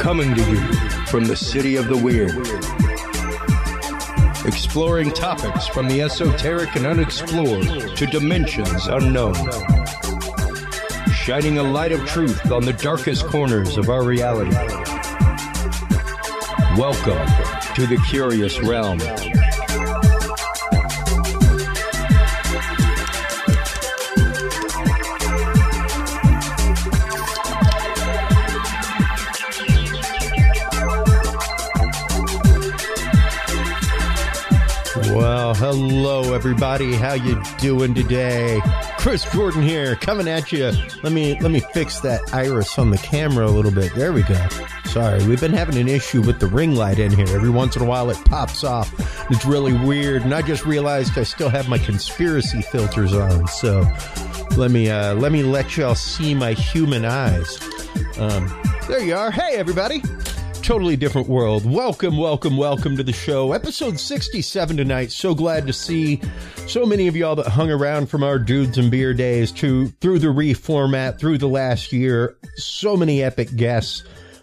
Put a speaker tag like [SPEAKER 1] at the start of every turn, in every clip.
[SPEAKER 1] Coming to you from the city of the weird. Exploring topics from the esoteric and unexplored to dimensions unknown. Shining a light of truth on the darkest corners of our reality. Welcome to the Curious Realm.
[SPEAKER 2] Well, hello everybody. How you doing today? Chris Jordan here, coming at you. Let me fix that iris on the camera a little bit. There we go. Sorry, we've been having an issue with the ring light in here. Every once in a while it pops off. It's really weird, and I just realized I still have my conspiracy filters on. So let me let y'all see my human eyes. There you are. Hey everybody. Totally different world. Welcome to the show. Episode 67 tonight. So glad to see so many of y'all that hung around from our Dudes and Beer days through the reformat, through the last year. So many epic guests.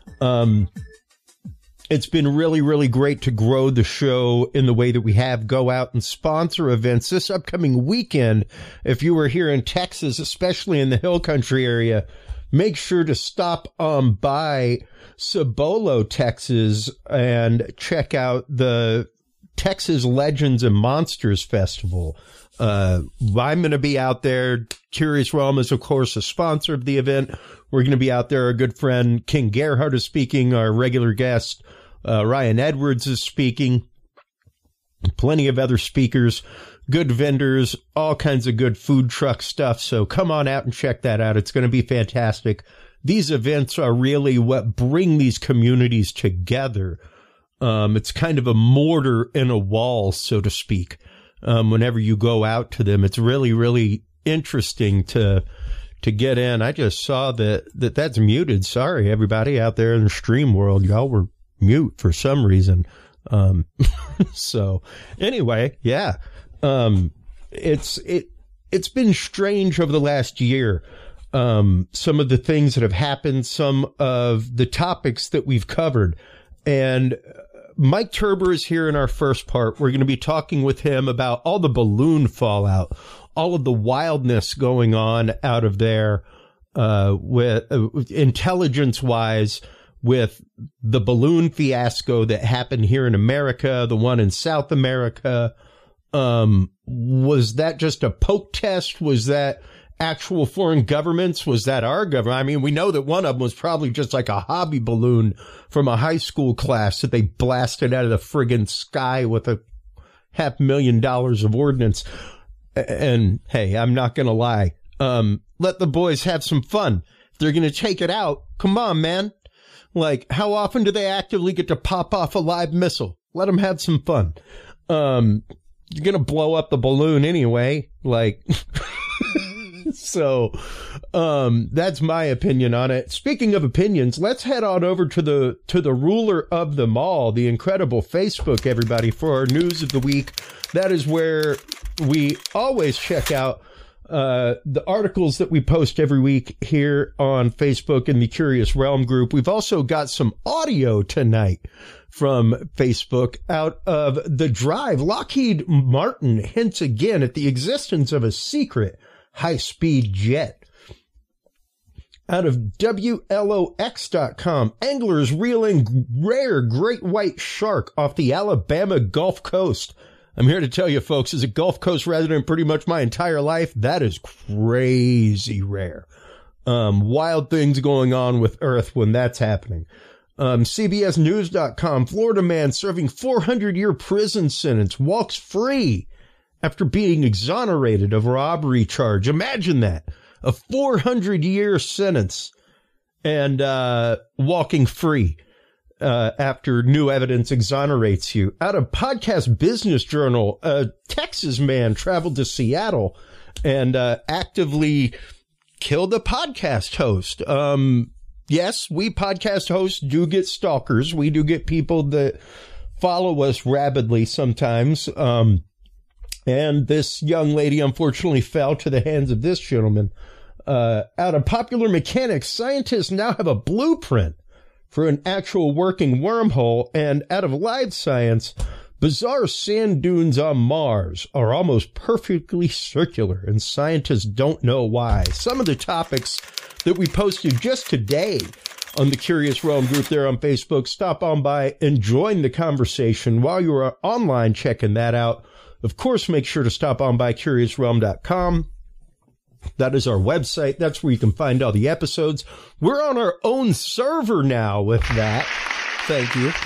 [SPEAKER 2] It's been really, really great to grow the show in the way that we have. Go out and sponsor events this upcoming weekend. If you were here in Texas, especially in the Hill Country area, make sure to stop by Cibolo, Texas, and check out the Texas Legends and Monsters Festival. I'm going to be out there. Curious Realm is, of course, a sponsor of the event. We're going to be out there. Our good friend King Gerhard is speaking. Our regular guest, Ryan Edwards, is speaking. Plenty of other speakers, good vendors, all kinds of good food truck stuff. So come on out and check that out. It's going to be fantastic. These events are really what bring these communities together. It's kind of a mortar in a wall, so to speak. Whenever you go out to them, it's really, really interesting to get in. I just saw that's muted. Sorry, everybody out there in the stream world. Y'all were mute for some reason. So anyway, yeah. It's been strange over the last year. Some of the things that have happened, some of the topics that we've covered. And Mike Turber is here in our first part. We're going to be talking with him about all the balloon fallout, all of the wildness going on out of there, with intelligence wise, with the balloon fiasco that happened here in America, the one in South America. Was that just a poke test? Was that actual foreign governments? Was that our government? I mean, we know that one of them was probably just like a hobby balloon from a high school class that they blasted out of the friggin' sky with $500,000 of ordnance. And hey, I'm not going to lie. Let the boys have some fun. If they're going to take it out, come on, man. Like, how often do they actively get to pop off a live missile? Let them have some fun. You're going to blow up the balloon anyway. Like, so, that's my opinion on it. Speaking of opinions, let's head on over to the ruler of them all, the incredible Facebook, everybody, for our news of the week. That is where we always check out the articles that we post every week here on Facebook in the Curious Realm group. We've also got some audio tonight from Facebook out of The Drive. Lockheed Martin hints again at the existence of a secret high-speed jet. Out of WLOX.com, anglers reeling rare great white shark off the Alabama Gulf Coast. I'm here to tell you, folks, as a Gulf Coast resident pretty much my entire life, that is crazy rare. Wild things going on with Earth when that's happening. CBSNews.com, Florida man serving 400-year prison sentence walks free after being exonerated of a robbery charge. Imagine that. A 400-year sentence and walking free. After new evidence exonerates you. Out of Podcast Business Journal, a Texas man traveled to Seattle and actively killed a podcast host. Yes, we podcast hosts do get stalkers. We do get people that follow us rabidly sometimes. And this young lady, unfortunately, fell to the hands of this gentleman. Out of Popular Mechanics, scientists now have a blueprint for an actual working wormhole. And out of Live Science, bizarre sand dunes on Mars are almost perfectly circular, and scientists don't know why. Some of the topics that we posted just today on the Curious Realm group there on Facebook. Stop on by and join the conversation while you are online checking that out. Of course, make sure to stop on by CuriousRealm.com. That is our website. That's where you can find all the episodes. We're on our own server now with that. Thank you.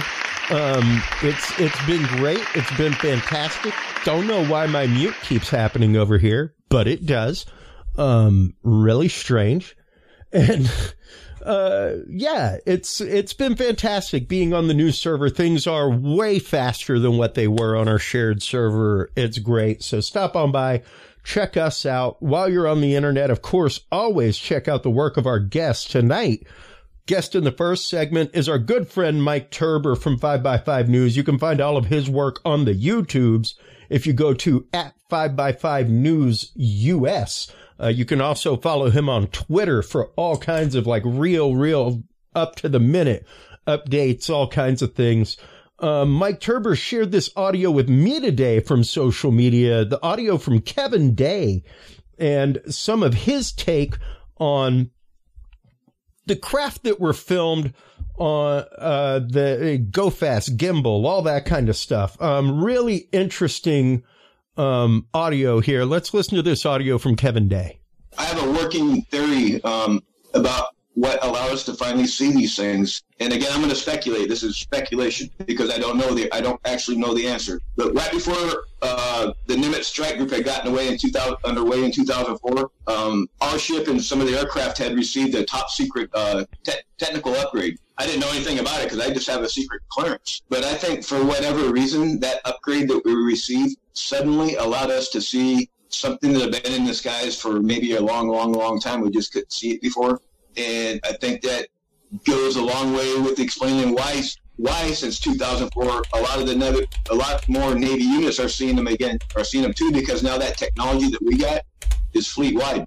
[SPEAKER 2] It's been great. It's been fantastic. Don't know why my mute keeps happening over here, but it does. Really strange. And yeah, it's been fantastic being on the new server. Things are way faster than what they were on our shared server. It's great. So stop on by. Check us out while you're on the internet. Of course, always check out the work of our guest tonight. Guest in the first segment is our good friend Mike Turber from 5x5 News. You can find all of his work on the YouTubes if you go to @5x5 News US. You can also follow him on Twitter for all kinds of like real up to the minute updates, all kinds of things. Mike Turber shared this audio with me today from social media, the audio from Kevin Day, and some of his take on the craft that were filmed on the GoFast gimbal, all that kind of stuff. Really interesting audio here. Let's listen to this audio from Kevin Day.
[SPEAKER 3] I have a working theory about what allowed us to finally see these things. And again, I'm going to speculate. This is speculation because I don't actually know the answer. But right before the Nimitz strike group had gotten underway in 2004, our ship and some of the aircraft had received a top secret technical upgrade. I didn't know anything about it because I just have a secret clearance. But I think for whatever reason, that upgrade that we received suddenly allowed us to see something that had been in the skies for maybe a long time. We just couldn't see it before. And I think that goes a long way with explaining why since 2004, a lot more Navy units are seeing them too, because now that technology that we got is fleet wide.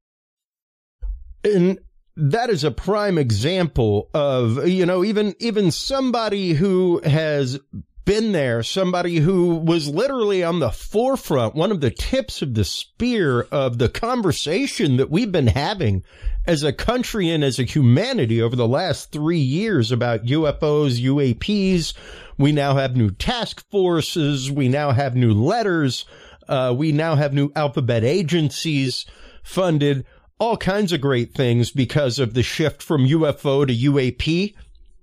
[SPEAKER 2] And that is a prime example of, even somebody who has been there, somebody who was literally on the forefront, one of the tips of the spear of the conversation that we've been having as a country and as a humanity over the last 3 years about UFOs, UAPs. We now have new task forces. We now have new letters. We now have new alphabet agencies funded, all kinds of great things because of the shift from UFO to UAP.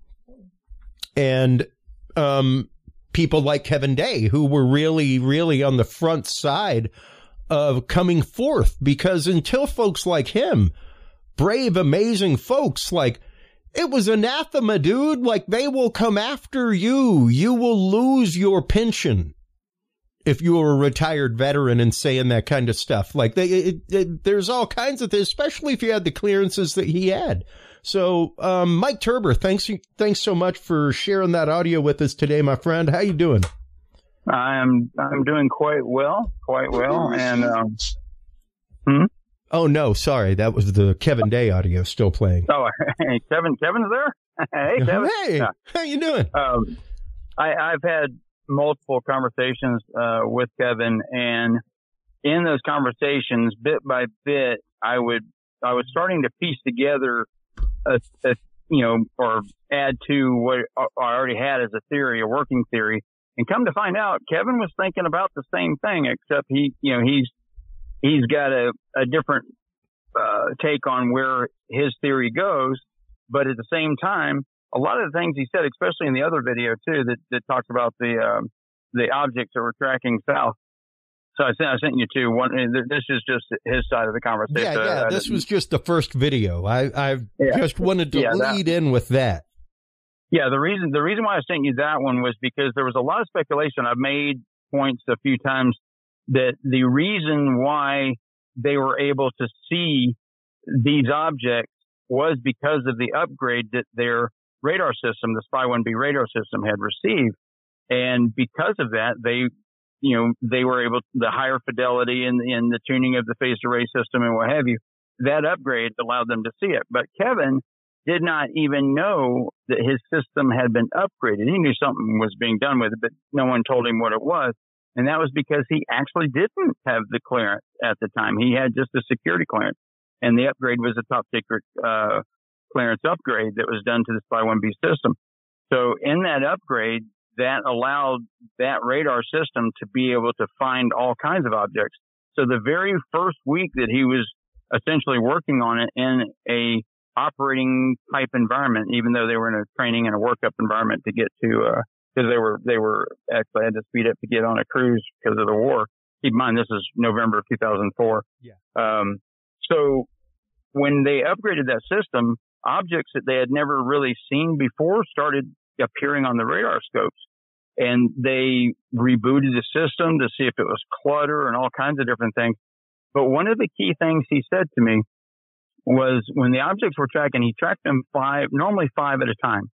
[SPEAKER 2] And, people like Kevin Day, who were really on the front side of coming forth, because until folks like him, brave, amazing folks, like, it was anathema, dude. Like, they will come after you. You will lose your pension if you are a retired veteran and saying that kind of stuff. Like, there's all kinds of things, especially if you had the clearances that he had. So, Mike Turber, thanks so much for sharing that audio with us today, my friend. How you doing?
[SPEAKER 4] I'm doing quite well. And
[SPEAKER 2] Oh no, sorry, that was the Kevin Day audio still playing.
[SPEAKER 4] Oh, hey, Kevin's there. Hey, Kevin.
[SPEAKER 2] Hey,
[SPEAKER 4] yeah.
[SPEAKER 2] How you doing?
[SPEAKER 4] I've had multiple conversations with Kevin, and in those conversations, bit by bit, I was starting to piece together or add to what I already had as a theory, a working theory, and come to find out, Kevin was thinking about the same thing, except he's got a different take on where his theory goes. But at the same time, a lot of the things he said, especially in the other video too, that talked about the objects that were tracking south. So I sent you two. One, this is just his side of the conversation.
[SPEAKER 2] Yeah. This was just the first video. I just wanted to lead in with that.
[SPEAKER 4] Yeah, the reason why I sent you that one was because there was a lot of speculation. I've made points a few times that the reason why they were able to see these objects was because of the upgrade that their radar system, the Spy-1B radar system, had received. And because of that, they were able to, the higher fidelity in the tuning of the phased array system and what have you, that upgrade allowed them to see it. But Kevin did not even know that his system had been upgraded. He knew something was being done with it, but no one told him what it was. And that was because he actually didn't have the clearance at the time. He had just a security clearance. And the upgrade was a top secret clearance upgrade that was done to the Spy-1B system. So in that upgrade, that allowed that radar system to be able to find all kinds of objects. So the very first week that he was essentially working on it in a operating type environment, even though they were in a training and a workup environment to get to, because they were actually had to speed up to get on a cruise because of the war. Keep in mind, this is November of 2004.
[SPEAKER 2] Yeah.
[SPEAKER 4] So when they upgraded that system, objects that they had never really seen before started appearing on the radar scopes. And they rebooted the system to see if it was clutter and all kinds of different things. But one of the key things he said to me was when the objects were tracking, he tracked them normally five at a time.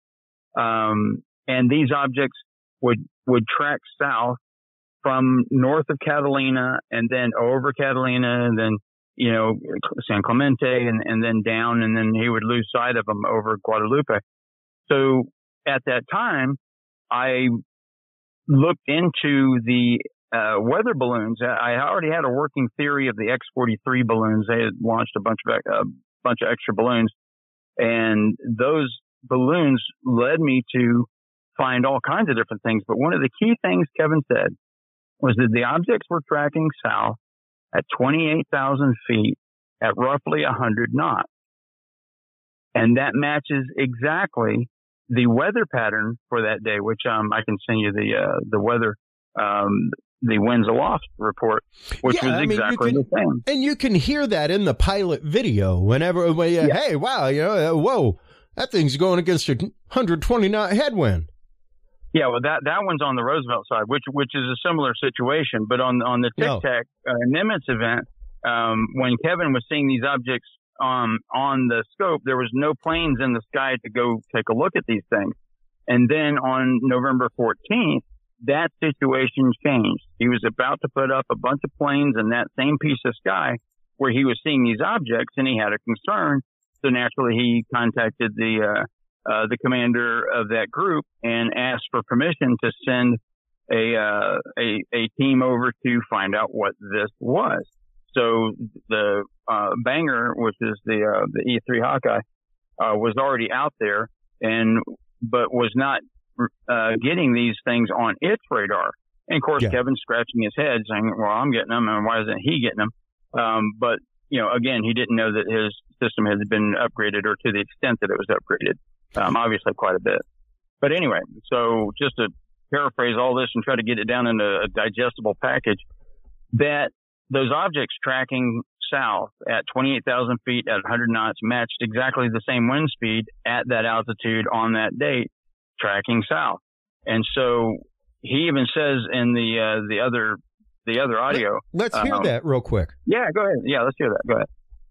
[SPEAKER 4] And these objects would track south from north of Catalina and then over Catalina and then, San Clemente and then down, and then he would lose sight of them over Guadalupe. So at that time, I looked into the weather balloons. I already had a working theory of the X-43 balloons. They had launched a bunch of extra balloons, and those balloons led me to find all kinds of different things. But one of the key things Kevin said was that the objects were tracking south at 28,000 feet at roughly 100 knots. And that matches exactly the weather pattern for that day, which I can send you the weather, the winds aloft report, which was exactly the same.
[SPEAKER 2] And you can hear that in the pilot video whenever, hey, wow, whoa, that thing's going against a 120 knot headwind.
[SPEAKER 4] Yeah, well, that one's on the Roosevelt side, which is a similar situation. But on the Tic Tac Nimitz event, when Kevin was seeing these objects on the scope, there was no planes in the sky to go take a look at these things. And then on November 14th, that situation changed. He was about to put up a bunch of planes in that same piece of sky where he was seeing these objects, and he had a concern. So naturally, he contacted the commander of that group and asked for permission to send a team over to find out what this was. So the Banger, which is the E-3 Hawkeye, was already out there but was not getting these things on its radar. And of course, Kevin's scratching his head saying, well, I'm getting them, and why isn't he getting them? But again, he didn't know that his system had been upgraded, or to the extent that it was upgraded. Obviously quite a bit. But anyway, so just to paraphrase all this and try to get it down into a digestible package, that those objects tracking south at 28,000 feet at 100 knots matched exactly the same wind speed at that altitude on that date, tracking south. And so he even says in the other audio.
[SPEAKER 2] Let's hear that real quick.
[SPEAKER 4] Yeah, go ahead. Yeah, let's hear that. Go ahead.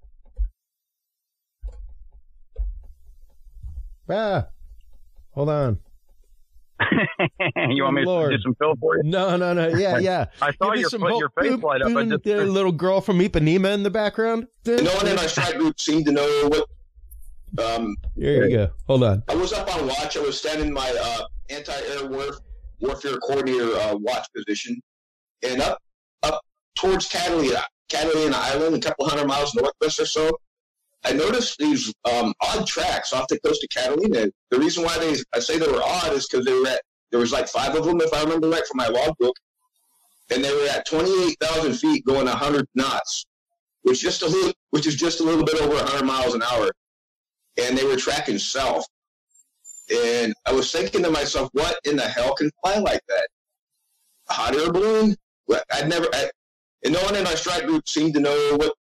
[SPEAKER 2] Hold on.
[SPEAKER 4] You want me to do some fill for you?
[SPEAKER 2] No. Yeah.
[SPEAKER 4] I saw your face light up.
[SPEAKER 2] The little girl from Ipanema in the background.
[SPEAKER 3] No one in our strike group seemed to know what.
[SPEAKER 2] Here you go. Hold on.
[SPEAKER 3] I was up on watch. I was standing in my anti-air warfare coordinator watch position, and up towards Catalina Island, a couple hundred miles northwest or so, I noticed these odd tracks off the coast of Catalina. The reason why I say they were odd is because there was like 5 of them, if I remember right, from my logbook, and they were at 28,000 feet going 100 knots, which is just a little bit over 100 miles an hour, and they were tracking south. And I was thinking to myself, what in the hell can fly like that? A hot air balloon? And no one in our strike group seemed to know what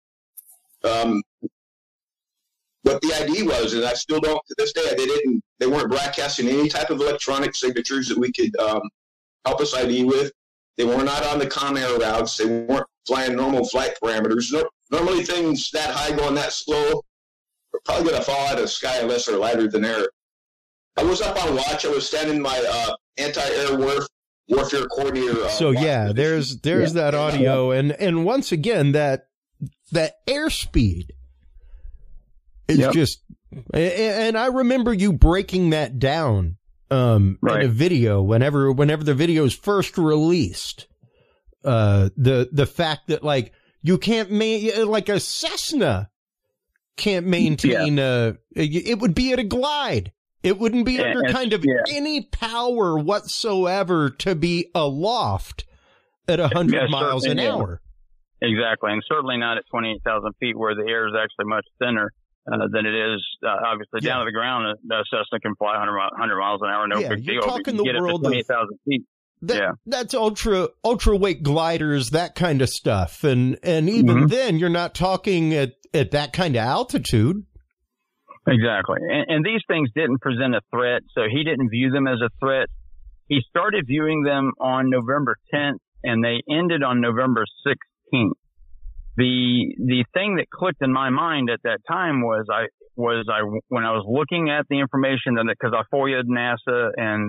[SPEAKER 3] the ID was, and I still don't to this day. They weren't broadcasting any type of electronic signatures that we could help us ID with. They were not on the Comair routes. They weren't flying normal flight parameters. Normally things that high going that slow are probably going to fall out of the sky unless they're lighter than air. I was up on watch. I was standing in my anti-air warfare coordinator.
[SPEAKER 2] So there's that audio, and once again that airspeed is just And I remember you breaking that down in a video whenever the video is first released. The fact that like you can't like a Cessna can't maintain it would be at a glide. It wouldn't be under kind of any power whatsoever to be aloft at 100 miles an hour.
[SPEAKER 4] Exactly, and certainly not at 28,000 feet where the air is actually much thinner than it is, obviously, down to the ground. A Cessna can fly 100 miles an hour, no big deal.
[SPEAKER 2] You're talking the world of
[SPEAKER 4] 28,000 feet.
[SPEAKER 2] That's ultra weight gliders, that kind of stuff. And even then, you're not talking at that kind of altitude.
[SPEAKER 4] Exactly. And these things didn't present a threat, so he didn't view them as a threat. He started viewing them on November 10th, and they ended on November 16th. The thing that clicked in my mind at that time was when I was looking at the information, because I FOIA'd NASA and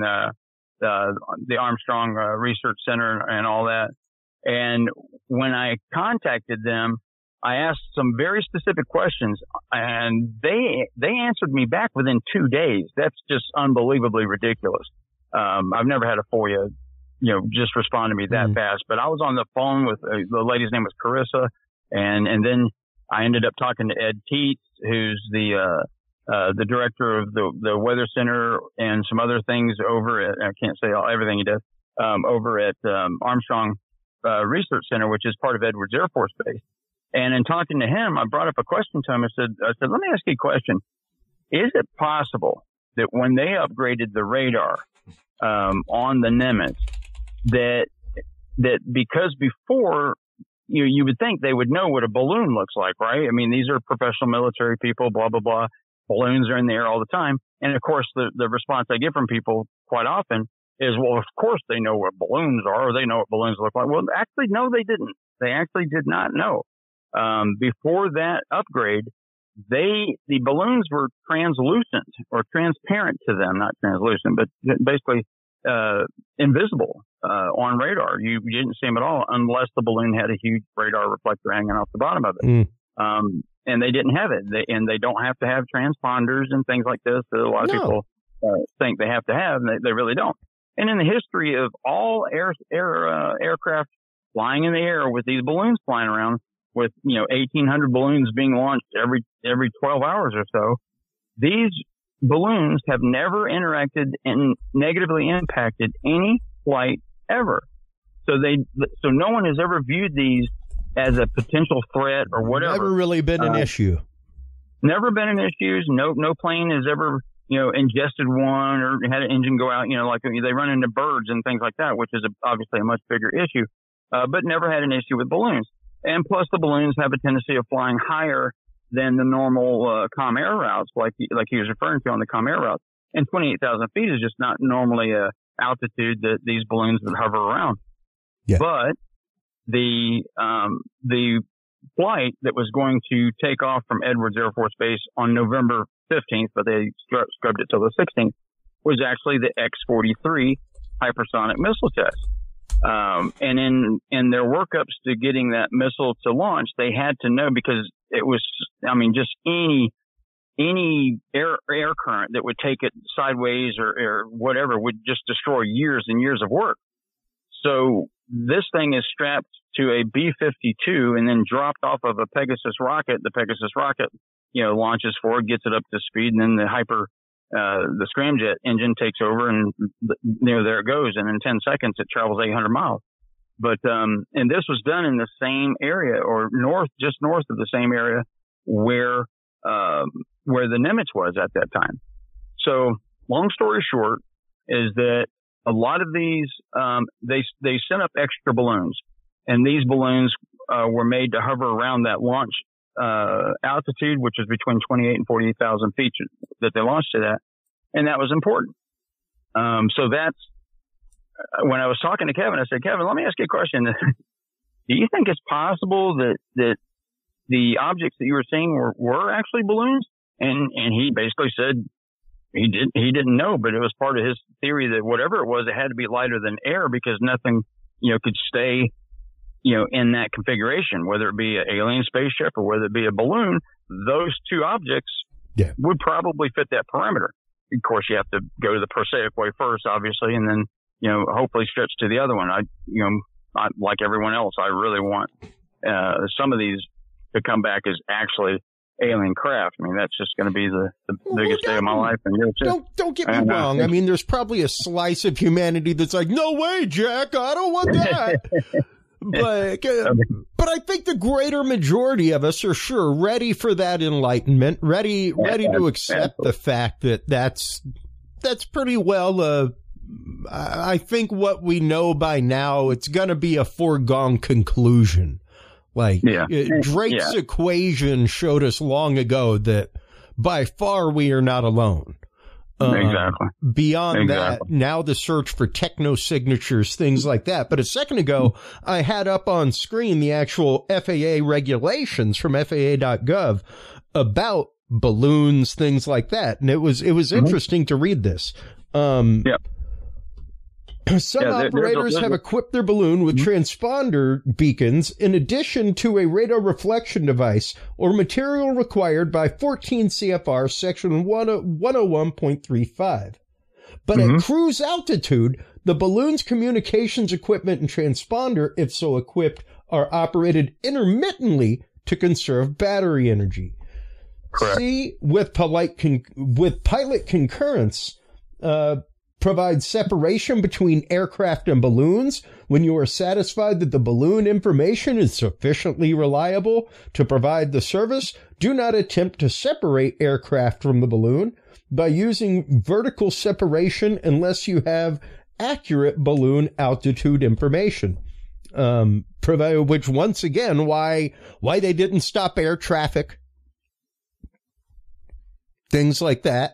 [SPEAKER 4] the Armstrong Research Center and all that, and when I contacted them, I asked some very specific questions, and they answered me back within 2 days. That's just unbelievably ridiculous. I've never had a FOIA, just respond to me that fast. But I was on the phone with the lady's name was Carissa, and then I ended up talking to Ed Teets, who's the director of the Weather Center and some other things over at, I can't say everything he does, over at Armstrong Research Center, which is part of Edwards Air Force Base. And in talking to him, I brought up a question to him. I said, let me ask you a question. Is it possible that when they upgraded the radar on the Nimitz, that because before you would think they would know what a balloon looks like, right? I mean, these are professional military people, blah, blah, blah. Balloons are in the air all the time. And of course, the response I get from people quite often is, well, of course they know what balloons are, or they know what balloons look like. Well, actually, no, they didn't. They actually did not know. Before that upgrade, the balloons were translucent or transparent to them, not translucent, but basically, invisible, on radar. You didn't see them at all unless the balloon had a huge radar reflector hanging off the bottom of it. And they didn't have it. They don't have to have transponders and things like this that a lot of people think they have to have, and they really don't. And in the history of all aircraft flying in the air with these balloons flying around, with 1,800 balloons being launched every 12 hours or so, these balloons have never interacted and negatively impacted any flight ever. So no one has ever viewed these as a potential threat or whatever.
[SPEAKER 2] Never really been an issue.
[SPEAKER 4] Never been an issue. No plane has ever ingested one or had an engine go out. Like they run into birds and things like that, which is obviously a much bigger issue. But never had an issue with balloons. And plus, the balloons have a tendency of flying higher than the normal COM air routes, like he was referring to on the COM air routes. And 28,000 feet is just not normally a altitude that these balloons would hover around. Yeah. But the flight that was going to take off from Edwards Air Force Base on November 15th, but they scrubbed it till the 16th, was actually the X-43 hypersonic missile test. And in their workups to getting that missile to launch, they had to know, because it was, just any air current that would take it sideways or whatever would just destroy years and years of work. So this thing is strapped to a B-52 and then dropped off of a Pegasus rocket. The Pegasus rocket, launches forward, gets it up to speed, and then the scramjet engine takes over, and there it goes. And in 10 seconds, it travels 800 miles. But, and this was done in the same area, or just north of the same area where the Nimitz was at that time. So long story short is that a lot of these, they sent up extra balloons, and these balloons, were made to hover around that launch, altitude, which is between 28 and 48,000 feet that they launched it at. And that was important. So that's when I was talking to Kevin, I said, Kevin, let me ask you a question. Do you think it's possible that the objects that you were seeing were actually balloons? And he basically said he didn't know, but it was part of his theory that whatever it was, it had to be lighter than air, because nothing, could stay, in that configuration, whether it be an alien spaceship or whether it be a balloon. Those two objects would probably fit that parameter. Of course, you have to go to the prosaic way first, obviously, and then, hopefully stretch to the other one. I like everyone else, I really want some of these to come back as actually alien craft. I mean, that's just going to be the biggest day of my life. And
[SPEAKER 2] don't get me wrong. I mean, there's probably a slice of humanity that's like, no way, Jack, I don't want that. But I think the greater majority of us are sure ready for that enlightenment, ready to accept the fact that that's pretty well, I think what we know by now, it's going to be a foregone conclusion. Drake's equation showed us long ago that by far we are not alone.
[SPEAKER 4] Exactly.
[SPEAKER 2] Beyond that, now the search for techno-signatures, things like that. But a second ago, I had up on screen the actual FAA regulations from FAA.gov about balloons, things like that. And it was interesting to read this. Some operators have equipped their balloon with transponder beacons in addition to a radar reflection device or material required by 14 CFR section 101.35. But at cruise altitude, the balloon's communications equipment and transponder, if so equipped, are operated intermittently to conserve battery energy.
[SPEAKER 4] Correct.
[SPEAKER 2] C, with pilot concurrence, provide separation between aircraft and balloons when you are satisfied that the balloon information is sufficiently reliable to provide the service. Do not attempt to separate aircraft from the balloon by using vertical separation unless you have accurate balloon altitude information. Which once again, why they didn't stop air traffic, things like that.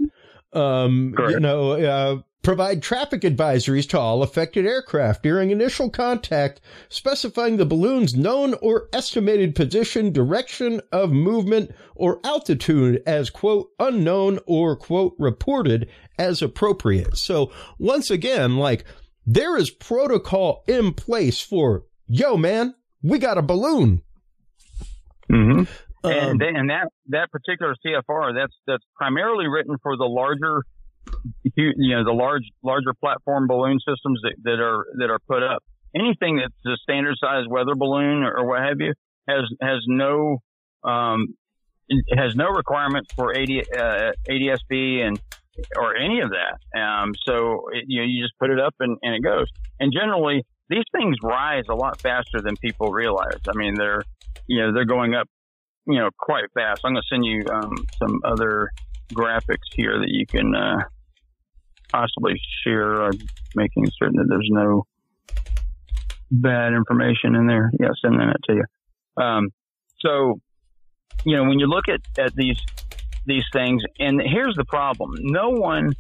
[SPEAKER 2] Provide traffic advisories to all affected aircraft during initial contact, specifying the balloon's known or estimated position, direction of movement, or altitude as, quote, unknown or, quote, reported as appropriate. So once again, there is protocol in place for, yo, man, we got a balloon.
[SPEAKER 4] Mm-hmm. And that particular CFR, that's primarily written for the larger, the larger platform balloon systems that are put up. Anything that's a standard size weather balloon or what have you has no requirements for ADS-B or any of that. So you just put it up and it goes. And generally these things rise a lot faster than people realize. I mean, they're going up, quite fast. I'm going to send you some other graphics here that you can possibly share. I'm making certain that there's no bad information in there. Yeah, sending it to you. So, when you look at these things, and here's the problem. No one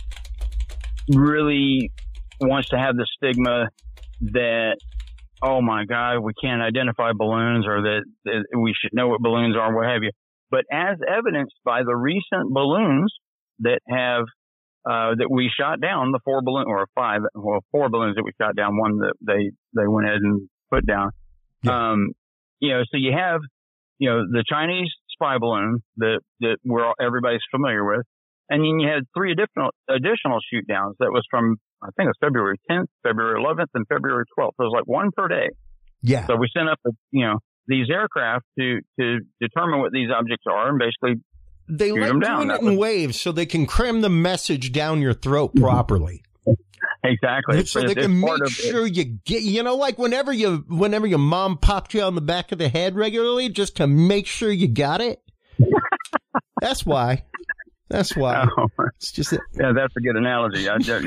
[SPEAKER 4] really wants to have the stigma that, oh my God, we can't identify balloons, or that we should know what balloons are, what have you. But as evidenced by the recent balloons that have, that we shot down, the four balloons that we shot down, one that they went ahead and put down. Yeah. So you have, the Chinese spy balloon that everybody's familiar with. And then you had three additional shoot downs. That was from, I think it was February 10th, February 11th, and February 12th. So it was like one per day.
[SPEAKER 2] Yeah.
[SPEAKER 4] So we sent up, these aircraft to determine what these objects are and basically
[SPEAKER 2] they like doing it in waves so they can cram the message down your throat properly.
[SPEAKER 4] Exactly.
[SPEAKER 2] So they can make sure you get, like whenever your mom popped you on the back of the head regularly just to make sure you got it. That's why. Oh, it's just
[SPEAKER 4] yeah, that's a good analogy. Just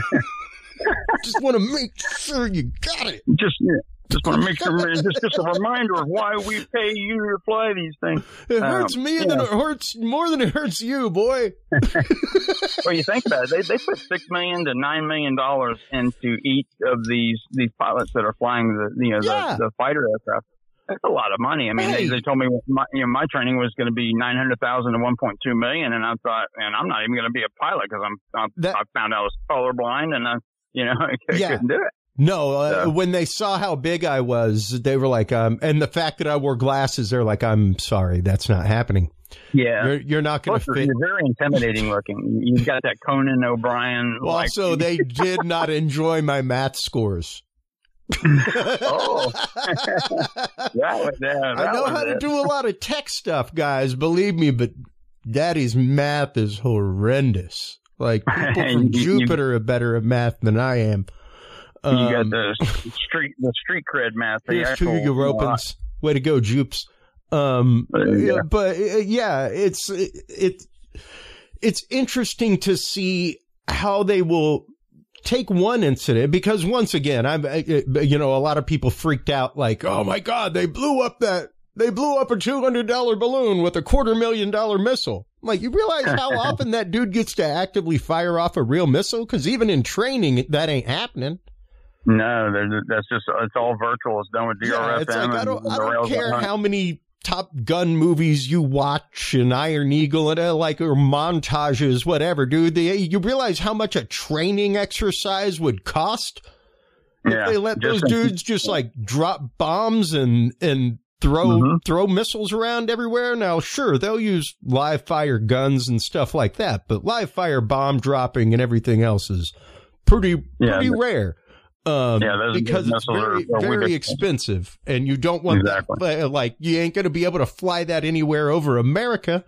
[SPEAKER 2] want to make sure you got it.
[SPEAKER 4] Just want to make sure. Just a reminder of why we pay you to fly these things.
[SPEAKER 2] It hurts me, and it hurts more than it hurts you, boy.
[SPEAKER 4] Well, you think about it. They put $6 million to $9 million into each of these pilots that are flying the fighter aircraft. That's a lot of money. I mean, they told me my training was going to be $900,000 to $1.2 million, and I thought, and I'm not even going to be a pilot because I found out I was colorblind, and I couldn't do it.
[SPEAKER 2] No, when they saw how big I was, they were like, and the fact that I wore glasses, they're like, I'm sorry, that's not happening.
[SPEAKER 4] Yeah.
[SPEAKER 2] You're not going to fit.
[SPEAKER 4] You're very intimidating looking. You've got that Conan O'Brien.
[SPEAKER 2] Well, also, they did not enjoy my math scores.
[SPEAKER 4] Oh.
[SPEAKER 2] I know how to do a lot of tech stuff, guys, believe me, but Daddy's math is horrendous. Like, people from Jupiter are better at math than I am.
[SPEAKER 4] You got the street cred math.
[SPEAKER 2] Here's to you, Europans. Way to go, Jupes. But yeah, it's interesting to see how they will take one incident, because once again, a lot of people freaked out like, oh my God, they blew up a $200 balloon with a $250,000 missile. Like, you realize how often that dude gets to actively fire off a real missile? Because even in training, that ain't happening.
[SPEAKER 4] No, it's all virtual. It's done with DRFM.
[SPEAKER 2] Yeah, it's like, I don't care how many Top Gun movies you watch and Iron Eagle and or montages, whatever, dude. You realize how much a training exercise would cost if they let those dudes just like drop bombs and throw missiles around everywhere. Now, sure, they'll use live fire guns and stuff like that, but live fire bomb dropping and everything else is pretty rare. Because it's very expensive, and you don't want that. Like, you ain't going to be able to fly that anywhere over America.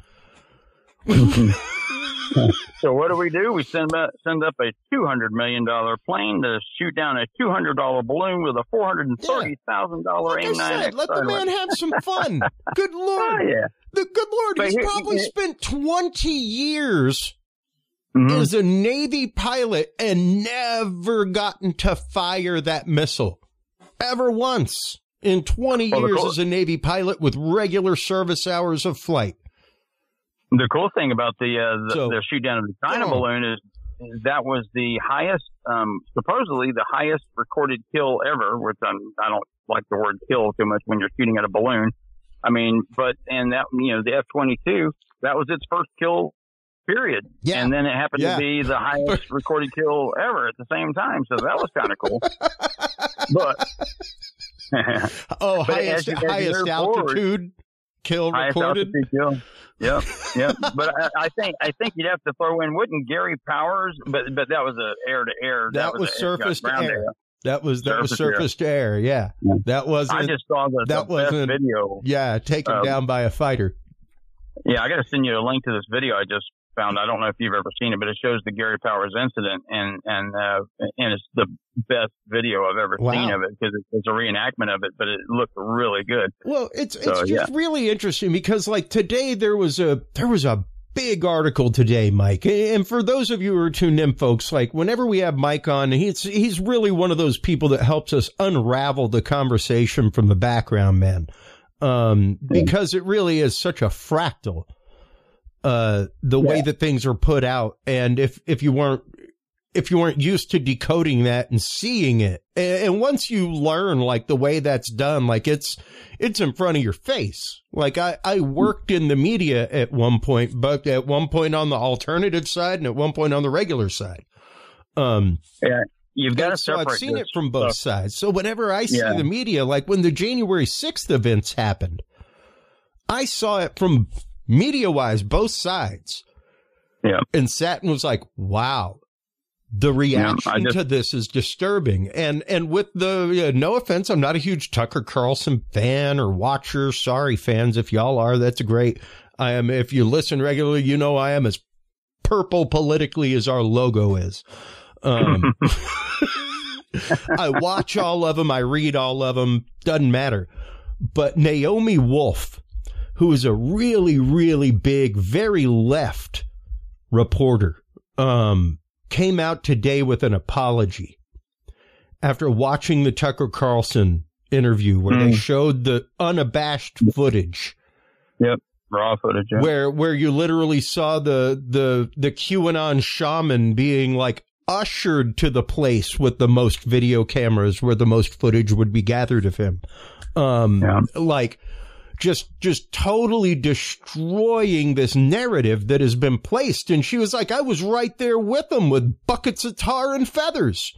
[SPEAKER 4] So what do? We send up a $200 million plane to shoot down a $200 balloon with a $430,000 AIM-9X.
[SPEAKER 2] Let the man have some fun. Good Lord. Good Lord. He's probably spent 20 years is a Navy pilot and never gotten to fire that missile ever once in 20 years as a Navy pilot with regular service hours of flight.
[SPEAKER 4] The cool thing about the shoot down of the China balloon is that was the highest, supposedly the highest recorded kill ever, which I don't like the word kill too much when you're shooting at a balloon. I mean, the F-22, that was its first kill period. Yeah. And then it happened to be the highest recorded kill ever at the same time. So that was kind of cool. But
[SPEAKER 2] highest altitude kill recorded.
[SPEAKER 4] Yep. But I think you'd have to throw in, wouldn't Gary Powers? But that was a air to air.
[SPEAKER 2] That was surface to air. That was surface to air. Yeah. That wasn't.
[SPEAKER 4] I just saw the best video.
[SPEAKER 2] Yeah, taken down by a fighter.
[SPEAKER 4] Yeah, I got to send you a link to this video I just found. I don't know if you've ever seen it, but it shows the Gary Powers incident, and it's the best video I've ever seen of it, because it's a reenactment of it, but it looked really good.
[SPEAKER 2] Well, it's just really interesting, because like today there was a big article today, Mike, and for those of you who are tuned in, folks, like whenever we have Mike on, he's really one of those people that helps us unravel the conversation from the background, man. Because it really is such a fractal, the way that things are put out. And if you weren't used to decoding that and seeing it, and once you learn like the way that's done, like it's in front of your face. Like I worked in the media at one point, but at one point on the alternative side and at one point on the regular side.
[SPEAKER 4] You've got to separate.
[SPEAKER 2] I've seen it from both sides. So whenever I see the media, like when the January 6th events happened, I saw it from media-wise, both sides. Yeah. And sat and was like, wow, the reaction to this is disturbing. And with the, no offense, I'm not a huge Tucker Carlson fan or watcher. Sorry, fans, if y'all are, that's great. I am. If you listen regularly, you know I am as purple politically as our logo is. I watch all of them. I read all of them. Doesn't matter. But Naomi Wolf, who is a really, really big, very left reporter, came out today with an apology after watching the Tucker Carlson interview where they showed the unabashed footage.
[SPEAKER 4] Yep. Raw footage. Yeah.
[SPEAKER 2] Where you literally saw the QAnon shaman being like ushered to the place with the most video cameras where the most footage would be gathered of him. Like just totally destroying this narrative that has been placed. And she was like, I was right there with him with buckets of tar and feathers,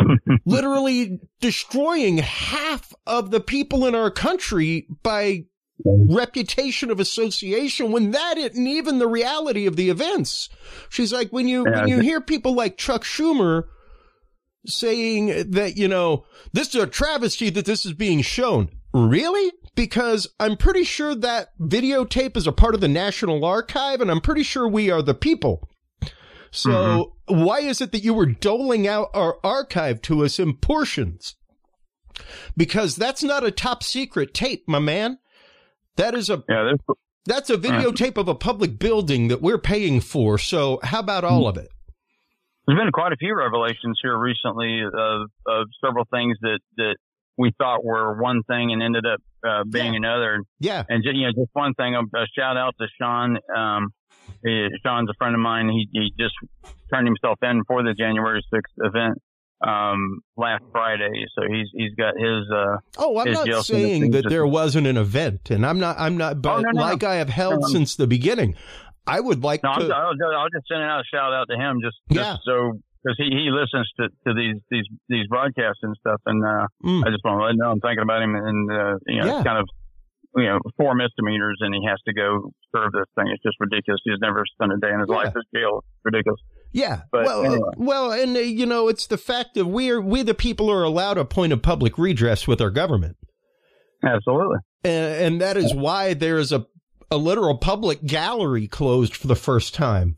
[SPEAKER 2] literally destroying half of the people in our country by reputation of association when that isn't even the reality of the events. She's like, when you hear people like Chuck Schumer saying that, you know, this is a travesty that this is being shown. Really? Because I'm pretty sure that videotape is a part of the National Archive, and I'm pretty sure we are the people. So why is it that you were doling out our archive to us in portions? Because that's not a top secret tape, my man. That is that's a videotape of a public building that we're paying for. So how about all of it?
[SPEAKER 4] There's been quite a few revelations here recently of several things that we thought were one thing and ended up being another.
[SPEAKER 2] Yeah.
[SPEAKER 4] And just one thing, a shout out to Sean. Sean's a friend of mine. He just turned himself in for the January 6th event last Friday. So he's got his
[SPEAKER 2] I'm
[SPEAKER 4] his
[SPEAKER 2] not saying that there wasn't an event, and I'm not but like I have held since the beginning. I would like to. I'll
[SPEAKER 4] just send out a shout out to him just so, because he listens to these broadcasts and stuff, and I just want to let him know I'm thinking about him, and it's kind of 4 misdemeanors, and he has to go serve this thing. It's just ridiculous. He's never spent a day in his life in jail. It's ridiculous.
[SPEAKER 2] Yeah.
[SPEAKER 4] But
[SPEAKER 2] and it's the fact that we the people are allowed a point of public redress with our government.
[SPEAKER 4] Absolutely.
[SPEAKER 2] And that is why there is a literal public gallery closed for the first time.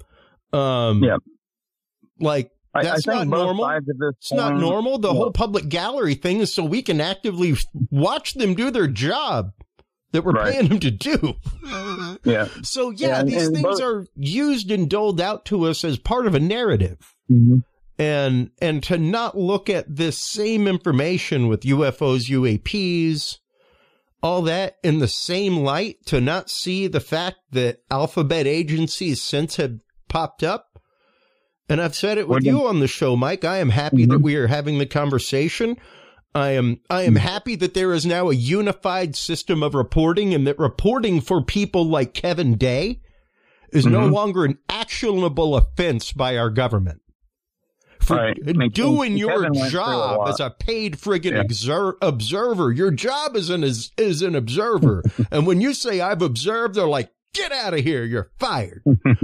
[SPEAKER 2] Like, that's not normal. It's not normal. The whole public gallery thing is so we can actively watch them do their job that we're paying them to do.
[SPEAKER 4] Yeah.
[SPEAKER 2] So, these things are used and doled out to us as part of a narrative. And to not look at this same information with UFOs, UAPs, all that in the same light, to not see the fact that alphabet agencies since have popped up. And I've said it with you on the show, Mike. I am happy that we are having the conversation. I am happy that there is now a unified system of reporting, and that reporting for people like Kevin Day is no longer an actionable offense by our government. For doing your job as a paid friggin' observer. Your job is an observer. And when you say I've observed, they're like, get out of here. You're fired.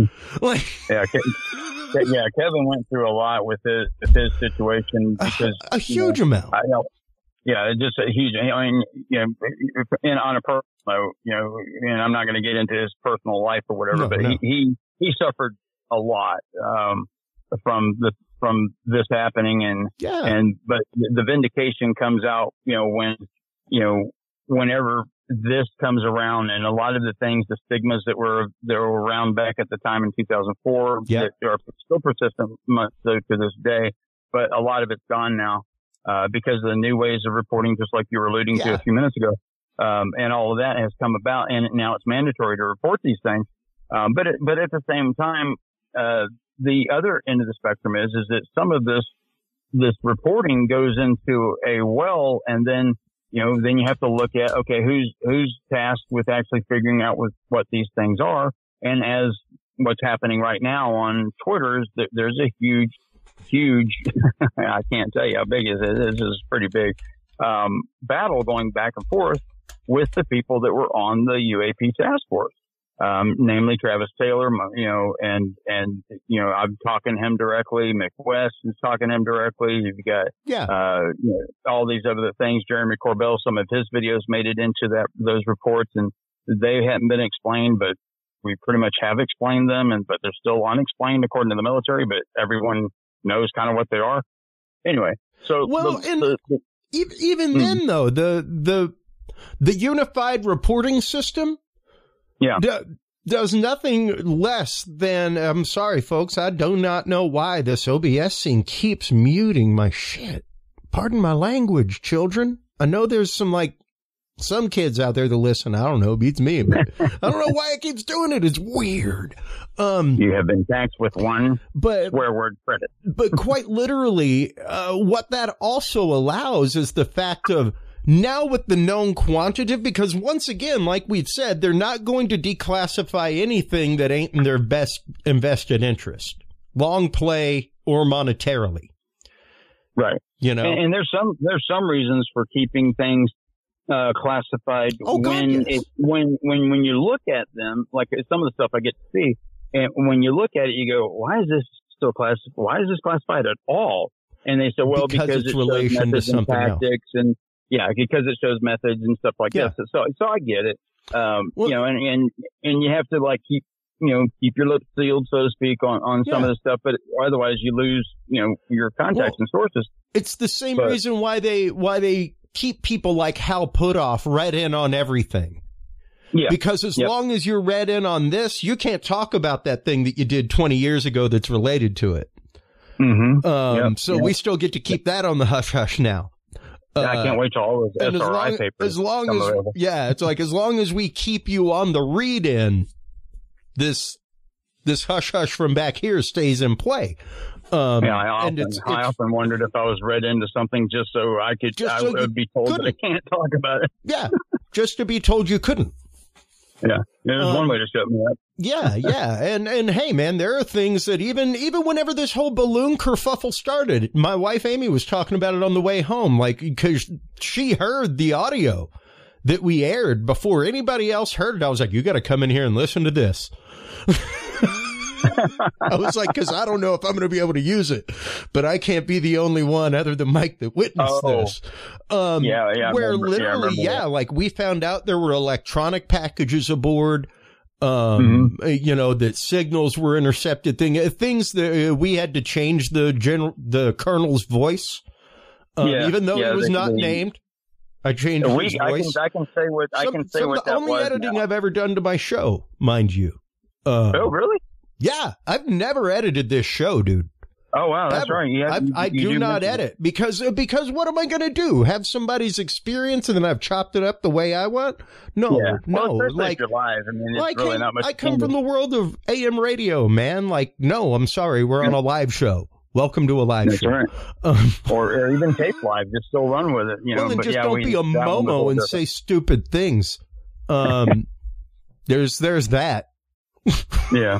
[SPEAKER 4] Kevin went through a lot with his situation because
[SPEAKER 2] a huge amount.
[SPEAKER 4] Just a huge. I mean, on a personal note, and I'm not going to get into his personal life or whatever, but he suffered a lot from this happening, but the vindication comes out, whenever this comes around, and a lot of the things, the stigmas that were around back at the time in 2004, that are still persistent to this day, but a lot of it's gone now, because of the new ways of reporting, just like you were alluding to a few minutes ago. And all of that has come about, and now it's mandatory to report these things. But at the same time, the other end of the spectrum is that some of this reporting goes into a well, and then then you have to look at, okay, who's tasked with actually figuring out what these things are. And as what's happening right now on Twitter is that there's a huge, I can't tell you how big it is. This is pretty big, battle going back and forth with the people that were on the UAP task force. Namely Travis Taylor, and I'm talking to him directly. Mick West is talking to him directly. You've got, all these other things. Jeremy Corbell, some of his videos made it into those reports, and they hadn't been explained, but we pretty much have explained them, but they're still unexplained according to the military, but everyone knows kind of what they are. Anyway, so
[SPEAKER 2] even then though, the unified reporting system, does nothing less than, I'm sorry, folks, I do not know why this OBS thing keeps muting my shit. Pardon my language, children. I know there's some kids out there that listen. I don't know, beats me, but I don't know why it keeps doing it. It's weird.
[SPEAKER 4] You have been taxed with one swear word credit.
[SPEAKER 2] But quite literally, what that also allows is the fact of, now with the known quantitative, because once again, like we've said, they're not going to declassify anything that ain't in their best invested interest, long play or monetarily.
[SPEAKER 4] Right.
[SPEAKER 2] And
[SPEAKER 4] there's some reasons for keeping things classified
[SPEAKER 2] God, yes.
[SPEAKER 4] when you look at them, like some of the stuff I get to see, and when you look at it, you go, why is this still classified? Why is this classified at all? And they say, well, because
[SPEAKER 2] it's
[SPEAKER 4] it shows
[SPEAKER 2] relation to
[SPEAKER 4] methods and
[SPEAKER 2] something else.
[SPEAKER 4] tactics, and because it shows methods and stuff like that. So I get it.
[SPEAKER 2] Well,
[SPEAKER 4] and you have to like keep your lips sealed, so to speak, on some of the stuff, but otherwise you lose, your contacts and sources.
[SPEAKER 2] It's the same reason why they keep people like Hal Puthoff read in on everything. Yeah. Because as long as you're read in on this, you can't talk about that thing that you did 20 years ago that's related to it. So we still get to keep that on the hush hush now.
[SPEAKER 4] I can't wait till all those SRI papers.
[SPEAKER 2] It's like as long as we keep you on the read in, this hush hush from back here stays in play.
[SPEAKER 4] I often wondered if I was read into something just so I would be told that I can't talk about it.
[SPEAKER 2] Yeah, just to be told you couldn't.
[SPEAKER 4] Yeah, there's one way to shut me up.
[SPEAKER 2] Yeah, and hey, man, there are things that even whenever this whole balloon kerfuffle started, my wife Amy was talking about it on the way home, like because she heard the audio that we aired before anybody else heard it. I was like, you got to come in here and listen to this. I was like, because I don't know if I'm going to be able to use it, but I can't be the only one other than Mike that witnessed this. Where literally, like we found out there were electronic packages aboard, that signals were intercepted, things that we had to change the colonel's voice, even though it was not named. I changed his voice.
[SPEAKER 4] I can say what I can say.
[SPEAKER 2] Some of the only editing I've ever done to my show, mind you.
[SPEAKER 4] Oh, really?
[SPEAKER 2] Yeah, I've never edited this show, dude.
[SPEAKER 4] Oh, wow, that's right.
[SPEAKER 2] I do not edit because what am I going to do? Have somebody's experience and then I've chopped it up the way I want? No.
[SPEAKER 4] Like you're live. I mean, it's really not much.
[SPEAKER 2] I come from the world of AM radio, man. Like, no, I'm sorry, we're on a live show. Welcome to a live show.
[SPEAKER 4] Right. Or even tape live. Just still run with it.
[SPEAKER 2] Well, then just don't be a Momo and say stupid things. There's that.
[SPEAKER 4] Yeah.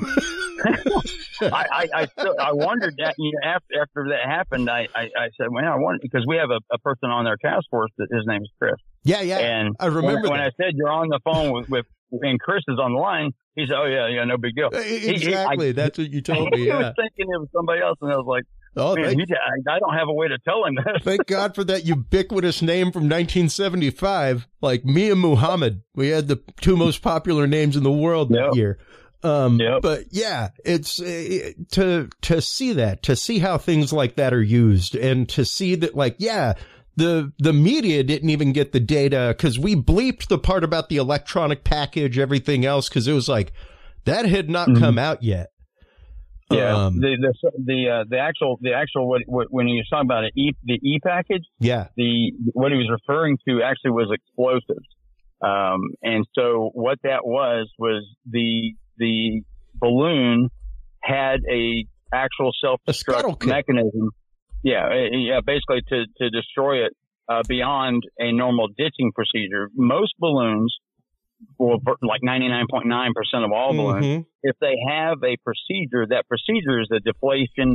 [SPEAKER 4] I wondered that after that happened. I said, well, I wonder, because we have a person on our task force that his name is Chris.
[SPEAKER 2] Yeah.
[SPEAKER 4] And
[SPEAKER 2] I remember
[SPEAKER 4] when I said you're on the phone with and Chris is on the line, he said, oh yeah, no big deal.
[SPEAKER 2] Exactly. That's what you told me.
[SPEAKER 4] He was thinking it was somebody else, and I was like, I don't have a way to tell him that.
[SPEAKER 2] Thank God for that ubiquitous name from 1975, like me and Muhammad. We had the two most popular names in the world that year. But yeah, it's to see how things like that are used, and to see that, like, the media didn't even get the data because we bleeped the part about the electronic package, everything else, because it was like that had not come out yet.
[SPEAKER 4] Yeah, the actual when he was talking about the E package, what he was referring to actually was explosives, and so what that was the balloon had a actual self-destruct mechanism. Yeah, basically to destroy it beyond a normal ditching procedure. Most balloons, well, like 99.9% of all balloons, if they have a procedure, that procedure is a deflation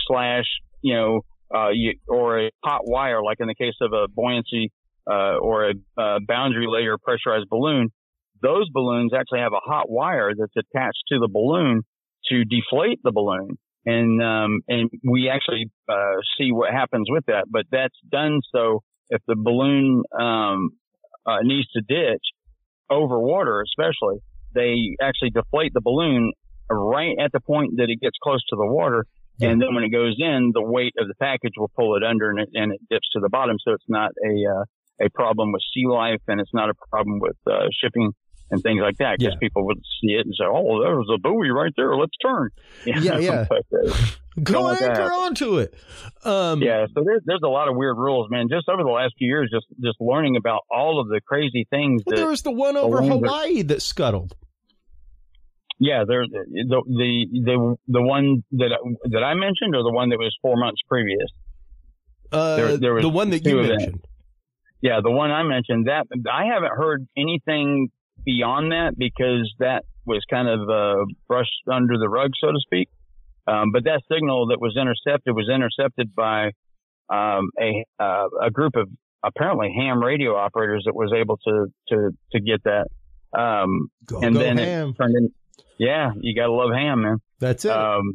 [SPEAKER 4] / or a hot wire, like in the case of a buoyancy or a boundary layer pressurized balloon. Those balloons actually have a hot wire that's attached to the balloon to deflate the balloon. And we actually see what happens with that, but that's done so if the balloon needs to ditch over water, especially, they actually deflate the balloon right at the point that it gets close to the water, and then when it goes in, the weight of the package will pull it under, and it dips to the bottom. So it's not a problem with sea life, and it's not a problem with shipping and things like that, because people would see it and say, oh, there was a buoy right there, let's turn.
[SPEAKER 2] Yeah. Go anchor onto it.
[SPEAKER 4] So there's a lot of weird rules, man. Just over the last few years, just learning about all of the crazy things.
[SPEAKER 2] Well, there was the one over Hawaii that scuttled.
[SPEAKER 4] Yeah, there's the one that I mentioned, or the one that was 4 months previous. There was
[SPEAKER 2] the one that you mentioned.
[SPEAKER 4] Yeah, the one I mentioned, that I haven't heard anything beyond that, because that was kind of brushed under the rug, so to speak. But that signal that was intercepted by a group of apparently ham radio operators that was able to get that. And then ham. It turned in, yeah, you gotta love ham, man.
[SPEAKER 2] That's it.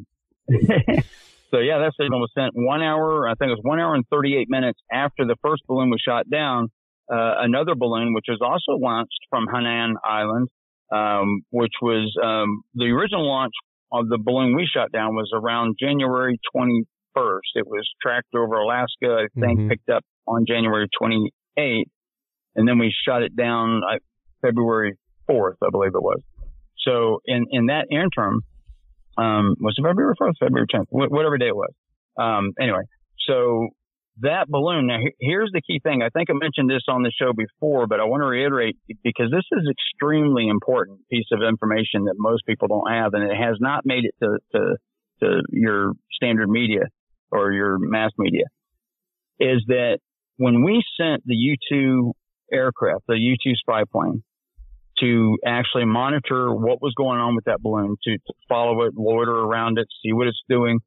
[SPEAKER 4] So yeah, that signal was sent 1 hour, I think it was 1 hour and 38 minutes after the first balloon was shot down. Another balloon, which was also launched from Hainan Island, which was, the original launch of the balloon we shot down was around January 21st. It was tracked over Alaska, I think, picked up on January 28th. And then we shot it down February 4th, I believe it was. So in that interim, was it February 4th, February 10th, whatever day it was. Anyway, so that balloon, now here's the key thing. I think I mentioned this on the show before, but I want to reiterate because this is extremely important piece of information that most people don't have, and it has not made it to your standard media or your mass media, is that when we sent the U-2 aircraft, the U-2 spy plane, to actually monitor what was going on with that balloon, to follow it, loiter around it, see what it's doing.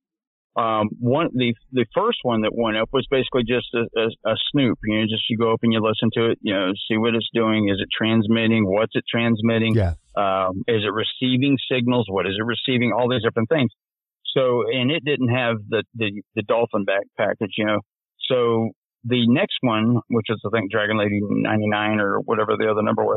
[SPEAKER 4] The first one that went up was basically just a snoop. You go up and you listen to it, see what it's doing. Is it transmitting? What's it transmitting?
[SPEAKER 2] Yeah.
[SPEAKER 4] Is it receiving signals? What is it receiving? All these different things. So, and it didn't have the Dolphin back package, So the next one, which is I think Dragon Lady 99 or whatever the other number was,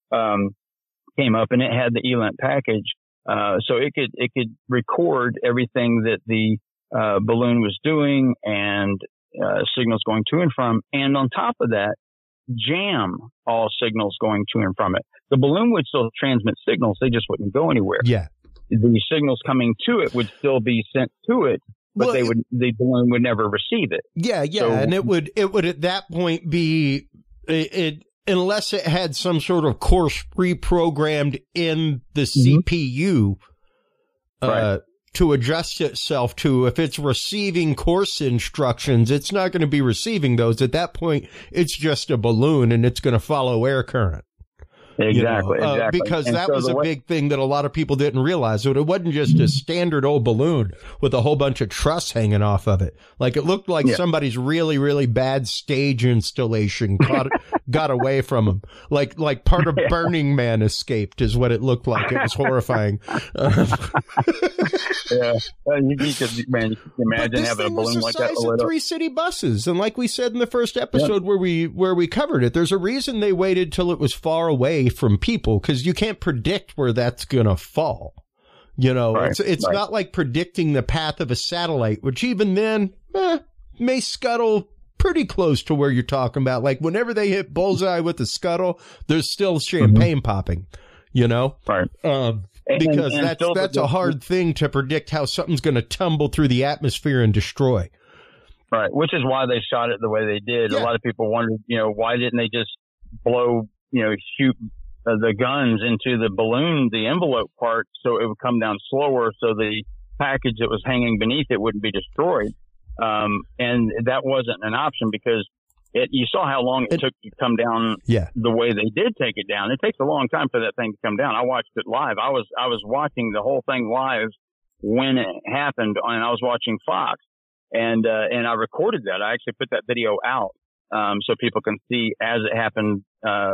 [SPEAKER 4] came up and it had the ELINT package. So it could record everything that the balloon was doing and signals going to and from. And on top of that, jam all signals going to and from it. The balloon would still transmit signals. They just wouldn't go anywhere.
[SPEAKER 2] Yeah.
[SPEAKER 4] The signals coming to it would still be sent to it, but the balloon would never receive it.
[SPEAKER 2] Yeah. Yeah. So, and it would at that point be unless it had some sort of course pre-programmed in the CPU,
[SPEAKER 4] right,
[SPEAKER 2] to adjust itself to. If it's receiving course instructions, it's not going to be receiving those. At that point, it's just a balloon and it's going to follow air current.
[SPEAKER 4] Exactly, exactly.
[SPEAKER 2] Because and that was a big thing that a lot of people didn't realize. So it wasn't just a standard old balloon with a whole bunch of truss hanging off of it. Like it looked like somebody's really, really bad stage installation got away from them. Like part of Burning Man escaped is what it looked like. It was horrifying.
[SPEAKER 4] Yeah, you could imagine having a balloon like that.
[SPEAKER 2] This thing was the size of 3 city buses, and like we said in the first episode where we covered it, there's a reason they waited till it was far away from people, because you can't predict where that's gonna fall. Right, it's right. Not like predicting the path of a satellite, which even then may scuttle pretty close to where you're talking about. Like whenever they hit bullseye with the scuttle, there's still champagne popping.
[SPEAKER 4] Right.
[SPEAKER 2] Because that's a hard thing to predict how something's going to tumble through the atmosphere and destroy.
[SPEAKER 4] Right, which is why they shot it the way they did. Yeah. A lot of people wondered, why didn't they just blow, shoot the guns into the balloon, the envelope part, so it would come down slower, so the package that was hanging beneath it wouldn't be destroyed. And that wasn't an option because you saw how long it took to come down the way they did take it down. It takes a long time for that thing to come down. I watched it live. I was watching the whole thing live when it happened, and I was watching Fox, and I recorded that. I actually put that video out, so people can see as it happened,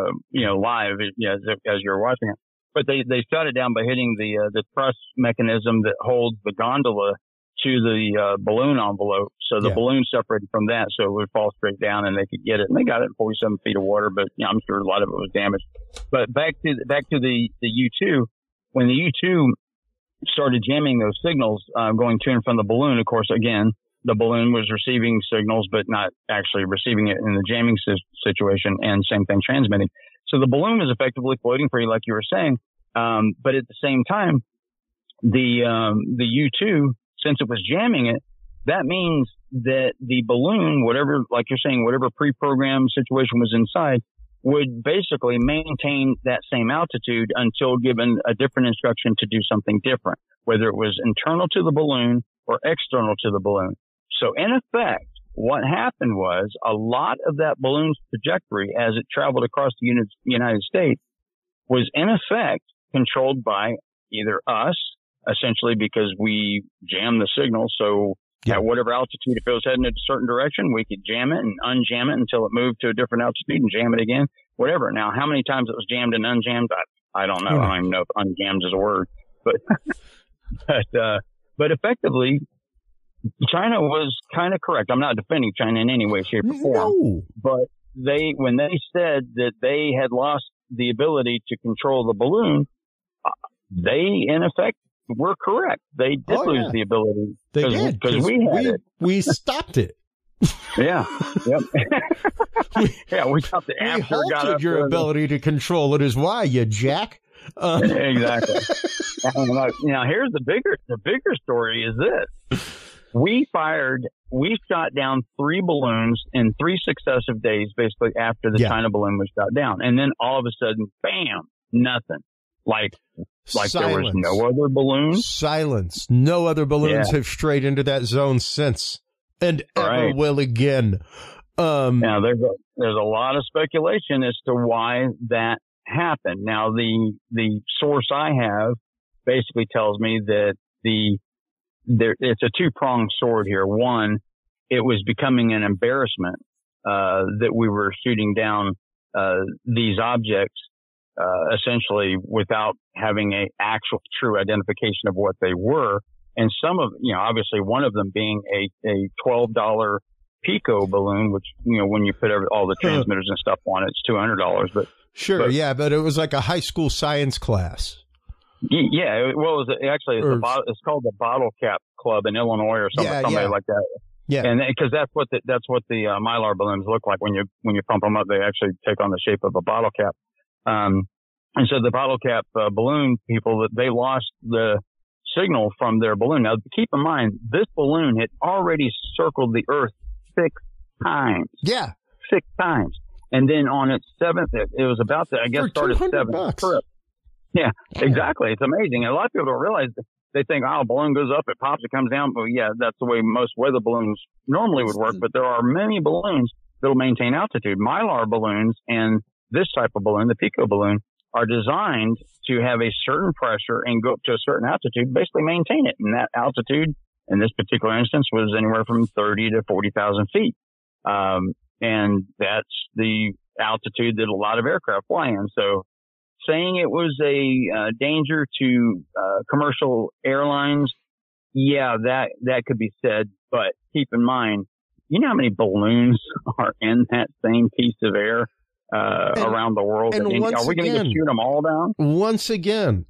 [SPEAKER 4] live, as you're watching it. But they shut it down by hitting the truss mechanism that holds the gondola to the balloon envelope. So the balloon separated from that, so it would fall straight down and they could get it. And they got it in 47 feet of water, but I'm sure a lot of it was damaged. But back to the U-2, when the U-2 started jamming those signals going to and from the balloon, of course, again, the balloon was receiving signals, but not actually receiving it in the jamming situation, and same thing transmitting. So the balloon was effectively floating free, like you were saying. But at the same time, the U-2, since it was jamming it, that means that the balloon, whatever, like you're saying, whatever pre-programmed situation was inside, would basically maintain that same altitude until given a different instruction to do something different, whether it was internal to the balloon or external to the balloon. So in effect, what happened was a lot of that balloon's trajectory as it traveled across the United States was in effect controlled by either us, essentially because we jammed the signal. So At whatever altitude, if it was heading in a certain direction, we could jam it and unjam it until it moved to a different altitude and jam it again, whatever. Now, how many times it was jammed and unjammed, I don't know. I don't even know if unjammed is a word, but but effectively, China was kind of correct. I'm not defending China in any way, shape, or form, but when they said that they had lost the ability to control the balloon, they in effect were correct. They did lose the ability.
[SPEAKER 2] They did
[SPEAKER 4] because we had it.
[SPEAKER 2] We stopped it.
[SPEAKER 4] Yeah. Yep. We stopped it after it got up.
[SPEAKER 2] Your ability to control it is why, you jack.
[SPEAKER 4] Exactly. Now here's the bigger story is this. We shot down 3 balloons in 3 successive days, basically after the China balloon was shot down. And then all of a sudden, bam, nothing. Like there was no other balloons.
[SPEAKER 2] Silence. No other balloons have strayed into that zone since, and ever will again.
[SPEAKER 4] Now there's a lot of speculation as to why that happened. Now the source I have basically tells me that it's a 2-pronged sword here. One, it was becoming an embarrassment that we were shooting down these objects. Essentially without having a actual true identification of what they were. And some of, obviously one of them being a $12 Pico balloon, which, when you put all the transmitters and stuff on it, it's $200. But
[SPEAKER 2] but it was like a high school science class.
[SPEAKER 4] Yeah. Well, it's called the Bottle Cap Club in Illinois or something like that. Yeah. And because that's what the Mylar balloons look like when you pump them up, they actually take on the shape of a bottle cap. And so the bottle cap balloon people, they lost the signal from their balloon. Now, keep in mind, this balloon had already circled the Earth 6 times.
[SPEAKER 2] Yeah.
[SPEAKER 4] 6 times. And then on its 7th, it was about to, start its 7th trip. Yeah, exactly. It's amazing. And a lot of people don't realize that. They think, a balloon goes up, it pops, it comes down. Well, yeah, that's the way most weather balloons normally would work. But there are many balloons that will maintain altitude. Mylar balloons and this type of balloon, the Pico balloon, are designed to have a certain pressure and go up to a certain altitude, basically maintain it. And that altitude, in this particular instance, was anywhere from 30 to 40,000 feet. And that's the altitude that a lot of aircraft fly in. So saying it was a danger to commercial airlines, that could be said. But keep in mind, you know how many balloons are in that same piece of air around the world?
[SPEAKER 2] And
[SPEAKER 4] are we going to shoot them all down?
[SPEAKER 2] Once again,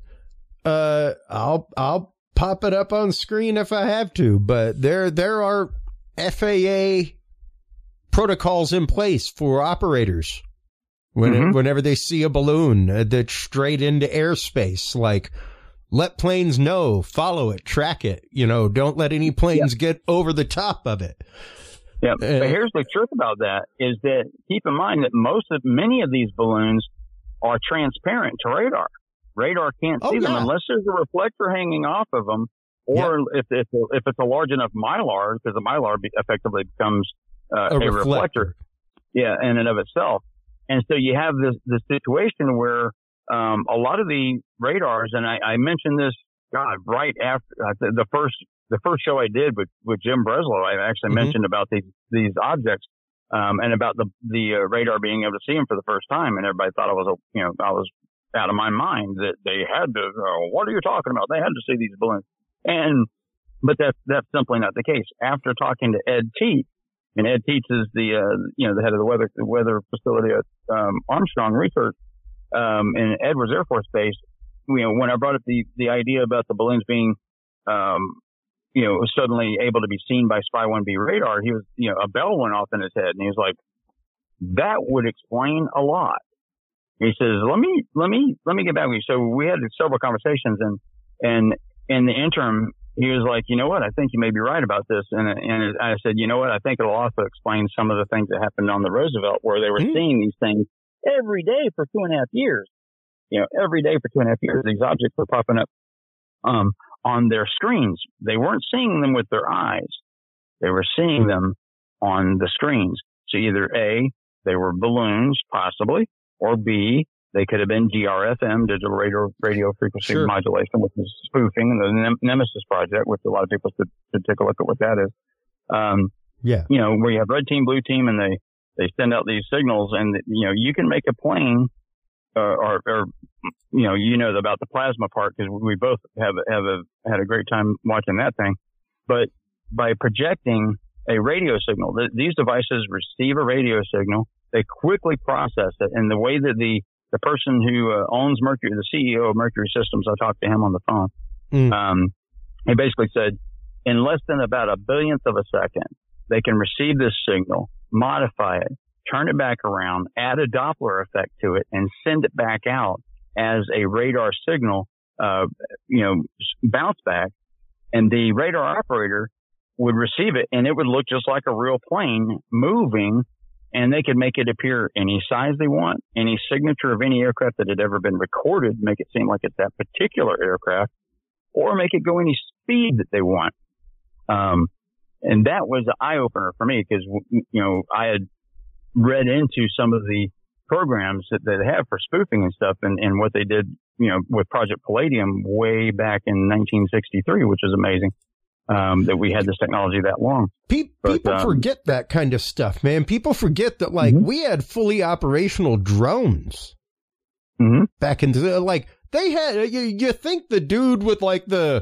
[SPEAKER 2] I'll pop it up on screen if I have to, but there are FAA protocols in place for operators whenever they see a balloon that's straight into airspace, like let planes know, follow it, track it, don't let any planes get over the top of it.
[SPEAKER 4] Yeah, but here's the truth about that is that keep in mind that many of these balloons are transparent to radar. Radar can't see them unless there's a reflector hanging off of them, or if it's a large enough Mylar, because the Mylar effectively becomes a reflector. Yeah, in and of itself. And so you have this situation where a lot of the radars, and I mentioned this, right after the first show I did with Jim Breslow, I actually mentioned about these objects, and about the radar being able to see them for the first time. And everybody thought I was out of my mind that they had to, what are you talking about? They had to see these balloons. But that's simply not the case. After talking to Ed Teets, and Ed Teets is the head of the weather facility at Armstrong Research, in Edwards Air Force Base, when I brought up the idea about the balloons being, suddenly able to be seen by Spy 1B radar, he was, a bell went off in his head, and he was like, that would explain a lot. He says, let me get back with you. So we had several conversations, and in the interim, he was like, you know what? I think you may be right about this. And I said, you know what? I think it'll also explain some of the things that happened on the Roosevelt, where they were seeing these things every day for 2.5 years. Every day for 2.5 years, these objects were popping up on their screens. They weren't seeing them with their eyes. They were seeing them on the screens. So either A, they were balloons, possibly, or B, They could have been GRFM, digital radio frequency
[SPEAKER 2] Sure.
[SPEAKER 4] modulation, which is spoofing, and the Nemesis project, which a lot of people should take a look at what that is.
[SPEAKER 2] Yeah.
[SPEAKER 4] You know, where you have red team, blue team, and they send out these signals, and you know, you can make a plane, or you know about the plasma part, because we both had a great time watching that thing. But by projecting a radio signal, these devices receive a radio signal, they quickly process it, and the way that the person who owns Mercury, the CEO of Mercury Systems, I talked to him on the phone. He basically said, in less than about a billionth of a second, they can receive this signal, modify it, turn it back around, add a Doppler effect to it, and send it back out as a radar signal, bounce back. And the radar operator would receive it, and it would look just like a real plane moving, and they could make it appear any size they want, any signature of any aircraft that had ever been recorded, make it seem like it's that particular aircraft, or make it go any speed that they want. And that was an eye-opener for me, because, you know, I had read into some of the programs that they have for spoofing and stuff, and what they did, you know, with Project Palladium way back in 1963, which is amazing, that we had this technology that long.
[SPEAKER 2] People forget that kind of stuff, man. People forget that, like, we had fully operational drones back in the, like, they had, you think the dude with, like, the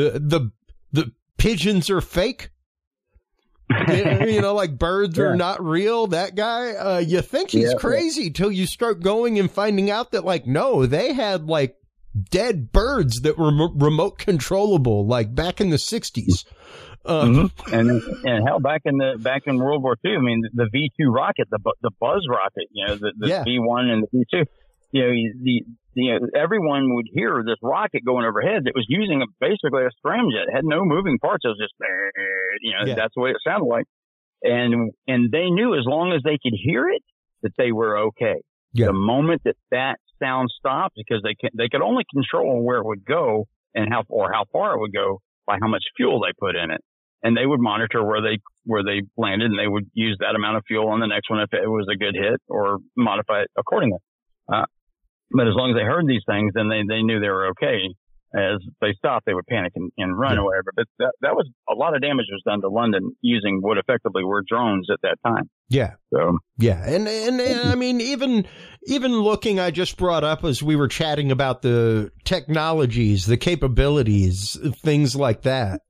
[SPEAKER 2] pigeons are fake? You know, like birds are not real, that guy, you think he's crazy till you start going and finding out that, like, no, they had, like, dead birds that were remote controllable, like back in the 60s.
[SPEAKER 4] And hell, back in World War II, I mean, the V2 rocket, the Buzz rocket, you know, the V1 and the V2, you know, everyone would hear this rocket going overhead that was using basically a scramjet. It had no moving parts. It was just, you know, that's the way it sounded like. And they knew as long as they could hear it, that they were okay. Yeah. The moment that sound stopped, because they could only control where it would go and how far it would go by how much fuel they put in it. And they would monitor where they landed, and they would use that amount of fuel on the next one if it was a good hit, or modify it accordingly. But as long as they heard these things, then they knew they were okay. As they stopped, they would panic and run or whatever. But that was a lot of damage was done to London using what effectively were drones at that time. Yeah. So
[SPEAKER 2] yeah, and I mean, even looking, I just brought up as we were chatting about the technologies, the capabilities, things like that.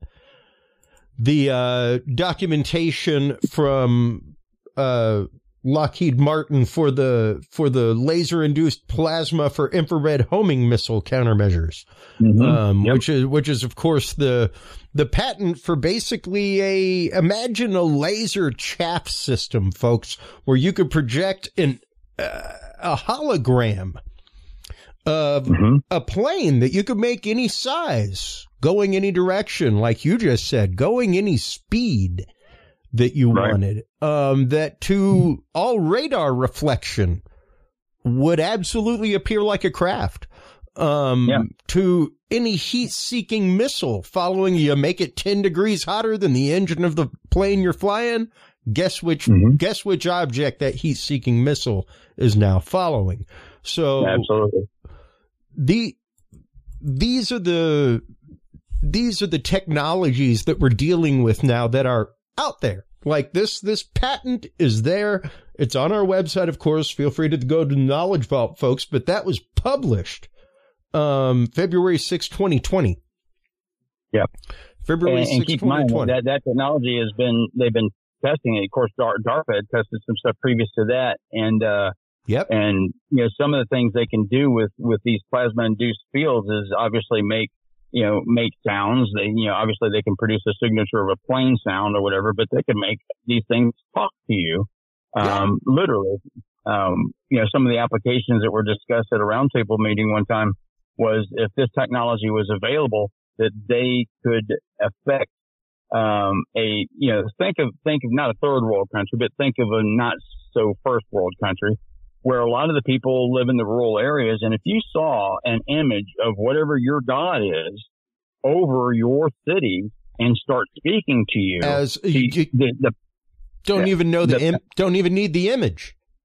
[SPEAKER 2] The documentation from Lockheed Martin for the laser-induced plasma for infrared homing missile countermeasures, which is of course the patent for basically imagine a laser chaff system, folks, where you could project a hologram of a plane that you could make any size, going any direction, like you just said, going any speed that you wanted, that to all radar reflection would absolutely appear like a craft. To any heat-seeking missile following you, make it 10 degrees hotter than the engine of the plane you're flying. Guess which object that heat-seeking missile is now following. So
[SPEAKER 4] absolutely,
[SPEAKER 2] these are the technologies that we're dealing with now that are out there. Like this patent is there. It's on our website, of course. Feel free to go to the Knowledge Vault, folks. But that was published February 6, 2020.
[SPEAKER 4] Yeah.
[SPEAKER 2] February 6, 2020.
[SPEAKER 4] That technology they've been testing it. Of course, DARPA had tested some stuff previous to that. And, and, you know, some of the things they can do with these plasma induced fields is obviously make sounds. They, you know, obviously they can produce a signature of a plane sound or whatever, but they can make these things talk to you, literally. You know, some of the applications that were discussed at a roundtable meeting one time was if this technology was available, that they could affect, think of not a third world country, but think of a not so first world country, where a lot of the people live in the rural areas. And if you saw an image of whatever your god is over your city and start speaking to you,
[SPEAKER 2] don't even need the image.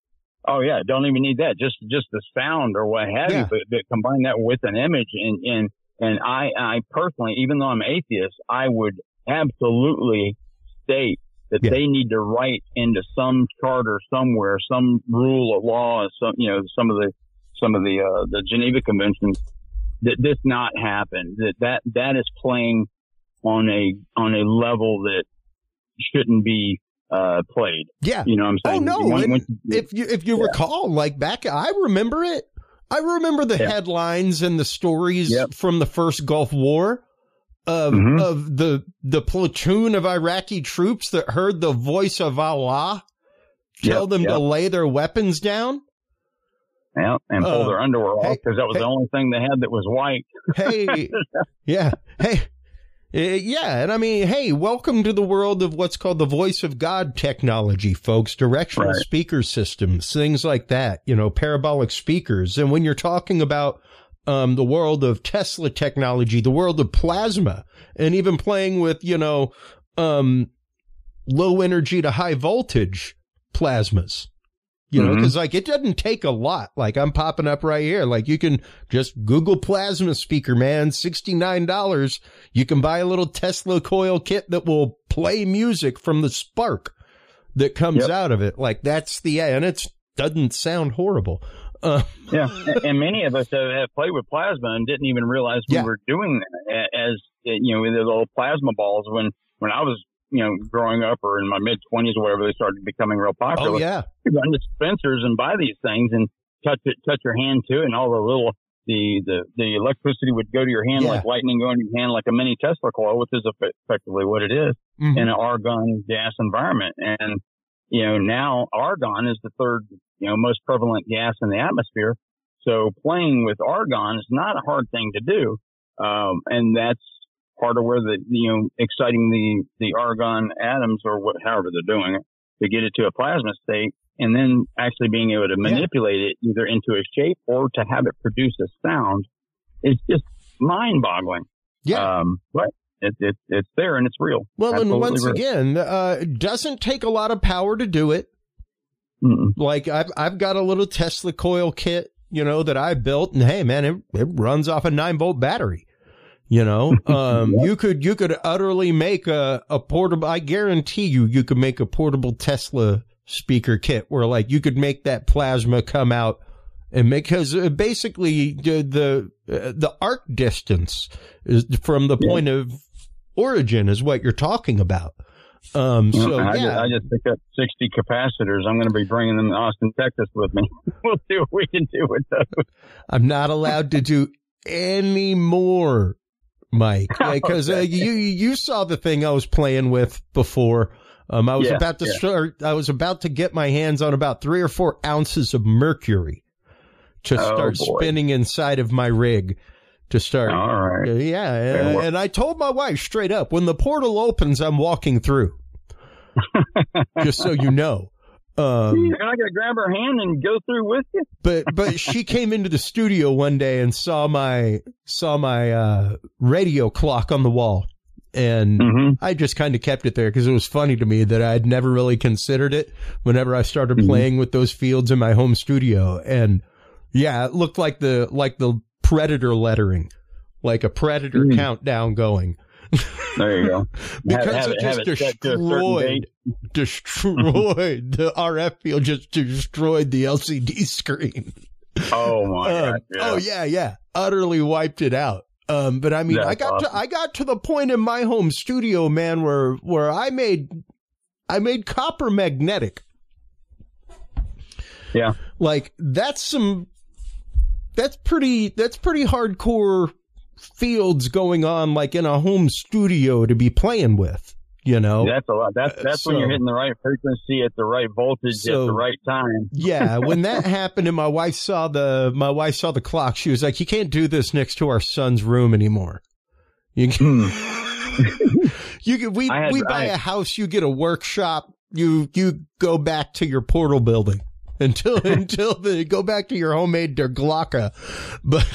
[SPEAKER 4] Oh yeah, don't even need that. Just the sound or what have you, but combine that with an image and I personally, even though I'm atheist, I would absolutely state that they need to write into some charter somewhere, some rule of law, some of the Geneva Conventions, that this not happen. That is playing on a level that shouldn't be played.
[SPEAKER 2] Yeah.
[SPEAKER 4] You know what I'm saying?
[SPEAKER 2] Oh no. If you recall, like back, I remember it. I remember the headlines and the stories from the first Gulf War of the platoon of Iraqi troops that heard the voice of Allah tell them to lay their weapons down.
[SPEAKER 4] Yeah, and pull their underwear off because that was the only thing they had that was white. And I mean, hey, welcome to the world of what's called the voice of God technology, folks. Directional speaker systems, things like that, parabolic speakers. And when you're talking about the world of Tesla technology, the world of plasma, and even playing with, low energy to high voltage plasmas. Because like it doesn't take a lot. Like I'm popping up right here. Like you can just Google plasma speaker, man. $69. You can buy a little Tesla coil kit that will play music from the spark that comes out of it. Like that's and it doesn't sound horrible. And many of us have played with plasma and didn't even realize we were doing that. As with those old plasma balls when I was growing up or in my mid-20s or whatever, they started becoming real popular.
[SPEAKER 2] Oh, yeah.
[SPEAKER 4] You run to Spencer's and buy these things and touch your hand to it, and all the electricity would go to your hand like lightning going to your hand like a mini Tesla coil, which is effectively what it is in an argon gas environment. And, now argon is the third, most prevalent gas in the atmosphere. So playing with argon is not a hard thing to do. And that's part of where exciting the argon atoms or however they're doing it to get it to a plasma state, and then actually being able to manipulate it either into a shape or to have it produce a sound is just mind boggling. Yeah. But it's there and it's real.
[SPEAKER 2] Well,
[SPEAKER 4] Absolutely
[SPEAKER 2] and once
[SPEAKER 4] real.
[SPEAKER 2] again, it doesn't take a lot of power to do it. Like I've got a little Tesla coil kit, that I built, and hey man, it runs off a 9-volt battery. You could utterly make a portable, I guarantee you could make a portable Tesla speaker kit where like you could make that plasma come out and because basically the arc distance is from the point of origin is what you're talking about. I just picked up 60 capacitors. I'm going to be bringing them to Austin, Texas with me. We'll see what we can do with those. I'm not allowed to do any more, Mike, because you saw the thing I was playing with before. I was about to get my hands on about 3 or 4 ounces of mercury to start spinning inside of my rig to start.
[SPEAKER 4] All right.
[SPEAKER 2] And I told my wife straight up, when the portal opens, I'm walking through. Just so you know.
[SPEAKER 4] You're not going to grab her hand and go through with you?
[SPEAKER 2] But she came into the studio one day and saw my radio clock on the wall. And I just kind of kept it there because it was funny to me that I'd never really considered it whenever I started playing with those fields in my home studio. And yeah, it looked like the Predator lettering, like a Predator countdown going.
[SPEAKER 4] There you go.
[SPEAKER 2] Because it just destroyed the RF field, just destroyed the LCD screen.
[SPEAKER 4] Oh my God. Yeah.
[SPEAKER 2] Oh yeah. Utterly wiped it out. But I mean, I got to the point in my home studio, man, where I made copper magnetic.
[SPEAKER 4] Yeah.
[SPEAKER 2] Like that's pretty hardcore fields going on, like in a home studio to be playing with,
[SPEAKER 4] That's a lot. That's when you're hitting the right frequency at the right voltage at the right time.
[SPEAKER 2] Yeah. When that happened and my wife saw the clock, she was like, you can't do this next to our son's room anymore. We buy a house, you get a workshop, you go back to your portal building. Until they go back to your homemade Der Glocke. But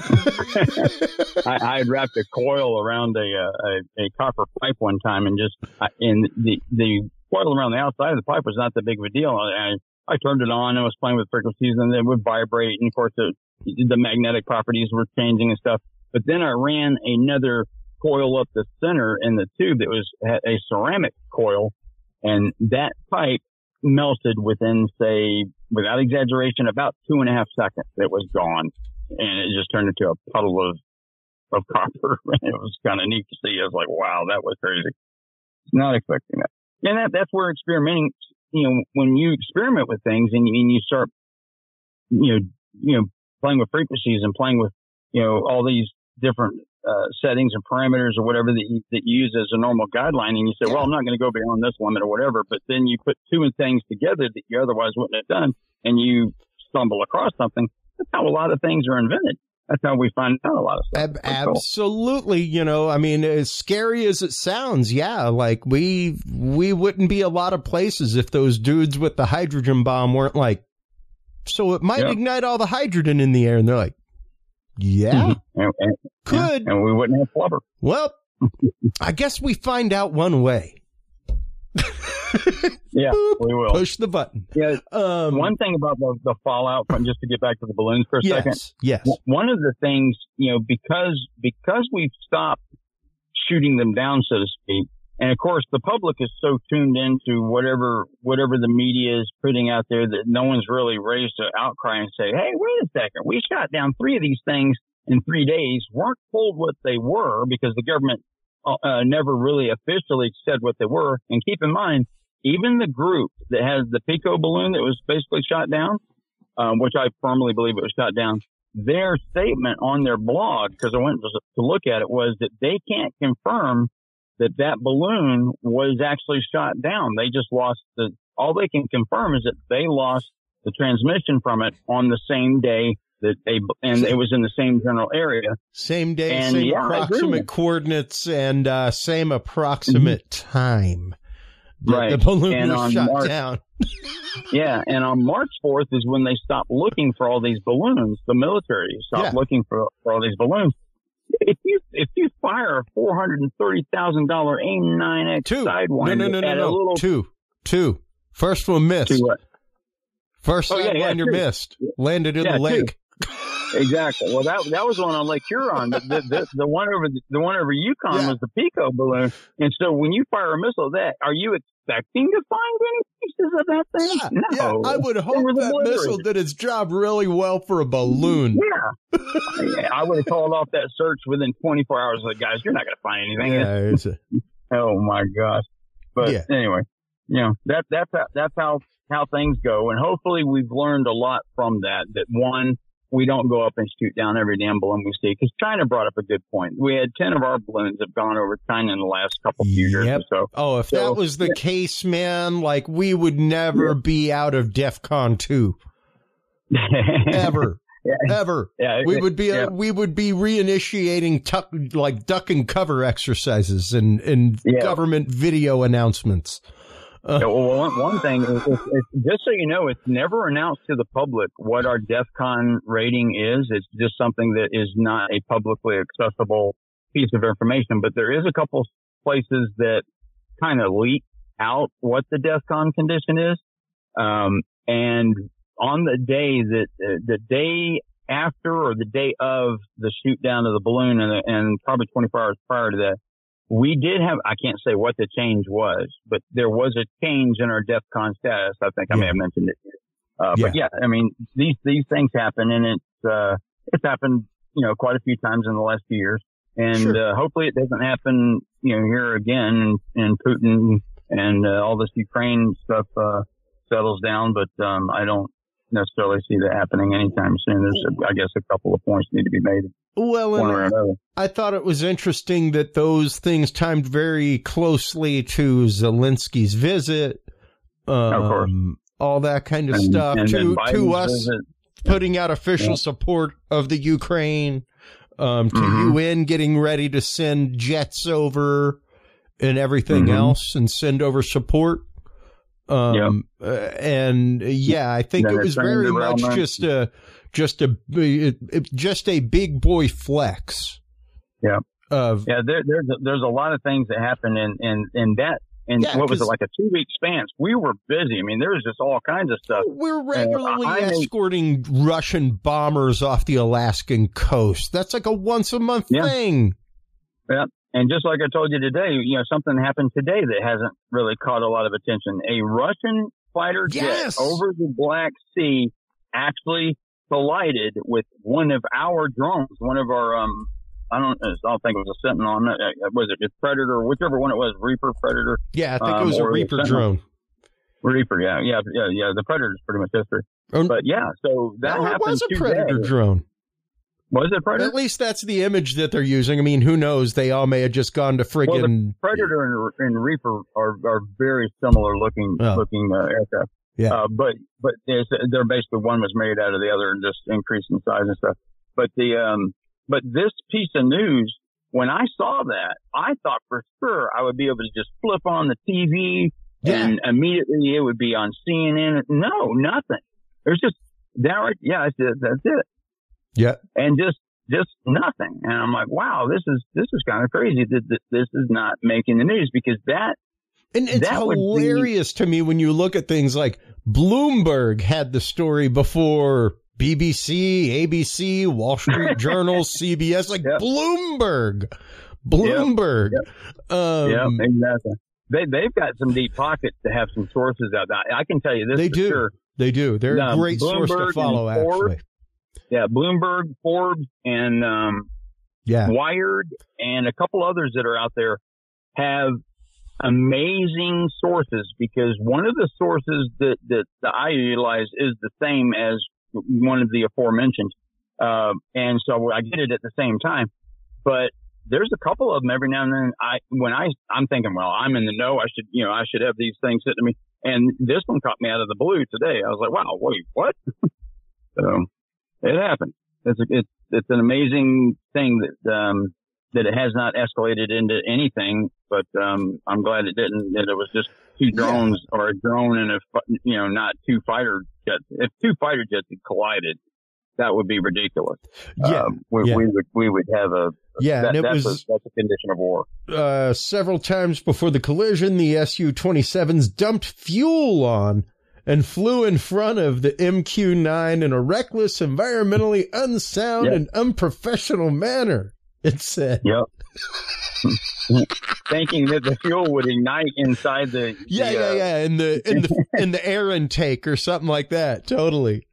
[SPEAKER 4] I had wrapped a coil around a copper pipe one time, and the coil around the outside of the pipe was not that big of a deal. I I turned it on and was playing with frequencies, and it would vibrate. And of course, the magnetic properties were changing and stuff. But then I ran another coil up the center in the tube that was a ceramic coil, and that pipe melted within, say, without exaggeration, about 2.5 seconds. It was gone, and it just turned into a puddle of copper. It was kind of neat to see. I was like, wow, that was crazy. Not expecting that. And that's where experimenting, when you experiment with things and you start, playing with frequencies and playing with, all these different settings and parameters or whatever that you use as a normal guideline, and you say, well, I'm not going to go beyond this limit or whatever, but then you put two things together that you otherwise wouldn't have done, and you stumble across something. That's how a lot of things are invented. That's how we find out a lot of stuff.
[SPEAKER 2] Absolutely. I mean, as scary as it sounds, like we wouldn't be a lot of places if those dudes with the hydrogen bomb weren't like, so it might ignite all the hydrogen in the air. And they're like, yeah, could.
[SPEAKER 4] And we wouldn't have flubber.
[SPEAKER 2] Well, I guess we find out one way.
[SPEAKER 4] Yeah, we will.
[SPEAKER 2] Push the button.
[SPEAKER 4] Yeah. One thing about the fallout, just to get back to the balloons for a second.
[SPEAKER 2] Yes.
[SPEAKER 4] One of the things, because we've stopped shooting them down, so to speak, and of course the public is so tuned into whatever the media is putting out there that no one's really raised an outcry and say, hey, wait a second, we shot down 3 of these things in 3 days, weren't told what they were because the government never really officially said what they were. And keep in mind, even the group that has the Pico balloon that was basically shot down, which I firmly believe it was shot down, their statement on their blog, because I went to look at it, was that they can't confirm that balloon was actually shot down. They just lost all they can confirm is that they lost the transmission from it on the same day and it was in the same general area.
[SPEAKER 2] Same day, and same approximate coordinates, and same approximate time.
[SPEAKER 4] Right.
[SPEAKER 2] The balloon was shot down.
[SPEAKER 4] Yeah, and on March 4th is when they stopped looking for all these balloons. The military stopped looking for all these balloons. If you fire a $430,000 AIM-9X Sidewinder at a little
[SPEAKER 2] two. First one missed.
[SPEAKER 4] Two what?
[SPEAKER 2] First Sidewinder missed. Landed in the lake.
[SPEAKER 4] Exactly. Well, that was one on Lake Huron. The one over Yukon was the Pico balloon. And so when you fire a missile that, are you expecting to find any pieces of that thing? No.
[SPEAKER 2] Yeah, I would hope that missile did its job really well for a balloon.
[SPEAKER 4] Yeah. I would have called off that search within 24 hours. Like, guys, you're not going to find anything. Oh my gosh. But anyway, that's how things go. And hopefully we've learned a lot from that. That one, we don't go up and shoot down every damn balloon we see. Because China brought up a good point. We had 10 of our balloons have gone over China in the last couple of years or so.
[SPEAKER 2] Oh, if that was the case, man, like we would never be out of DEFCON 2. Ever. Ever. We would be reinitiating duck and cover exercises and government video announcements.
[SPEAKER 4] One thing is, just so you know, it's never announced to the public what our DEFCON rating is. It's just something that is not a publicly accessible piece of information. But there is a couple places that kind of leak out what the DEFCON condition is. And on the day after or the day of the shoot down of the balloon and probably 24 hours prior to that, we did have, I can't say what the change was, but there was a change in our DEFCON status. I think I may have mentioned it. But I mean, these things happen, and it's happened, quite a few times in the last few years. And, hopefully it doesn't happen, here again, and Putin and all this Ukraine stuff, settles down, but, I don't necessarily see that happening anytime soon. There's, I guess, a couple of points need to be made.
[SPEAKER 2] Well, I thought it was interesting that those things timed very closely to Zelensky's visit,
[SPEAKER 4] of course.
[SPEAKER 2] All that kind of stuff, to us putting out official support of the Ukraine, to UN getting ready to send jets over and everything else and send over support. And I think it was very much just a big boy flex.
[SPEAKER 4] There's a lot of things that happen, and that in what was it, like a 2-week span. We were busy. I mean, there was just all kinds of stuff.
[SPEAKER 2] We're regularly escorting Russian bombers off the Alaskan coast. That's like a once-a-month thing.
[SPEAKER 4] Yeah. And just like I told you today, something happened today that hasn't really caught a lot of attention. A Russian fighter jet over the Black Sea actually collided with one of our drones, one of our, I don't think it was a Sentinel. Was it just Predator, whichever one it was, Reaper, Predator?
[SPEAKER 2] Yeah, I think it was a Reaper drone.
[SPEAKER 4] Reaper, yeah. The Predator's pretty much history. But yeah, so that happened. It was
[SPEAKER 2] a Predator drone.
[SPEAKER 4] Was it Predator?
[SPEAKER 2] At least that's the image that they're using. I mean, who knows? They all may have just gone to friggin'. Well,
[SPEAKER 4] the Predator and Reaper are very similar looking aircraft.
[SPEAKER 2] Yeah.
[SPEAKER 4] But they're basically, one was made out of the other and just increased in size and stuff. But but this piece of news, when I saw that, I thought for sure I would be able to just flip on the TV and immediately it would be on CNN. No, nothing. There's just that. Yeah, that's it.
[SPEAKER 2] Yeah.
[SPEAKER 4] And just nothing. And I'm like, wow, this is kind of crazy that this is not making the news, because that.
[SPEAKER 2] And it's hilarious to me when you look at things like Bloomberg had the story before BBC, ABC, Wall Street Journal, CBS, Bloomberg.
[SPEAKER 4] Yeah, exactly. They've got some deep pockets to have some sources out there. I can tell you this.
[SPEAKER 2] They do.
[SPEAKER 4] Sure.
[SPEAKER 2] They do. They're a great source to follow, actually.
[SPEAKER 4] Yeah, Bloomberg, Forbes, and Wired, and a couple others that are out there have amazing sources, because one of the sources that I utilize is the same as one of the aforementioned. And so I get it at the same time, but there's a couple of them every now and then. I'm thinking, well, I'm in the know. I should have these things sent to me. And this one caught me out of the blue today. I was like, wow, wait, what? So it happened. It's an amazing thing that it has not escalated into anything, but I'm glad it didn't. That it was just two drones or a drone and not two fighter jets. If two fighter jets had collided, that would be ridiculous. We would have that's a condition of war.
[SPEAKER 2] Several times before the collision, the Su-27s dumped fuel on and flew in front of the MQ-9 in a reckless, environmentally unsound, and unprofessional manner, it said.
[SPEAKER 4] Yep. Thinking that the fuel would ignite inside the
[SPEAKER 2] in the air intake or something like that. Totally.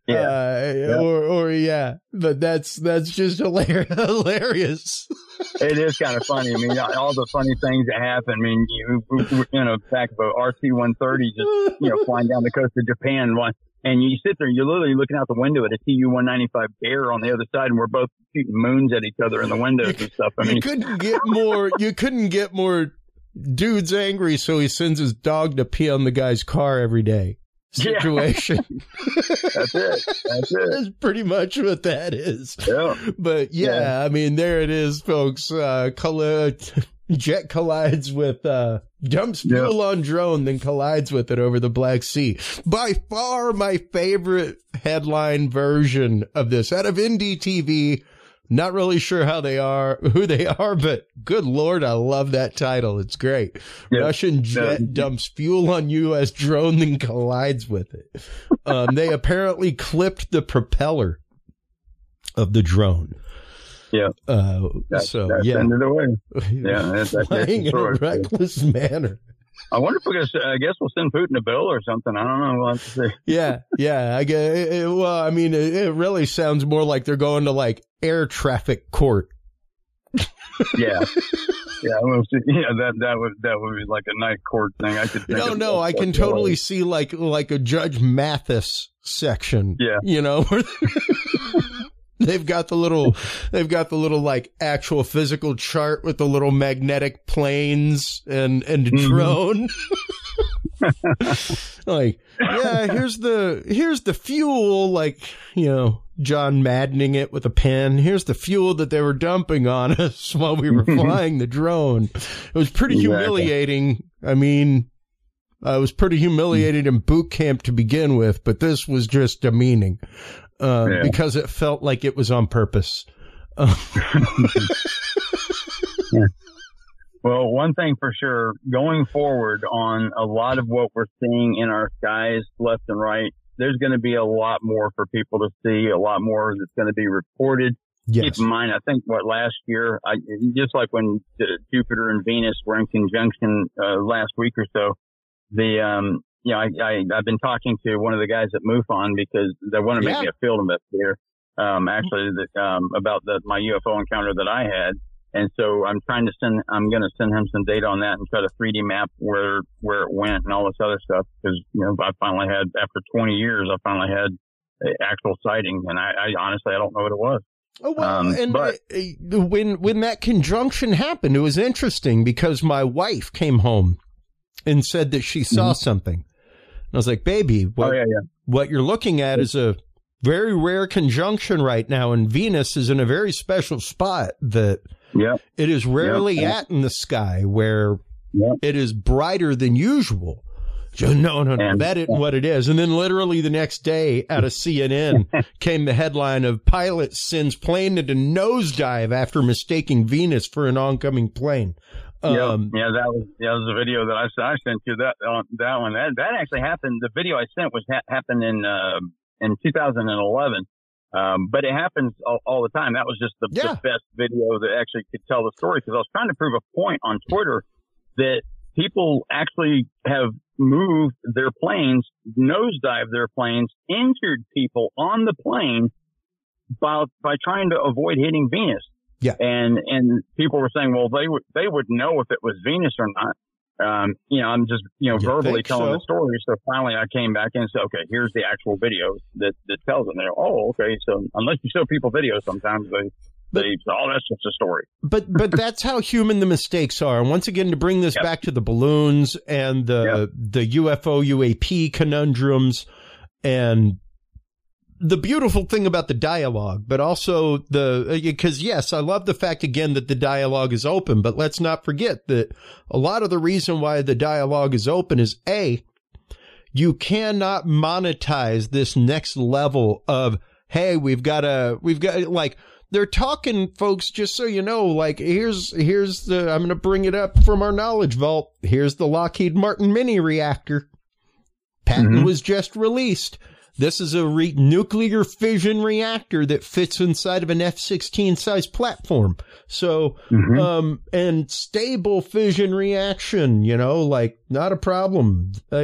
[SPEAKER 2] But that's just hilarious.
[SPEAKER 4] It is kind of funny. I mean, all the funny things that happen. I mean, back about RC-130 just flying down the coast of Japan, and you sit there, you're literally looking out the window at a Tu-195 Bear on the other side, and we're both shooting moons at each other in the windows and stuff. I mean,
[SPEAKER 2] you couldn't get more dude's angry, so he sends his dog to pee on the guy's car every day. Situation.
[SPEAKER 4] That's it.
[SPEAKER 2] That's pretty much what that is.
[SPEAKER 4] Yeah.
[SPEAKER 2] But I mean, there it is, folks. Jet collides with, dumps fuel on drone, then collides with it over the Black Sea. By far my favorite headline version of this out of NDTV. Not really sure who they are, but good Lord, I love that title. It's great. Yep. Russian jet dumps fuel on U.S. drone, then collides with it. They apparently clipped the propeller of the drone.
[SPEAKER 4] Yeah.
[SPEAKER 2] That's
[SPEAKER 4] ended the way. Yeah. That's
[SPEAKER 2] flying in a reckless manner.
[SPEAKER 4] I wonder if I guess we'll send Putin a bill or something. I don't know. We'll have to see.
[SPEAKER 2] Yeah. I guess, it really sounds more like they're going to air traffic court.
[SPEAKER 4] Yeah. That would be like a night court thing. I could.
[SPEAKER 2] I can totally see like a Judge Mathis section.
[SPEAKER 4] Yeah.
[SPEAKER 2] They've got the little actual physical chart with the little magnetic planes and a drone. Here's the fuel, John Maddening it with a pen. Here's the fuel that they were dumping on us while we were flying the drone. It was pretty humiliating. I mean, I was pretty humiliated in boot camp to begin with, but this was just demeaning. Because it felt like it was on purpose.
[SPEAKER 4] Well, one thing for sure, going forward on a lot of what we're seeing in our skies left and right, there's going to be a lot more for people to see, a lot more that's going to be reported.
[SPEAKER 2] Yes.
[SPEAKER 4] Keep in mind, I think last year, just like when Jupiter and Venus were in conjunction last week or so, I've been talking to one of the guys at MUFON because they want to make me a field investigator, about my UFO encounter that I had. And so I'm going to send him some data on that and try to 3D map where it went and all this other stuff. Cause, I finally had, after 20 years, I finally had an actual sighting, and I honestly, I don't know what it was.
[SPEAKER 2] Oh, well, when that conjunction happened, it was interesting because my wife came home and said that she saw something. And I was like, baby, what you're looking at is a very rare conjunction right now. And Venus is in a very special spot that it is rarely at in the sky, where it is brighter than usual. No, that isn't what it is. And then literally the next day out of CNN came the headline of pilot sends plane into nosedive after mistaking Venus for an oncoming plane.
[SPEAKER 4] That was a video that I sent you. That one that actually happened. The video I sent happened in 2011. But it happens all the time. That was just the best video that actually could tell the story, because I was trying to prove a point on Twitter that people actually have moved their planes, nosedived their planes, injured people on the plane by trying to avoid hitting Venus.
[SPEAKER 2] Yeah.
[SPEAKER 4] And people were saying, well, they would know if it was Venus or not. I'm just, verbally telling the story. So finally I came back and said, okay, here's the actual video that tells them. They're, okay. So unless you show people videos, sometimes they say, that's just a story.
[SPEAKER 2] But that's how human the mistakes are. And once again, to bring this back to the balloons and the UFO UAP conundrums, and the beautiful thing about the dialogue, but also because yes, I love the fact again that the dialogue is open, but let's not forget that a lot of the reason why the dialogue is open is you cannot monetize this next level of, hey, we've got like, they're talking, folks, just so you know, like, here's I'm going to bring it up from our knowledge vault. Here's the Lockheed Martin mini reactor. Patent was just released. This is a nuclear fission reactor that fits inside of an F-16 size platform. So, and stable fission reaction, like, not a problem. So,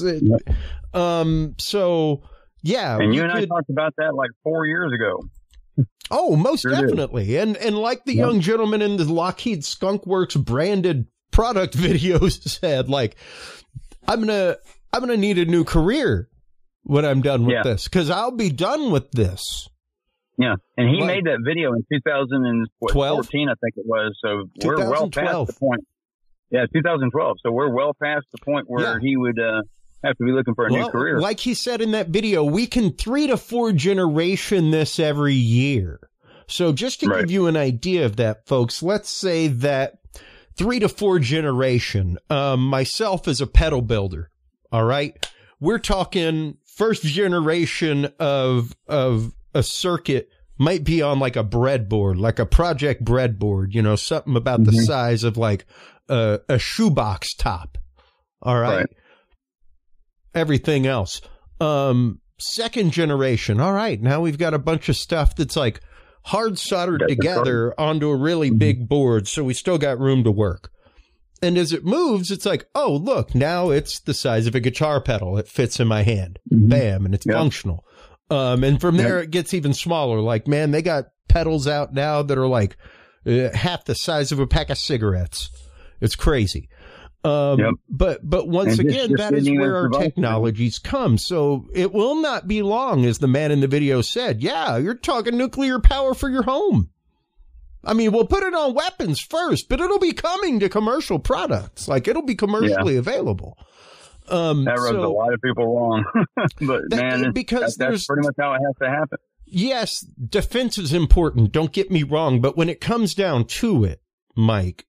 [SPEAKER 2] yeah.
[SPEAKER 4] And you and I talked about that like 4 years ago.
[SPEAKER 2] Oh, most definitely. And like the young gentleman in the Lockheed Skunk Works branded product videos said, like, I'm going to need a new career when I'm done with this, because I'll be done with this.
[SPEAKER 4] Yeah. And he made that video in 2014, I think it was. So we're well past the point. Yeah, 2012. So we're well past the point where he would have to be looking for a new career.
[SPEAKER 2] Like he said in that video, we can 3 to 4 generation this every year. So just to give you an idea of that, folks, let's say that 3 to 4 generation, myself as a pedal builder. All right. We're talking first generation of a circuit might be on like a breadboard, like a project breadboard, something about the size of like a shoebox top. All right. Everything else. Second generation. All right. Now we've got a bunch of stuff that's like hard soldered together onto a really big board. So we still got room to work. And as it moves, it's like, oh, look, now it's the size of a guitar pedal. It fits in my hand. Bam. And it's functional. And from there, it gets even smaller. Like, man, they got pedals out now that are like half the size of a pack of cigarettes. It's crazy. But once again, that is where our technologies come. So it will not be long, as the man in the video said. Yeah, you're talking nuclear power for your home. I mean, we'll put it on weapons first, but it'll be coming to commercial products. Like, it'll be commercially available.
[SPEAKER 4] That rubs a lot of people wrong. But that's pretty much how it has to happen.
[SPEAKER 2] Yes, defense is important. Don't get me wrong. But when it comes down to it, Mike,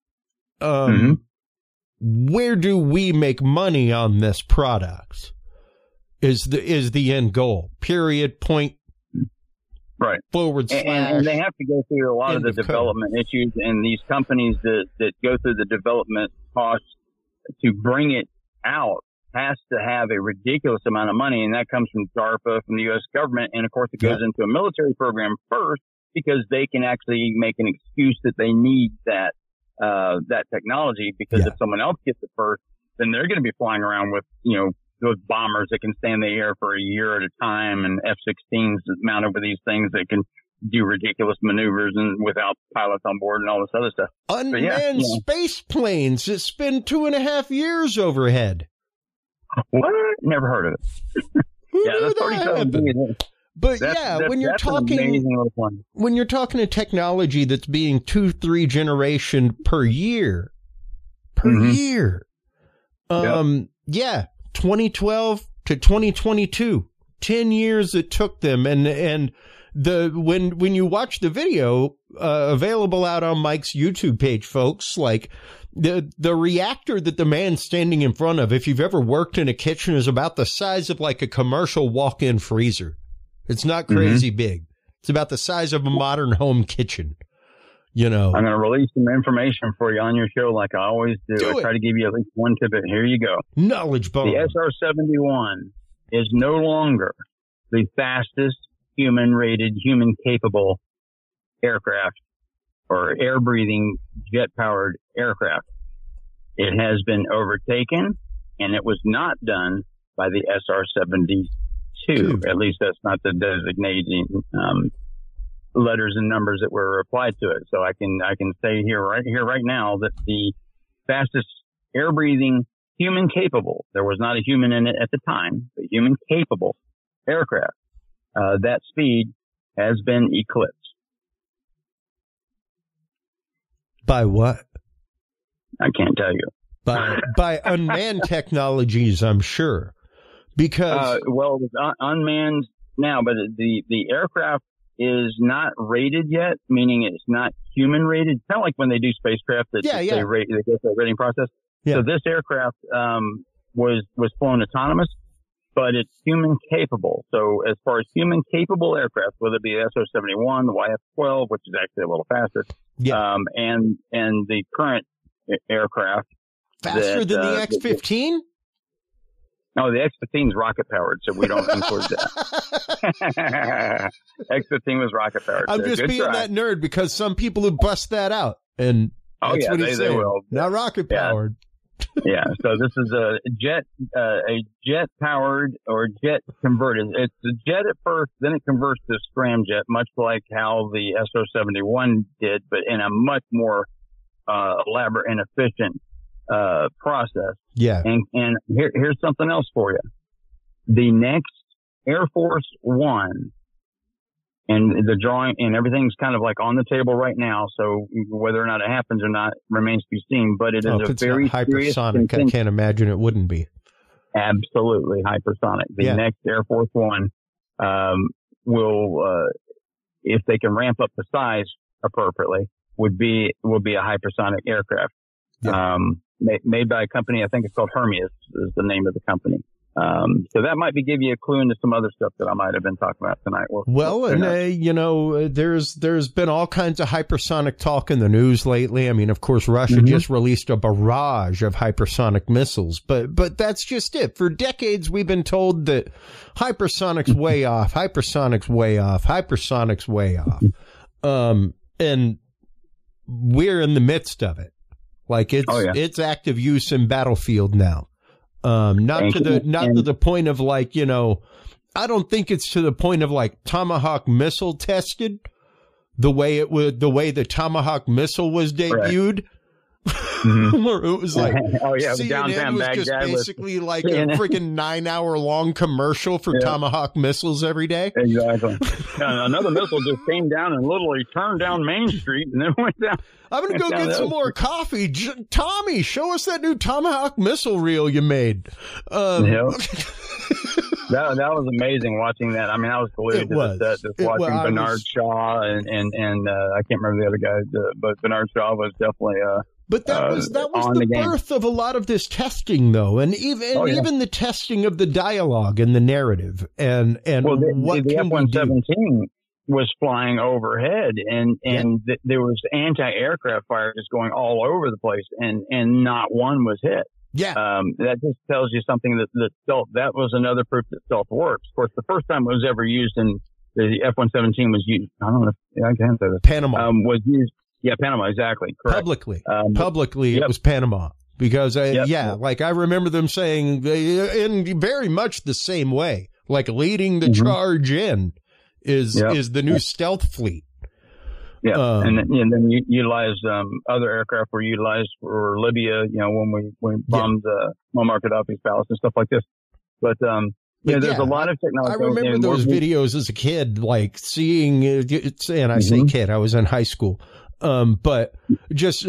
[SPEAKER 2] where do we make money on this product is the end goal. Period. Point.
[SPEAKER 4] Right.
[SPEAKER 2] Forward slash.
[SPEAKER 4] And they have to go through a lot of the
[SPEAKER 2] end of
[SPEAKER 4] development issues, and these companies that go through the development costs to bring it out has to have a ridiculous amount of money, and that comes from DARPA, from the U.S. government, and of course it goes into a military program first because they can actually make an excuse that they need that technology, because if someone else gets it first, then they're going to be flying around with, those bombers that can stay in the air for a year at a time, and F-16s that mount over these things that can do ridiculous maneuvers and without pilots on board and all this other stuff.
[SPEAKER 2] Unmanned space planes that spend 2.5 years overhead.
[SPEAKER 4] What? Never heard of it. That's $47
[SPEAKER 2] But when you're talking a technology that's being 2-3 generation per year, 2012 to 2022, 10 years it took them, and when you watch the video available out on Mike's YouTube page, folks, like the reactor that the man's standing in front of, if you've ever worked in a kitchen, is about the size of like a commercial walk-in freezer. It's not crazy big. It's about the size of a modern home kitchen. I'm
[SPEAKER 4] going to release some information for you on your show like I always do. I try to give you at least one tidbit. Here you go.
[SPEAKER 2] Knowledge bomb.
[SPEAKER 4] The SR-71 is no longer the fastest human-rated, human-capable aircraft or air-breathing, jet-powered aircraft. It has been overtaken, and it was not done by the SR-72. At least that's not the designating letters and numbers that were applied to it. So I can say right now that the fastest air-breathing, human-capable, there was not a human in it at the time, but human-capable aircraft, that speed has been eclipsed.
[SPEAKER 2] By what?
[SPEAKER 4] I can't tell you.
[SPEAKER 2] By unmanned technologies, I'm sure. Because
[SPEAKER 4] unmanned now, but the aircraft is not rated yet, meaning it's not human rated. Kind of like when they do spacecraft that they go through a rating process. Yeah. So this aircraft was flown autonomous, but it's human capable. So as far as human capable aircraft, whether it be the SR-71, the YF-12, which is actually a little faster, and the current aircraft
[SPEAKER 2] faster than the X-15.
[SPEAKER 4] No, the X-15 is rocket powered, so we don't include that. X-15 was rocket powered.
[SPEAKER 2] I'm just being that nerd because some people who bust that out, and that's what he's saying. They will. Not rocket powered.
[SPEAKER 4] Yeah, so this is a jet powered or jet converted. It's a jet at first, then it converts to scramjet, much like how the SR-71 did, but in a much more elaborate and efficient process.
[SPEAKER 2] Yeah.
[SPEAKER 4] And here's something else for you. The next Air Force One, and the drawing and everything's kind of like on the table right now. So whether or not it happens or not remains to be seen, but it is a very
[SPEAKER 2] hypersonic. I can't imagine it wouldn't be.
[SPEAKER 4] Absolutely hypersonic. The next Air Force One, will, if they can ramp up the size appropriately, will be a hypersonic aircraft. Yeah. Made by a company, I think it's called Hermeus is the name of the company. So that might give you a clue into some other stuff that I might have been talking about tonight. There's
[SPEAKER 2] been all kinds of hypersonic talk in the news lately. I mean, of course, Russia just released a barrage of hypersonic missiles, but that's just it. For decades, we've been told that hypersonics way off, hypersonics way off, hypersonics way off. And we're in the midst of it. Like it's active use in battlefield now. Not to the point of like, I don't think it's to the point of like Tomahawk missile tested the way the Tomahawk missile was debuted. Where it was like, CNN was just basically like a freaking 9-hour long commercial for Tomahawk missiles every day.
[SPEAKER 4] Exactly. Another missile just came down and literally turned down Main Street and then went down.
[SPEAKER 2] I'm going to go get some more coffee. Tommy, show us that new Tomahawk missile reel you made.
[SPEAKER 4] That was amazing watching that. I mean, I was glued to the set just watching Bernard Shaw and I can't remember the other guys, but Bernard Shaw was definitely
[SPEAKER 2] But that was the birth of a lot of this testing, though, and even the testing of the dialogue and the narrative, and
[SPEAKER 4] the
[SPEAKER 2] what can we do?
[SPEAKER 4] was flying overhead, and there was anti-aircraft fire just going all over the place, and not one was hit.
[SPEAKER 2] Yeah.
[SPEAKER 4] That just tells you something that stealth, that was another proof that stealth works. Of course, the first time it was ever used in the F-117 was used, I don't know if I can't say this.
[SPEAKER 2] Panama.
[SPEAKER 4] Was used, Panama, exactly. Correct.
[SPEAKER 2] Publicly,
[SPEAKER 4] yep.
[SPEAKER 2] It was Panama. Because,
[SPEAKER 4] yep.
[SPEAKER 2] like I remember them saying in very much the same way, like leading the charge in is the new stealth fleet.
[SPEAKER 4] Yeah, and then you utilize other aircraft were utilized for Libya, when we bombed Muammar Gaddafi's palace and stuff like this. But there's a lot of technology.
[SPEAKER 2] I remember those videos as a kid, like seeing, and I say kid, I was in high school, but just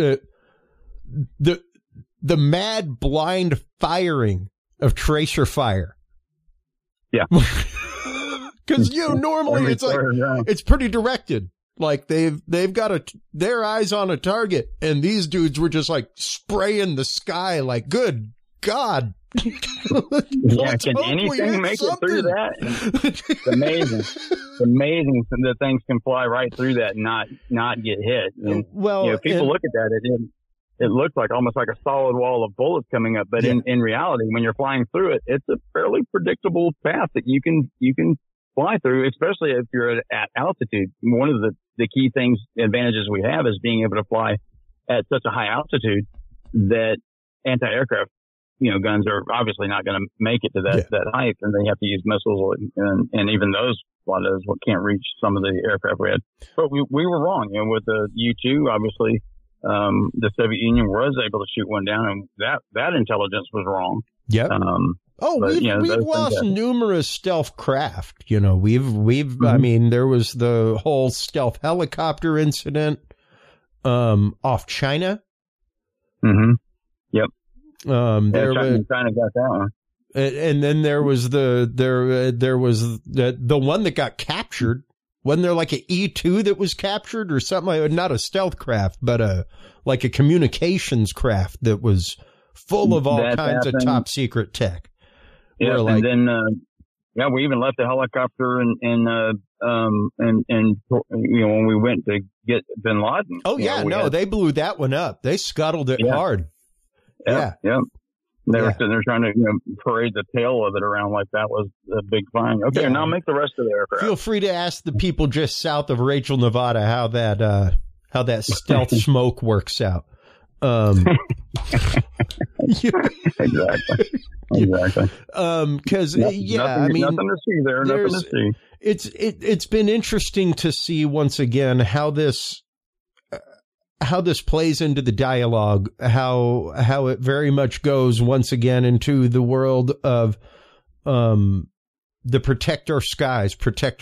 [SPEAKER 2] the mad blind firing of tracer fire.
[SPEAKER 4] Yeah,
[SPEAKER 2] because normally it's like it's pretty directed. Like they've got their eyes on a target, and these dudes were just like spraying the sky. Like, good God!
[SPEAKER 4] Can anything make it through that? It's amazing. It's amazing that things can fly right through that and not get hit. And, people look at that, it looks like almost like a solid wall of bullets coming up, but in reality, when you're flying through it, it's a fairly predictable path that you can fly through, especially if you're at altitude. One of the key advantages we have is being able to fly at such a high altitude that anti-aircraft, guns are obviously not going to make it to that height, and they have to use missiles, and even those, a lot of those can't reach some of the aircraft we had. But we were wrong, with the U-2, obviously, the Soviet Union was able to shoot one down, and that intelligence was wrong.
[SPEAKER 2] Yep. We've lost numerous stealth craft. We've I mean, there was the whole stealth helicopter incident off China.
[SPEAKER 4] Yep.
[SPEAKER 2] China
[SPEAKER 4] got that one.
[SPEAKER 2] And then there was the one that got captured. Wasn't there like an E-2 that was captured or something? Like, not a stealth craft, but like a communications craft that was full of all kinds of top secret tech.
[SPEAKER 4] Yeah, and then we even left the helicopter and when we went to get Bin Laden.
[SPEAKER 2] Oh yeah, they blew that one up. They scuttled it hard.
[SPEAKER 4] Yeah. They were sitting there trying to parade the tail of it around like that was a big find. Okay, now make the rest of the aircraft.
[SPEAKER 2] Feel free to ask the people just south of Rachel, Nevada, how that stealth smoke works out. Exactly. Because I mean,
[SPEAKER 4] nothing to see there. Nothing to see.
[SPEAKER 2] It's been interesting to see once again how this plays into the dialogue, how it very much goes once again into the world of the protect our skies.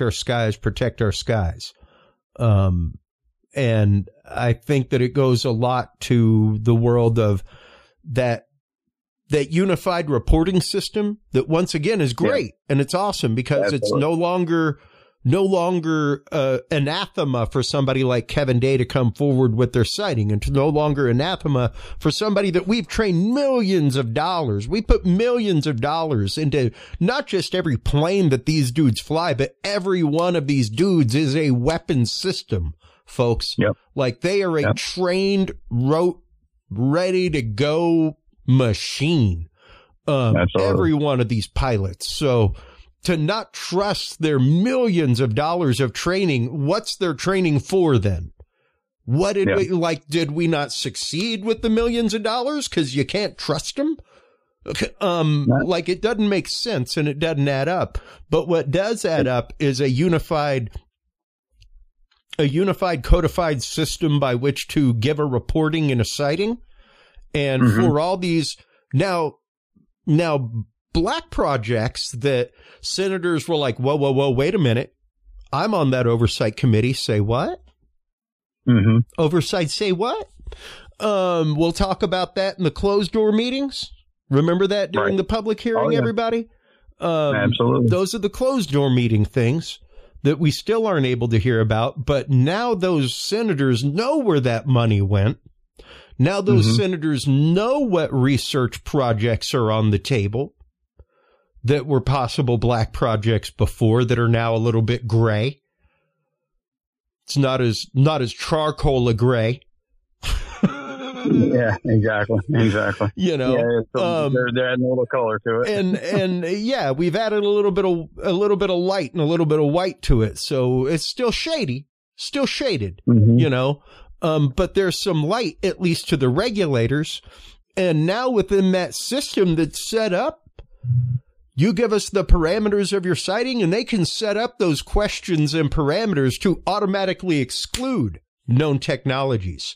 [SPEAKER 2] And I think that it goes a lot to the world of that unified reporting system that once again is great and it's awesome because it's no longer anathema for somebody like Kevin Day to come forward with their sighting, and to no longer anathema for somebody that we've trained millions of dollars. We put millions of dollars into not just every plane that these dudes fly, but every one of these dudes is a weapon system, folks.
[SPEAKER 4] Yep.
[SPEAKER 2] Like they are a trained, ready to go machine. Every one of these pilots. So to not trust their millions of dollars of training, what's their training for then? What did did we not succeed with the millions of dollars because you can't trust them? Like it doesn't make sense and it doesn't add up. But what does add up is a unified codified system by which to give a reporting and a sighting. And for all these now black projects that senators were like, whoa, wait a minute. I'm on that oversight committee. Say what? Oversight say what? We'll talk about that in the closed door meetings. Remember that during the public hearing, everybody?
[SPEAKER 4] Absolutely.
[SPEAKER 2] Those are the closed door meeting things that we still aren't able to hear about. But now those senators know where that money went. Now those senators know what research projects are on the table that were possible black projects before that are now a little bit gray. It's not as charcoal gray.
[SPEAKER 4] Yeah, exactly.
[SPEAKER 2] You know,
[SPEAKER 4] they're adding a little color to it,
[SPEAKER 2] and yeah, we've added a little bit of light and a little bit of white to it, so it's still shaded,
[SPEAKER 4] mm-hmm.
[SPEAKER 2] you know, but there's some light at least to the regulators, and now within that system that's set up, you give us the parameters of your sighting, and they can set up those questions and parameters to automatically exclude known technologies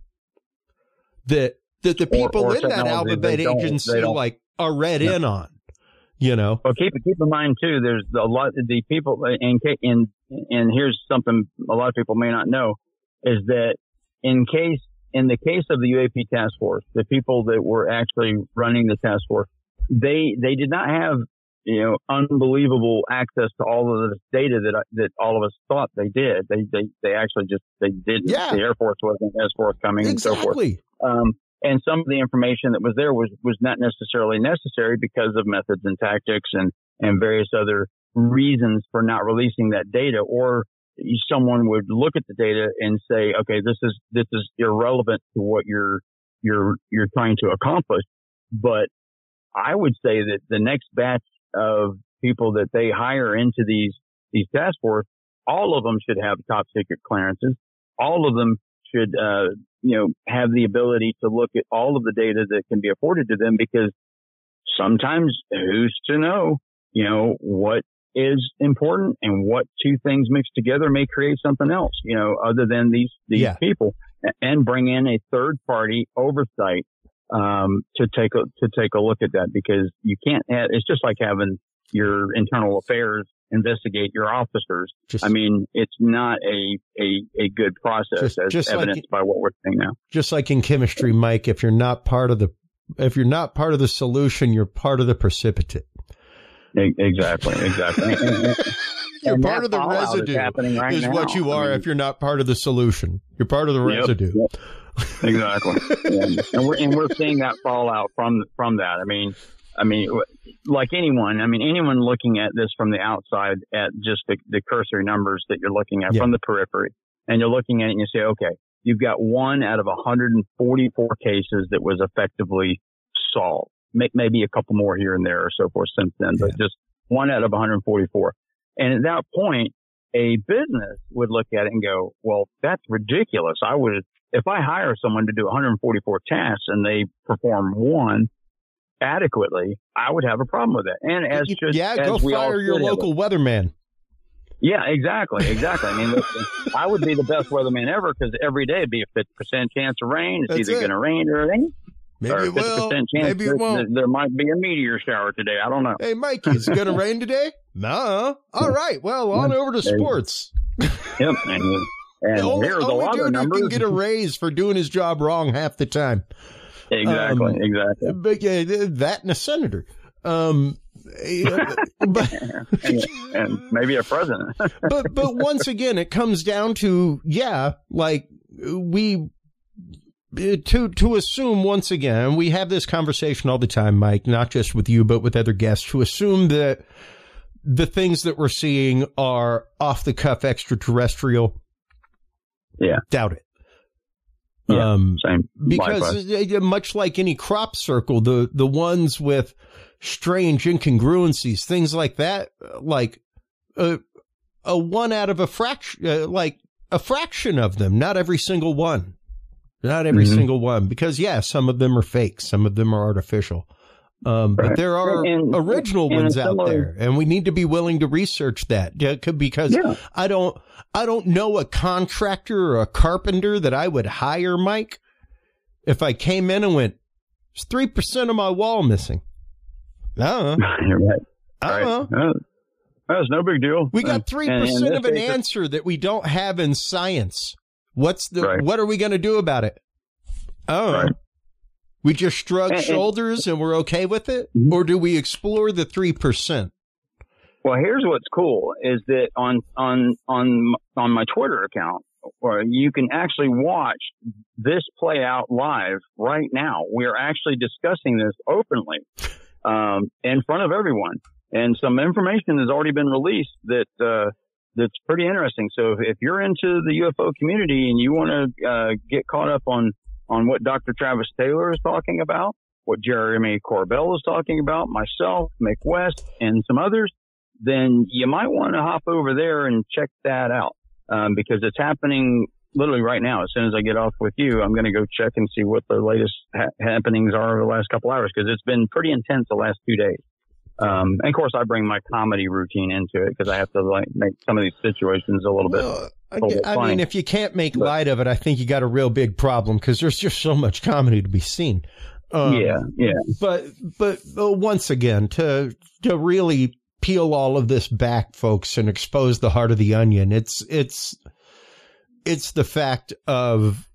[SPEAKER 2] that the people
[SPEAKER 4] or
[SPEAKER 2] in that alphabet agency are read in on, you know.
[SPEAKER 4] Well, keep in mind too, there's a lot of the people and here's something a lot of people may not know is that in the case of the UAP task force, the people that were actually running the task force, they did not have, you know, unbelievable access to all of this data that all of us thought they did. They actually they didn't.
[SPEAKER 2] Yeah.
[SPEAKER 4] The Air Force wasn't as forthcoming and so forth. And some of the information that was there was not necessarily necessary because of methods and tactics and various other reasons for not releasing that data. Or someone would look at the data and say, okay, this is irrelevant to what you're trying to accomplish. But I would say that the next batch of people that they hire into these task force, all of them should have top secret clearances. All of them should, have the ability to look at all of the data that can be afforded to them, because sometimes who's to know, you know, what is important and what two things mixed together may create something else, you know, other than these people, and bring in a third party oversight to take a look at that, because you can't have, it's just like having your internal affairs investigate your officers. I mean, it's not a good process, as evidenced by what we're seeing now. Just
[SPEAKER 2] like in chemistry, Mike, if you're not part of the solution, you're part of the precipitate.
[SPEAKER 4] Exactly.
[SPEAKER 2] You're part of the residue is what you are. If you're not part of the solution, you're part of the residue.
[SPEAKER 4] Yep. Exactly. and we're seeing that fallout from that. I mean, like anyone looking at this from the outside at just the cursory numbers that you're looking at from the periphery, and you're looking at it and you say, okay, you've got 1 out of 144 cases that was effectively solved. Maybe a couple more here and there or so forth since then, but just 1 out of 144. And at that point, a business would look at it and go, well, that's ridiculous. If I hire someone to do 144 tasks and they perform 1 adequately, I would have a problem with it. And
[SPEAKER 2] go fire your local weatherman.
[SPEAKER 4] Yeah, exactly. I mean, I would be the best weatherman ever, because every day it'd be a 50% chance of rain. It's either going to rain or rain.
[SPEAKER 2] Maybe it will. Maybe it won't.
[SPEAKER 4] There might be a meteor shower today. I don't know.
[SPEAKER 2] Hey, Mike, is it going to rain today? No. All right. Well, on over to sports.
[SPEAKER 4] Yep. And here's a lot of numbers.
[SPEAKER 2] Can get a raise for doing his job wrong half the time.
[SPEAKER 4] Exactly.
[SPEAKER 2] But that and a senator.
[SPEAKER 4] And maybe a president.
[SPEAKER 2] but once again, it comes down to to assume, once again, we have this conversation all the time, Mike, not just with you but with other guests, to assume that the things that we're seeing are off the cuff extraterrestrial.
[SPEAKER 4] Yeah,
[SPEAKER 2] doubt it.
[SPEAKER 4] Yeah, same.
[SPEAKER 2] Because much like any crop circle, the ones with strange incongruencies, things like that, like a 1 out of a fraction, like a fraction of them, not every single one. Not every single one, because some of them are fake, some of them are artificial. But there are original ones out there, and we need to be willing to research that, because I don't know a contractor or a carpenter that I would hire, Mike, if I came in and went, there's 3% of my wall missing. I don't know.
[SPEAKER 4] That's no big deal.
[SPEAKER 2] We got 3% of an answer that we don't have in science. What are we going to do about it? We just shrug shoulders and we're okay with it? Or do we explore the 3%?
[SPEAKER 4] Well, here's what's cool is that on my Twitter account, you can actually watch this play out live right now. We are actually discussing this openly in front of everyone. And some information has already been released that that's pretty interesting. So if you're into the UFO community and you want to get caught up on what Dr. Travis Taylor is talking about, what Jeremy Corbell is talking about, myself, Mick West, and some others, then you might want to hop over there and check that out, because it's happening literally right now. As soon as I get off with you, I'm going to go check and see what the latest happenings are over the last couple hours, because it's been pretty intense the last 2 days. And of course, I bring my comedy routine into it because I have to make some of these situations a little bit.
[SPEAKER 2] I mean, if you can't make light of it, I think you got a real big problem, because there's just so much comedy to be seen.
[SPEAKER 4] Yeah.
[SPEAKER 2] But once again, to really peel all of this back, folks, and expose the heart of the onion, it's the fact of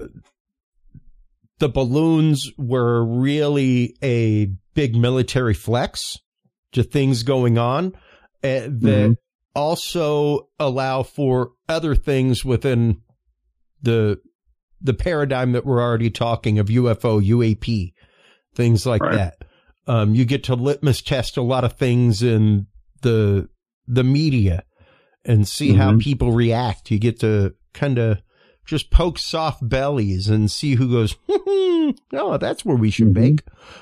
[SPEAKER 2] the balloons were really a big military flex to things going on that also allow for other things within the paradigm that we're already talking of UFO, UAP, things like that. You get to litmus test a lot of things in the media and see how people react. You get to kind of just poke soft bellies and see who goes, no, that's where we should bake.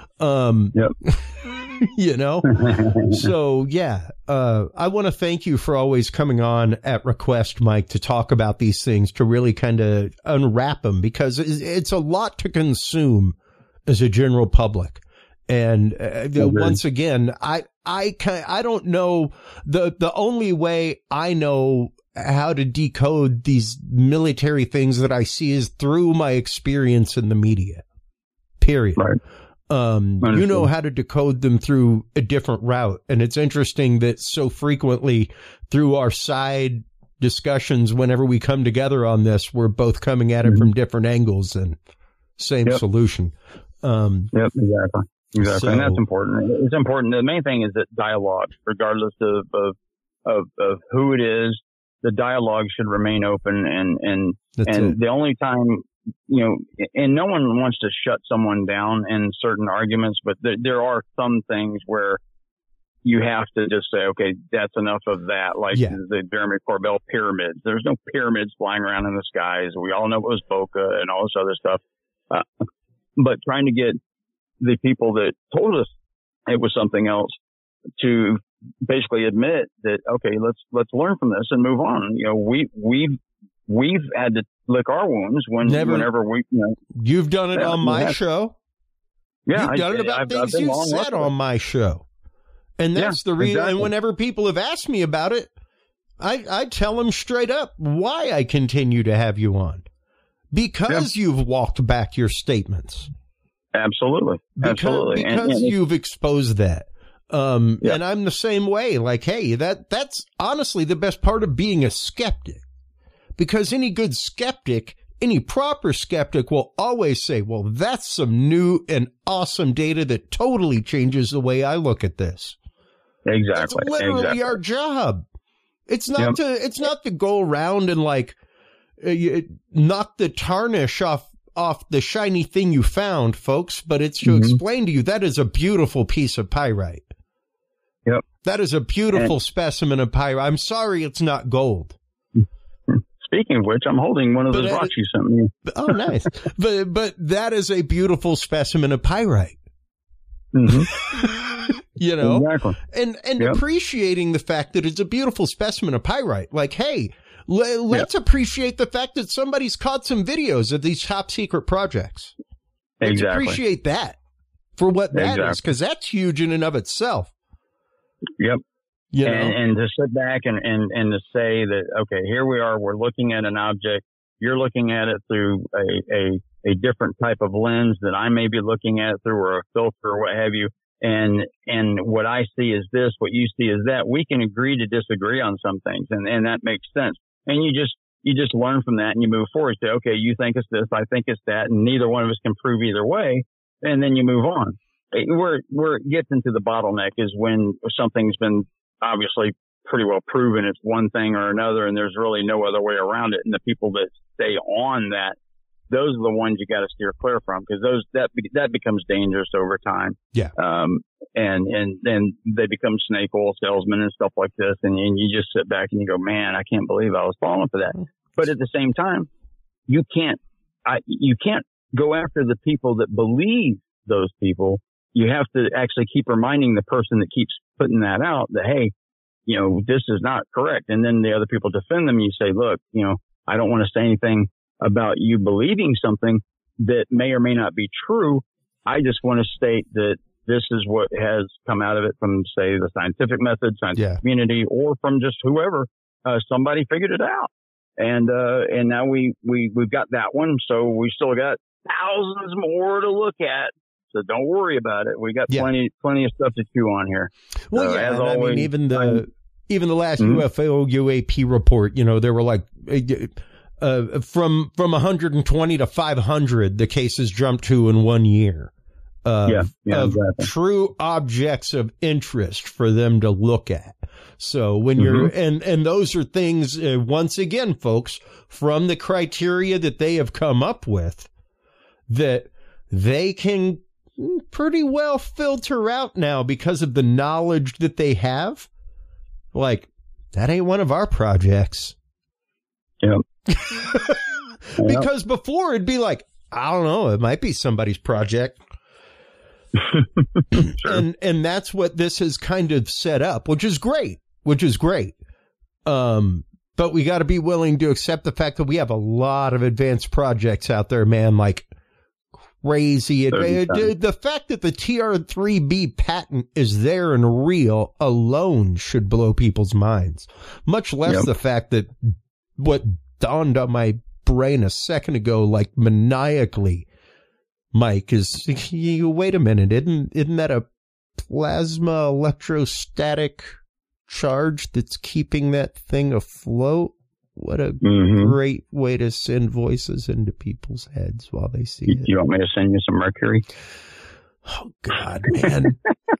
[SPEAKER 2] You know? So, yeah, I want to thank you for always coming on at request, Mike, to talk about these things, to really kind of unwrap them, because it's a lot to consume as a general public. And once again, I don't know, the only way I know how to decode these military things that I see is through my experience in the media, period.
[SPEAKER 4] Right.
[SPEAKER 2] You know how to decode them through a different route. And it's interesting that so frequently through our side discussions, whenever we come together on this, we're both coming at it from different angles and same solution.
[SPEAKER 4] Exactly. So, and that's important. It's important. The main thing is that dialogue, regardless of who it is, the dialogue should remain open, and the only time, and no one wants to shut someone down in certain arguments, but there are some things where you have to just say, okay, that's enough of that. Like the Jeremy Corbell pyramids. There's no pyramids flying around in the skies. We all know it was Boca and all this other stuff. But trying to get the people that told us it was something else to basically admit that, okay, let's learn from this and move on. We've had to lick our wounds whenever we,
[SPEAKER 2] You've done it on my show.
[SPEAKER 4] Yeah.
[SPEAKER 2] You've done it about things you said on my show. And that's the reason. Exactly. And whenever people have asked me about it, I tell them straight up why I continue to have you on. Because you've walked back your statements.
[SPEAKER 4] Absolutely.
[SPEAKER 2] Because you've exposed that. And I'm the same way. Like, hey, that's honestly the best part of being a skeptic. Because any good skeptic, any proper skeptic will always say, well, that's some new and awesome data that totally changes the way I look at this.
[SPEAKER 4] Exactly.
[SPEAKER 2] That's literally our job. It's not to go around and knock the tarnish off the shiny thing you found, folks, but it's to explain to you that is a beautiful piece of pyrite.
[SPEAKER 4] Yep.
[SPEAKER 2] That is a beautiful specimen of pyrite. I'm sorry it's not gold.
[SPEAKER 4] Speaking of which, I'm holding one of those rocks you sent me.
[SPEAKER 2] Oh, nice. but that is a beautiful specimen of pyrite.
[SPEAKER 4] Exactly.
[SPEAKER 2] And appreciating the fact that it's a beautiful specimen of pyrite. Like, hey, let's appreciate the fact that somebody's caught some videos of these top secret projects. Let's appreciate that for what that is, because that's huge in and of itself.
[SPEAKER 4] Yep. And to sit back and to say that, okay, here we are, we're looking at an object, you're looking at it through a different type of lens that I may be looking at it through, or a filter or what have you. And what I see is this, what you see is that. We can agree to disagree on some things, and that makes sense. And you just learn from that and you move forward. Say, okay, you think it's this, I think it's that, and neither one of us can prove either way. And then you move on. Where it gets into the bottleneck is when something's been obviously pretty well proven it's one thing or another, and there's really no other way around it. And the people that stay on that those are the ones you got to steer clear from, because that becomes dangerous over time.
[SPEAKER 2] Yeah.
[SPEAKER 4] And then they become snake oil salesmen and stuff like this. And you just sit back and you go, man, I can't believe I was falling for that. But at the same time, you can't go after the people that believe those people. You have to actually keep reminding the person that keeps putting that out that, hey, you know, this is not correct. And then the other people defend them. You say, look, you know, I don't want to say anything about you believing something that may or may not be true. I just want to state that this is what has come out of it from, say, the scientific method, scientific community, or from just whoever. Somebody figured it out. And now we've got that one. So we still got thousands more to look at. So don't worry about it. We got plenty of stuff to chew on here.
[SPEAKER 2] Well,
[SPEAKER 4] so,
[SPEAKER 2] as always, I mean, even the last UFO UAP report, you know, there were like from 120 to 500, the cases jumped to in 1 year. Exactly. True objects of interest for them to look at. So when you're, and those are things, once again, folks, from the criteria that they have come up with, that they can pretty well filter out now because of the knowledge that they have. Like, that ain't one of our projects.
[SPEAKER 4] Yeah.
[SPEAKER 2] Because before it'd be like, I don't know, it might be somebody's project.
[SPEAKER 4] Sure.
[SPEAKER 2] And that's what this has kind of set up, which is great. But we got to be willing to accept the fact that we have a lot of advanced projects out there, man, like crazy. The fact that the TR-3B patent is there and real alone should blow people's minds, much less the fact that what dawned on my brain a second ago, like maniacally, Mike, is, wait a minute, isn't that a plasma electrostatic charge that's keeping that thing afloat? What a great way to send voices into people's heads while they see it.
[SPEAKER 4] You want me to send you some mercury?
[SPEAKER 2] Oh, God, man.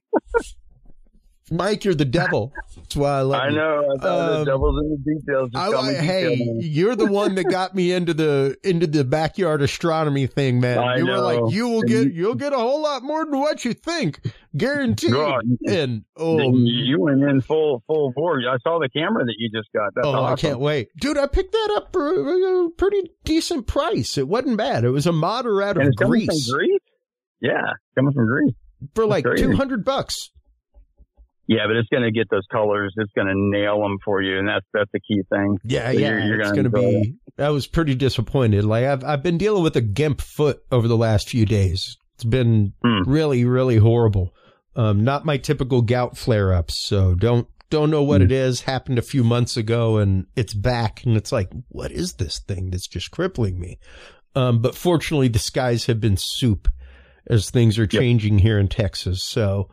[SPEAKER 2] Mike, you're the devil. That's why I love you.
[SPEAKER 4] I know. The devil's in the details.
[SPEAKER 2] Hey, you're the one that got me into the backyard astronomy thing, man. You were like, you'll get a whole lot more than what you think, guaranteed. God,
[SPEAKER 4] and you went in full board. I saw the camera that you just got. That's awesome.
[SPEAKER 2] I can't wait, dude. I picked that up for a pretty decent price. It wasn't bad. It was a modder out of Greece.
[SPEAKER 4] Coming from Greece? Yeah, coming from Greece
[SPEAKER 2] for like $200. Yeah,
[SPEAKER 4] but it's going to get those colors. It's going to nail them for you, and that's the key thing.
[SPEAKER 2] Yeah, so you're going to be. I was pretty disappointed. Like I've been dealing with a gimp foot over the last few days. It's been really, really horrible. Not my typical gout flare-ups. So don't know what it is. Happened a few months ago, and it's back. And it's like, what is this thing that's just crippling me? But fortunately, the skies have been soup as things are changing here in Texas. So.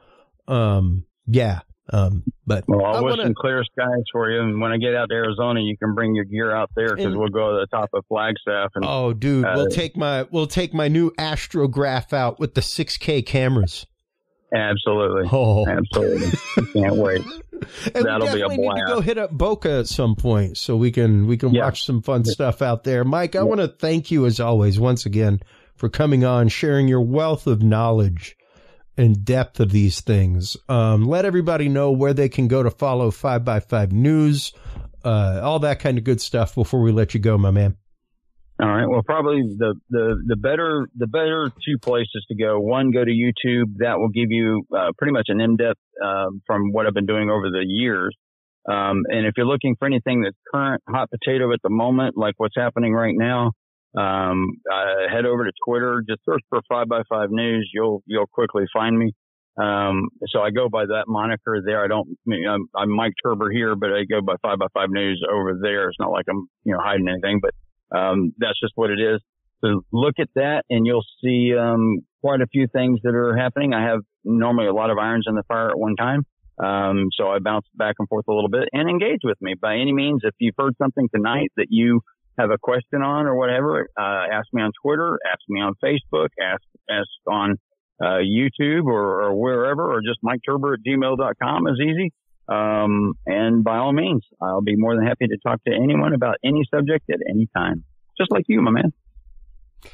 [SPEAKER 2] But
[SPEAKER 4] I wish some clear skies for you. And when I get out to Arizona, you can bring your gear out there, because we'll go to the top of Flagstaff. And,
[SPEAKER 2] dude, we'll take my new Astrograph out with the 6K cameras.
[SPEAKER 4] Absolutely. Absolutely. Can't wait.
[SPEAKER 2] And
[SPEAKER 4] that'll be a blast.
[SPEAKER 2] We need to go hit up Boca at some point so we can watch some fun stuff out there. Mike, I want to thank you as always, once again, for coming on, sharing your wealth of knowledge and depth of these things. Let everybody know where they can go to follow 5x5 News, all that kind of good stuff before we let you go, my man.
[SPEAKER 4] All right. Well, probably the better two places to go. One, go to YouTube. That will give you pretty much an in-depth from what I've been doing over the years. And if you're looking for anything that's current, hot potato at the moment, like what's happening right now, head over to Twitter, just search for 5x5 News. You'll quickly find me. So I go by that moniker there. I'm Mike Turber here, but I go by 5x5 News over there. It's not like I'm, hiding anything, but, that's just what it is. So look at that and you'll see, quite a few things that are happening. I have normally a lot of irons in the fire at one time. So I bounce back and forth a little bit, and engage with me by any means. If you've heard something tonight that you have a question on or whatever, ask me on Twitter, ask me on Facebook, ask on YouTube or wherever, or just MikeTurber@gmail.com is easy. And by all means, I'll be more than happy to talk to anyone about any subject at any time. Just like you, my man.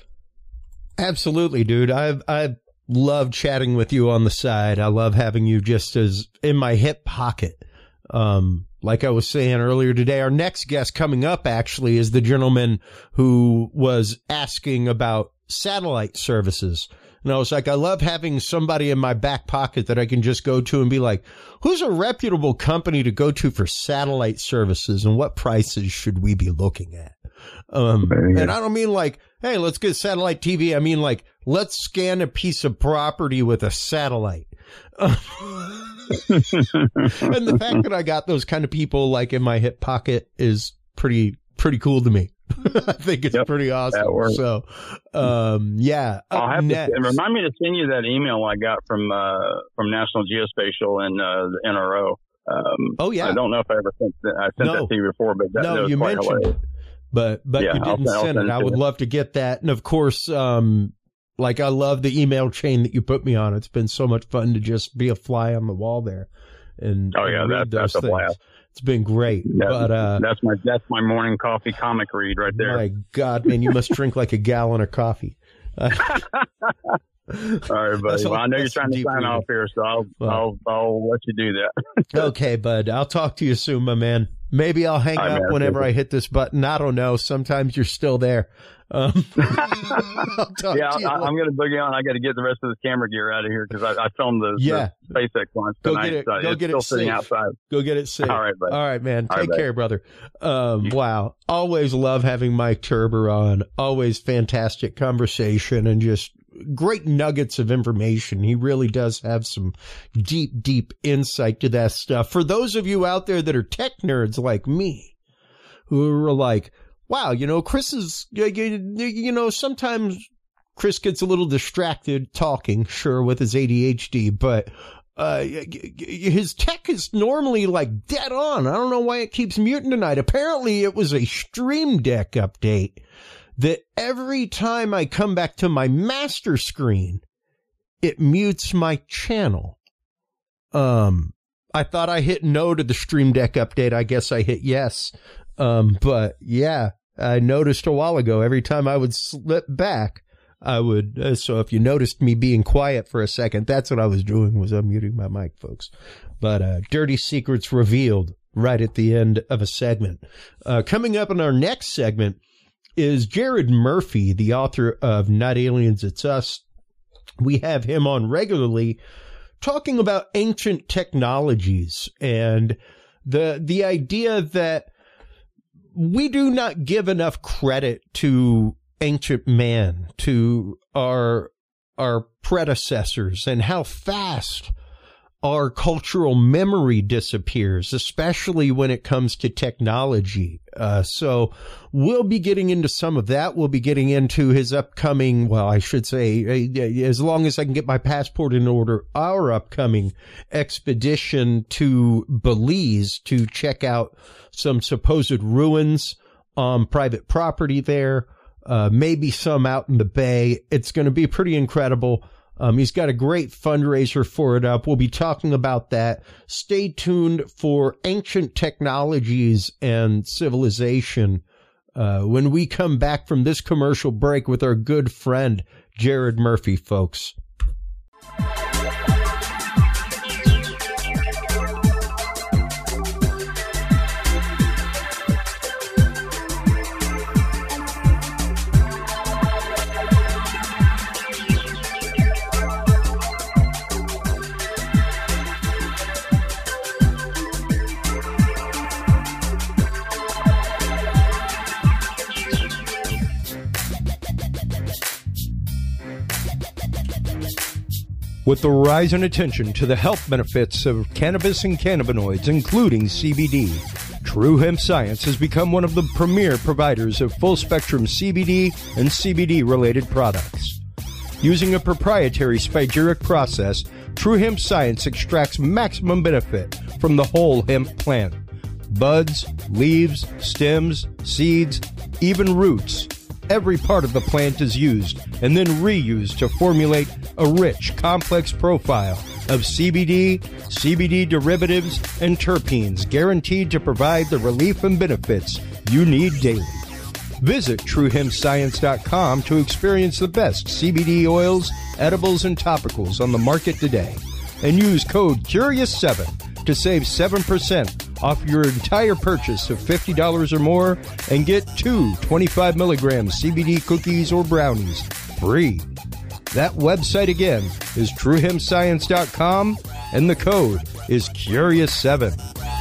[SPEAKER 2] Absolutely, dude. I love chatting with you on the side. I love having you just as in my hip pocket. Like I was saying earlier today, our next guest coming up actually is the gentleman who was asking about satellite services. And I was like, I love having somebody in my back pocket that I can just go to and be like, who's a reputable company to go to for satellite services and what prices should we be looking at? And I don't mean like, hey, let's get satellite TV. I mean like, let's scan a piece of property with a satellite. And the fact that I got those kind of people like in my hip pocket is pretty cool to me. I think it's pretty awesome. So, yeah.
[SPEAKER 4] I'll have to remind me to send you that email I got from National Geospatial and the NRO.
[SPEAKER 2] Oh yeah.
[SPEAKER 4] I don't know if I ever sent that to you before, but that was
[SPEAKER 2] you
[SPEAKER 4] quite
[SPEAKER 2] mentioned
[SPEAKER 4] hilarious.
[SPEAKER 2] it, but yeah, you didn't send it. I would love to get that. And of course, like I love the email chain that you put me on. It's been so much fun to just be a fly on the wall there. And
[SPEAKER 4] that's a blast.
[SPEAKER 2] It's been great. But
[SPEAKER 4] that's my morning coffee comic read right there.
[SPEAKER 2] My God, man, you must drink like a gallon of coffee.
[SPEAKER 4] All right, buddy. Well, I know you're trying to sign off here, so I'll let you do that.
[SPEAKER 2] Okay, bud. I'll talk to you soon, my man. Maybe I'll hang up whenever I hit this button. I don't know. Sometimes you're still there.
[SPEAKER 4] I'll talk to you I'm going to boogie on. I got to get the rest of this camera gear out of here because I filmed the SpaceX launch tonight. Go get it
[SPEAKER 2] sitting
[SPEAKER 4] outside.
[SPEAKER 2] Go get it safe.
[SPEAKER 4] All right, buddy.
[SPEAKER 2] All right, man. Take care, brother. Wow. Always love having Mike Turber on. Always fantastic conversation and just great nuggets of information. He really does have some deep insight to that stuff. For those of you out there that are tech nerds like me, who are like, wow, Chris is, sometimes Chris gets a little distracted talking, sure, with his ADHD, but his tech is normally like dead on. I don't know why it keeps muting tonight. Apparently it was a Stream Deck update that every time I come back to my master screen, it mutes my channel. I thought I hit no to the Stream Deck update. I guess I hit yes. But yeah, I noticed a while ago, every time I would slip back, I would, so if you noticed me being quiet for a second, that's what I was doing, was unmuting my mic, folks. But, dirty secrets revealed right at the end of a segment. Coming up in our next segment is Jared Murphy, the author of Not Aliens, It's Us. We have him on regularly talking about ancient technologies and the idea that we do not give enough credit to ancient man, to our predecessors, and how fast our cultural memory disappears, especially when it comes to technology. So we'll be getting into some of that. We'll be getting into his upcoming, well, I should say, as long as I can get my passport in order, our upcoming expedition to Belize to check out some supposed ruins on private property there, maybe some out in the Bay. It's going to be pretty incredible. He's got a great fundraiser for it up. We'll be talking about that. Stay tuned for ancient technologies and civilization when we come back from this commercial break with our good friend, Jared Murphy, folks. With the rise in attention to the health benefits of cannabis and cannabinoids, including CBD, True Hemp Science has become one of the premier providers of full-spectrum CBD and CBD-related products. Using a proprietary spagyric process, True Hemp Science extracts maximum benefit from the whole hemp plant. Buds, leaves, stems, seeds, even roots. Every part of the plant is used and then reused to formulate a rich, complex profile of CBD, CBD derivatives, and terpenes guaranteed to provide the relief and benefits you need daily.
[SPEAKER 1] Visit TrueHempScience.com to experience the best CBD oils, edibles, and topicals on the market today. And use code CURIOUS7 to save 7% off your entire purchase of $50 or more and get 2 25 milligram CBD cookies or brownies free. That website again is TrueHempScience.com and the code is CURIOUS7.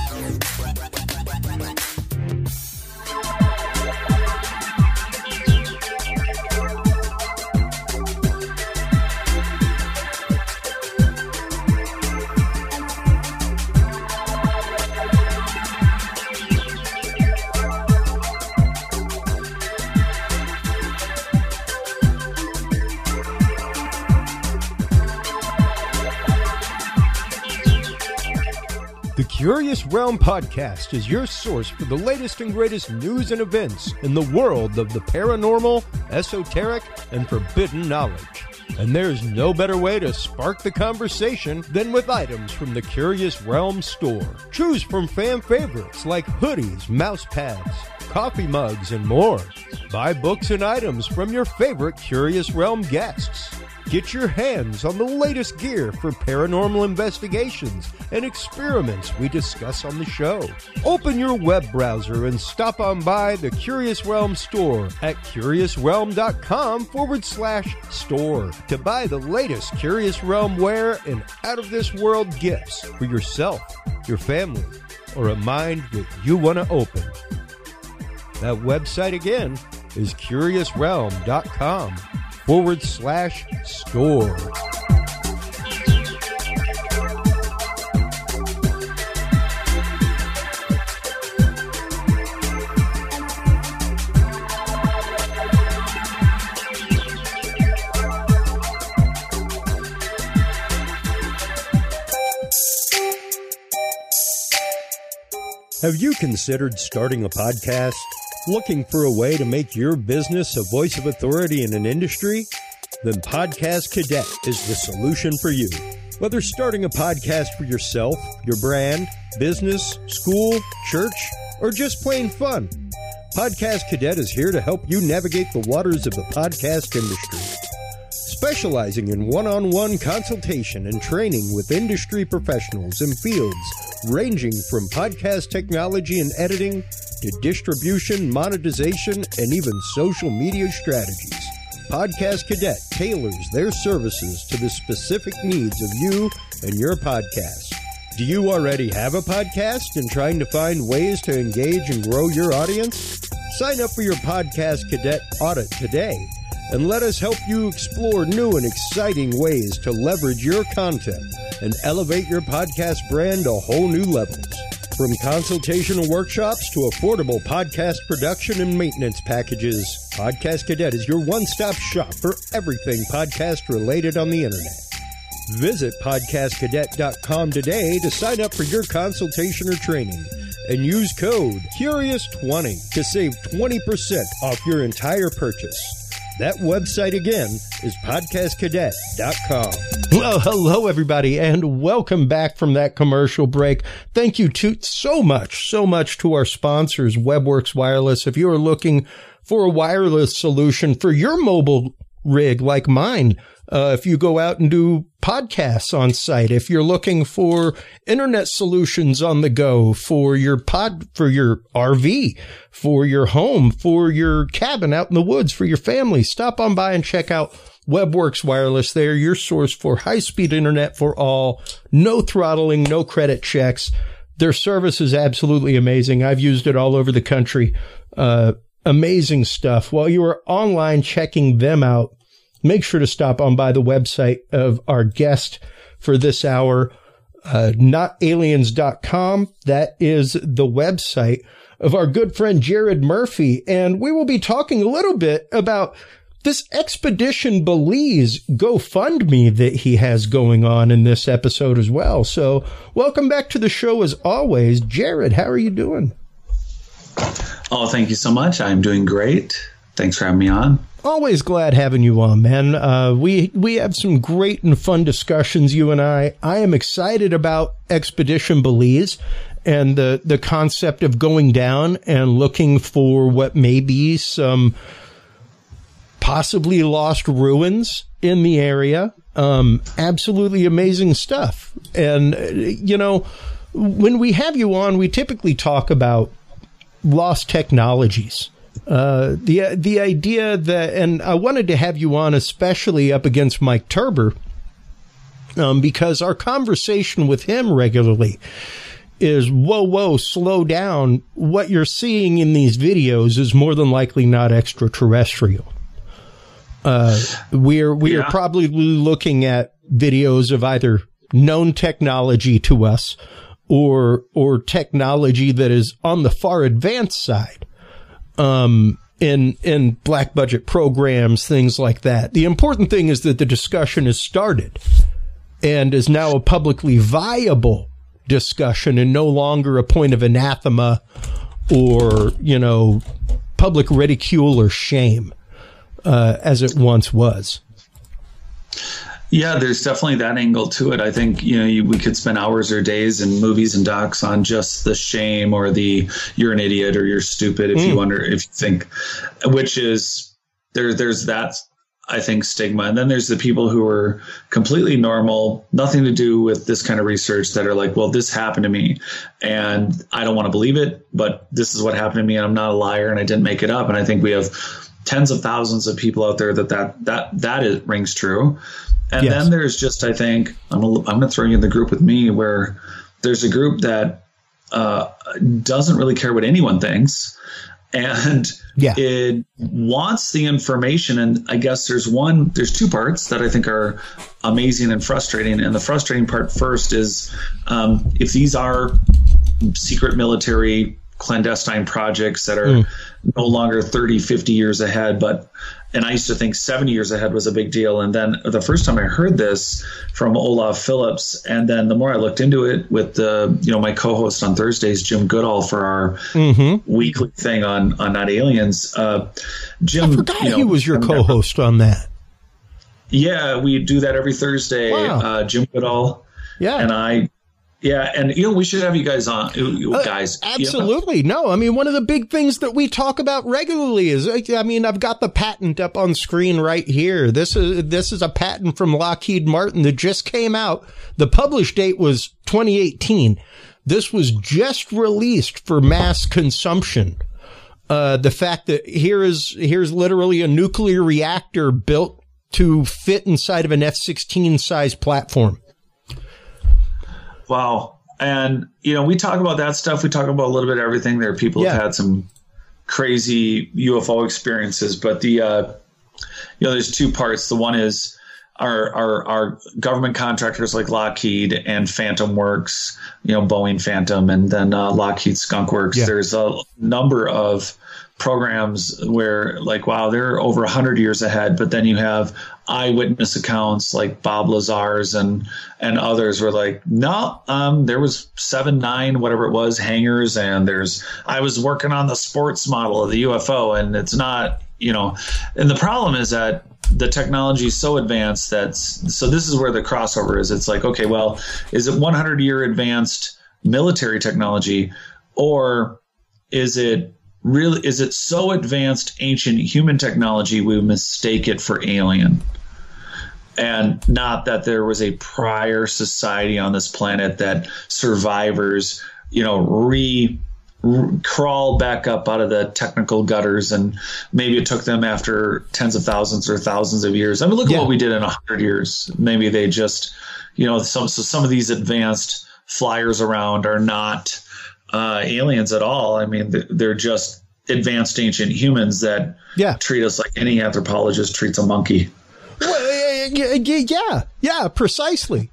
[SPEAKER 1] The Curious Realm Podcast is your source for the latest and greatest news and events in the world of the paranormal, esoteric, and forbidden knowledge. And there's no better way to spark the conversation than with items from the Curious Realm store. Choose from fan favorites like hoodies, mouse pads, coffee mugs, and more. Buy books and items from your favorite Curious Realm guests. Get your hands on the latest gear for paranormal investigations and experiments we discuss on the show. Open your web browser and stop on by the Curious Realm store at CuriousRealm.com/store to buy the latest Curious Realm wear and out-of-this-world gifts for yourself, your family, or a mind that you want to open. That website again is CuriousRealm.com/store. Have you considered starting a podcast? Looking for a way to make your business a voice of authority in an industry? Then Podcast Cadet is the solution for you. Whether starting a podcast for yourself, your brand, business, school, church, or just plain fun, Podcast Cadet is here to help you navigate the waters of the podcast industry. Specializing in one-on-one consultation and training with industry professionals in fields ranging from podcast technology and editing to distribution, monetization, and even social media strategies. Podcast Cadet tailors their services to the specific needs of you and your podcast. Do you already have a podcast and trying to find ways to engage and grow your audience? Sign up for your Podcast Cadet audit today and let us help you explore new and exciting ways to leverage your content and elevate your podcast brand to whole new levels. From consultational workshops to affordable podcast production and maintenance packages, Podcast Cadet is your one-stop shop for everything podcast related on the internet. Visit podcastcadet.com today to sign up for your consultation or training and use code CURIOUS20 to save 20% off your entire purchase. That website again is podcastcadet.com.
[SPEAKER 2] Well, hello, everybody, and welcome back from that commercial break. Thank you so much to our sponsors, WebWorks Wireless. If you are looking for a wireless solution for your mobile rig like mine, if you go out and do podcasts on site, if you're looking for internet solutions on the go for your RV, for your home, for your cabin out in the woods, for your family, stop on by and check out WebWorks Wireless. They're your source for high-speed internet for all, no throttling, no credit checks. Their service is absolutely amazing. I've used it all over the country. Amazing stuff. While you are online checking them out, make sure to stop on by the website of our guest for this hour, notaliens.com. That is the website of our good friend Jared Murphy. And we will be talking a little bit about this Expedition Belize GoFundMe that he has going on in this episode as well. So welcome back to the show as always. Jared, how are you doing?
[SPEAKER 5] Oh, thank you so much. I'm doing great. Thanks for having me on.
[SPEAKER 2] Always glad having you on, man. We have some great and fun discussions, you and I. I am excited about Expedition Belize, and the concept of going down and looking for what may be some possibly lost ruins in the area. Absolutely amazing stuff. And, when we have you on, we typically talk about lost technologies. The idea that, and I wanted to have you on especially up against Mike Turber, because our conversation with him regularly is, whoa, slow down. What you're seeing in these videos is more than likely not extraterrestrial. We are probably looking at videos of either known technology to us or technology that is on the far advanced side, in black budget programs, things like that. The important thing is that the discussion has started and is now a publicly viable discussion and no longer a point of anathema or, public ridicule or shame, as it once was.
[SPEAKER 5] Yeah, there's definitely that angle to it. I think, we could spend hours or days in movies and docs on just the shame or the you're an idiot or you're stupid if you think, which is there's that, I think, stigma. And then there's the people who are completely normal, nothing to do with this kind of research, that are like, well, this happened to me and I don't want to believe it, but this is what happened to me and I'm not a liar and I didn't make it up. And I think we have tens of thousands of people out there that rings true. And
[SPEAKER 2] yes.
[SPEAKER 5] Then there's just, I think, I'm going to throw you in the group with me, where there's a group that doesn't really care what anyone thinks, and it wants the information. And I guess there's two parts that I think are amazing and frustrating. And the frustrating part first is if these are secret military clandestine projects that are no longer 30, 50 years ahead, and I used to think 70 years ahead was a big deal. And then the first time I heard this from Olaf Phillips, and then the more I looked into it with my co-host on Thursdays, Jim Goodall, for our weekly thing on Not Aliens. Jim,
[SPEAKER 2] I forgot he was your co-host on that.
[SPEAKER 5] Yeah, we do that every Thursday.
[SPEAKER 2] Wow.
[SPEAKER 5] Jim Goodall and I. Yeah, and we should have you guys on, guys.
[SPEAKER 2] Absolutely. No, I mean, one of the big things that we talk about regularly is, I've got the patent up on screen right here. This is a patent from Lockheed Martin that just came out. The published date was 2018. This was just released for mass consumption. The fact that here's literally a nuclear reactor built to fit inside of an F-16 size platform.
[SPEAKER 5] Wow. And, we talk about that stuff. We talk about a little bit of everything. There are people who've had some crazy UFO experiences, but there's two parts. The one is our government contractors like Lockheed and Phantom Works, Boeing Phantom, and then Lockheed Skunk Works. Yeah. There's a number of programs where, like, wow, they're over 100 years ahead, but then you have eyewitness accounts like Bob Lazar's and others were like, no, there was 7, 9, whatever it was, hangars, and I was working on the sports model of the UFO, and it's not, and the problem is that the technology is so advanced so this is where the crossover is. It's like, okay, well, is it 100-year advanced military technology, or is it so advanced ancient human technology we mistake it for alien? And not that there was a prior society on this planet that survivors, crawl back up out of the technical gutters, and maybe it took them after tens of thousands or thousands of years. I mean, look at what we did in 100 years. Maybe they just, some of these advanced flyers around are not aliens at all. I mean, they're just advanced ancient humans that treat us like any anthropologist treats a monkey.
[SPEAKER 2] Well, yeah, precisely.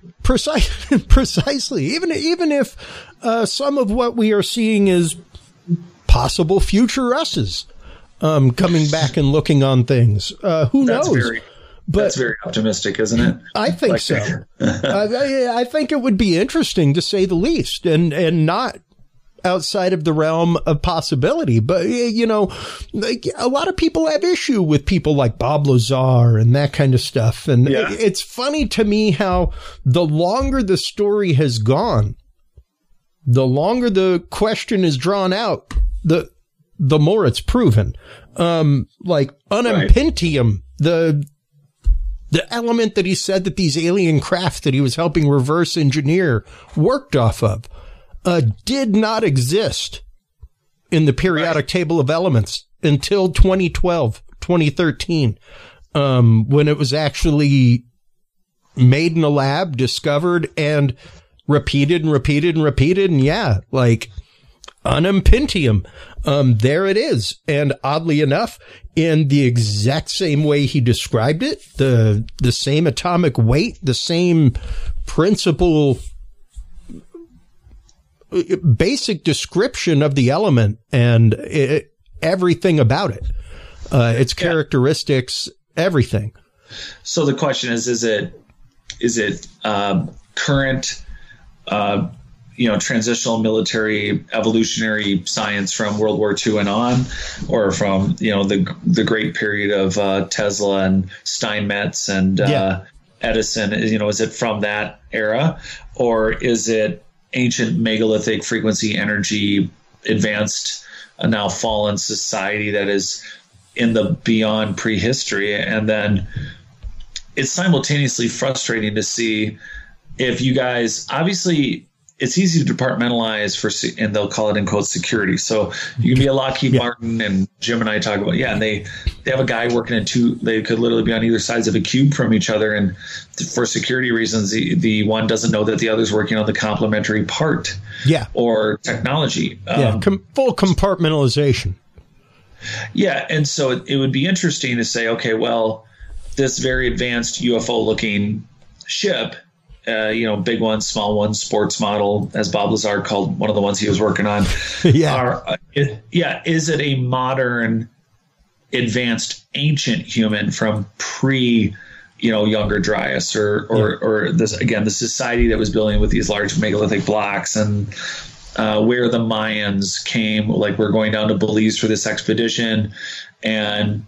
[SPEAKER 2] Even if some of what we are seeing is possible future us's coming back and looking on things. Who knows?
[SPEAKER 5] That's very optimistic, isn't it?
[SPEAKER 2] I think so. I think it would be interesting, to say the least, and not outside of the realm of possibility. But, a lot of people have issue with people like Bob Lazar and that kind of stuff. And it's funny to me how the longer the story has gone, the longer the question is drawn out, the more it's proven. Like unimpendium, the element that he said that these alien craft that he was helping reverse engineer worked off of, did not exist in the periodic table of elements until 2013, when it was actually made in a lab, discovered, and repeated. And yeah, like unimpendium. There it is. And oddly enough, in the exact same way he described it, the same atomic weight, the same principle, basic description of the element and everything about it, its characteristics, everything.
[SPEAKER 5] So the question is it current, transitional military evolutionary science from World War II and on, or from, the great period of Tesla and Steinmetz and Edison? Is it from that era, or is it ancient megalithic frequency energy advanced, now fallen society that is in the beyond prehistory? And then it's simultaneously frustrating to see if you guys, obviously it's easy to departmentalize and they'll call it in quotes security. So you can be a Lockheed Martin, and Jim and I talk about, and they have a guy working in they could literally be on either sides of a cube from each other. And for security reasons, the one doesn't know that the other's working on the complementary part or technology.
[SPEAKER 2] Full compartmentalization.
[SPEAKER 5] Yeah. And so it would be interesting to say, okay, well, this very advanced UFO looking ship, big one, small one, sports model, as Bob Lazar called one of the ones he was working on. Is it a modern, advanced, ancient human from Younger Dryas, or this, again, the society that was building with these large megalithic blocks, and where the Mayans came, like we're going down to Belize for this expedition, and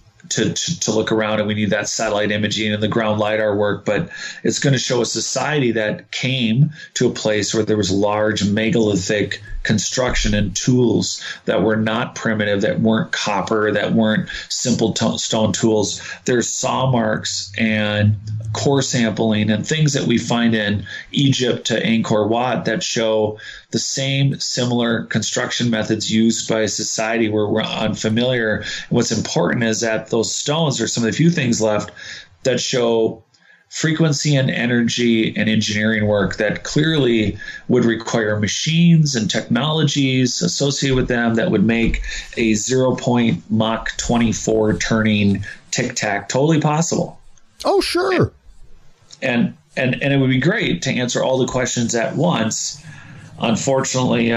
[SPEAKER 5] to look around, and we need that satellite imaging and the ground LiDAR work, but it's going to show a society that came to a place where there was large megalithic construction and tools that were not primitive, that weren't copper, that weren't simple stone tools. There's saw marks and core sampling and things that we find in Egypt to Angkor Wat that show the same similar construction methods used by a society where we're unfamiliar. And what's important is that those stones are some of the few things left that show frequency and energy and engineering work that clearly would require machines and technologies associated with them that would make a 0. Mach 24 turning tic-tac totally possible.
[SPEAKER 2] Oh, sure.
[SPEAKER 5] And it would be great to answer all the questions at once. Unfortunately,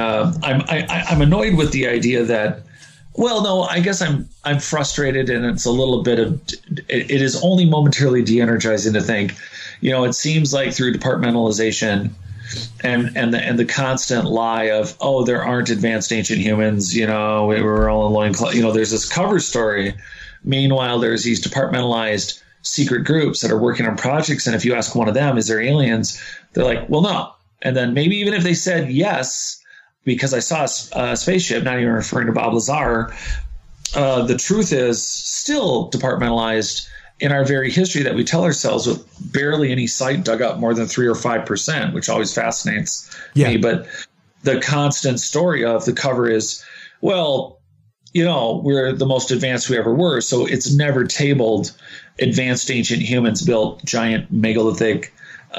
[SPEAKER 5] I'm annoyed with the idea that, well, no, I guess I'm frustrated, and it's a little bit of, it is only momentarily de-energizing to think, it seems like through departmentalization and the constant lie of, oh, there aren't advanced ancient humans, we were all in loincloth, there's this cover story. Meanwhile, there's these departmentalized secret groups that are working on projects, and if you ask one of them, is there aliens? They're like, well, no. And then maybe even if they said yes, because I saw a spaceship, not even referring to Bob Lazar, the truth is still departmentalized in our very history that we tell ourselves, with barely any site dug up more than 3 or 5%, which always fascinates me. But the constant story of the cover is, well, we're the most advanced we ever were. So it's never tabled advanced ancient humans built giant megalithic,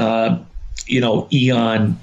[SPEAKER 5] eon,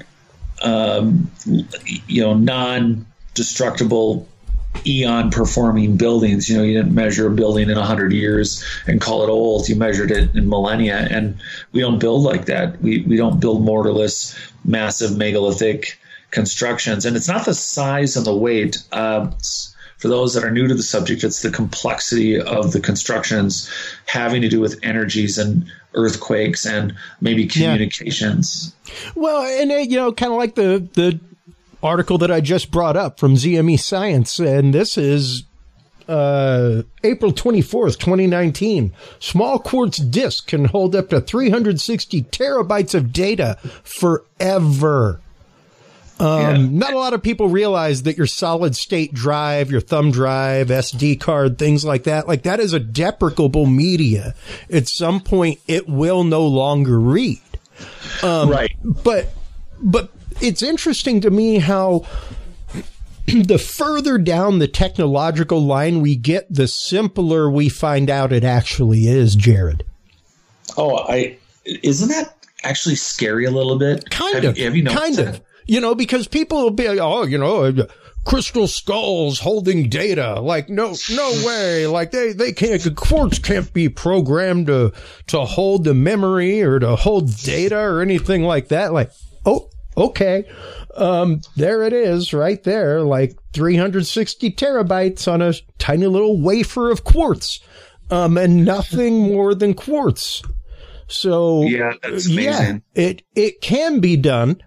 [SPEAKER 5] non-destructible eon performing buildings. You didn't measure a building in 100 years and call it old. You measured it in millennia, and we don't build like that. We don't build mortarless, massive megalithic constructions. And it's not the size and the weight. For those that are new to the subject, it's the complexity of the constructions having to do with energies and earthquakes and maybe communications.
[SPEAKER 2] Well, and kind of like the article that I just brought up from ZME Science, and this is April 24th, 2019. Small quartz disk can hold up to 360 terabytes of data forever. Not a lot of people realize that your solid state drive, your thumb drive, SD card, things like that is a deprecable media. At some point, it will no longer read.
[SPEAKER 5] Right.
[SPEAKER 2] But it's interesting to me how the further down the technological line we get, the simpler we find out it actually is, Jared.
[SPEAKER 5] Isn't that actually scary a little bit?
[SPEAKER 2] Have you noticed that? You know, because people will be like, crystal skulls holding data. Like, no way. Like they can't, quartz can't be programmed to hold the memory or to hold data or anything like that. Like, oh, okay. There it is right there. Like 360 terabytes on a tiny little wafer of quartz. And nothing more than quartz. So
[SPEAKER 5] yeah, that's amazing.
[SPEAKER 2] Yeah, it can be done.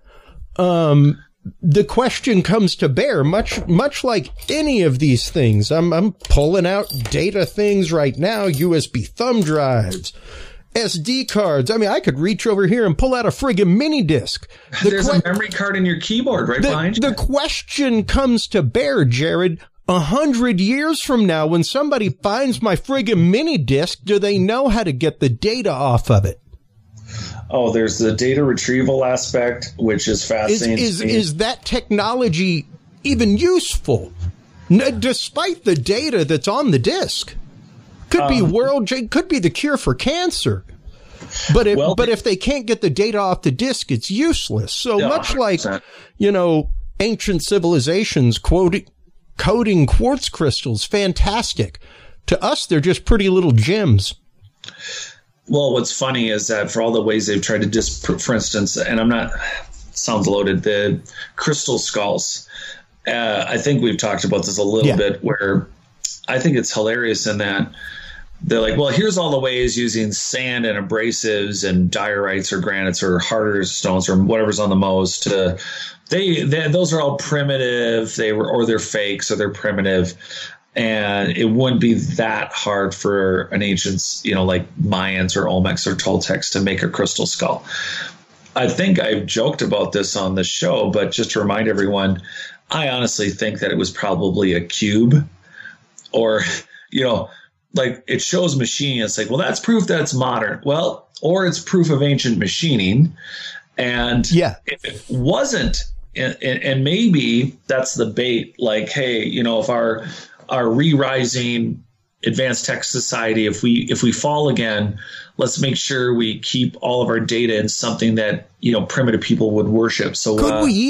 [SPEAKER 2] The question comes to bear, much like any of these things. I'm pulling out data things right now, USB thumb drives, SD cards. I mean, I could reach over here and pull out a friggin' mini disc.
[SPEAKER 5] There's a memory card in your keyboard right behind you.
[SPEAKER 2] The question comes to bear, Jared, 100 years from now, when somebody finds my friggin' mini disc, do they know how to get the data off of it?
[SPEAKER 5] Oh, there's the data retrieval aspect, which is fascinating.
[SPEAKER 2] Is that technology even useful? Despite the data that's on the disc, could be could be the cure for cancer. But if they can't get the data off the disc, it's useless. So much 100%. Like, ancient civilizations coding quartz crystals, fantastic. To us, they're just pretty little gems.
[SPEAKER 5] Well, what's funny is that for all the ways they've tried to for instance, and sounds loaded, the crystal skulls. I think we've talked about this a little bit, where I think it's hilarious in that they're like, well, here's all the ways using sand and abrasives and diorites or granites or harder stones or whatever's on the most. Those are all primitive. They're fake, so they're primitive. And it wouldn't be that hard for an ancient, like Mayans or Olmecs or Toltecs to make a crystal skull. I think I've joked about this on the show, but just to remind everyone, I honestly think that it was probably a cube, or, like it shows machining. It's like, well, that's proof that it's modern. Well, or it's proof of ancient machining. And if it wasn't, and maybe that's the bait, like, hey, if our re-rising advanced tech society, if we fall again, let's make sure we keep all of our data in something that primitive people would worship. So
[SPEAKER 2] could we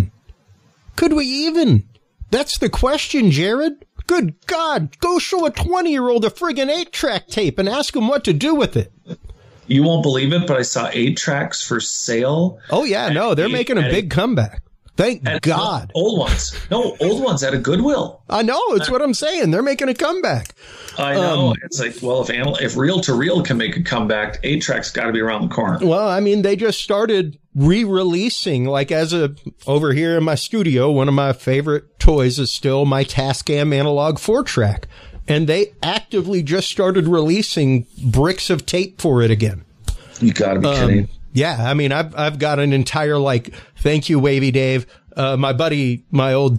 [SPEAKER 2] even? That's the question, Jared. Good God, go show a 20-year-old a friggin' 8-track tape and ask him what to do with it.
[SPEAKER 5] You won't believe it, but I saw 8 tracks for sale.
[SPEAKER 2] Oh yeah, no, they're making a big comeback. Thank God.
[SPEAKER 5] Old ones. No, old ones at a Goodwill.
[SPEAKER 2] I know. It's what I'm saying. They're making a comeback.
[SPEAKER 5] I know. It's like, well, if reel to reel can make a comeback, 8-track's got to be around the corner.
[SPEAKER 2] Well, I mean, they just started re-releasing, like over here in my studio, one of my favorite toys is still my Tascam Analog 4-track. And they actively just started releasing bricks of tape for it again.
[SPEAKER 5] You got to be kidding.
[SPEAKER 2] Yeah, I mean, I've got an entire, like, thank you, Wavy Dave. My buddy, my old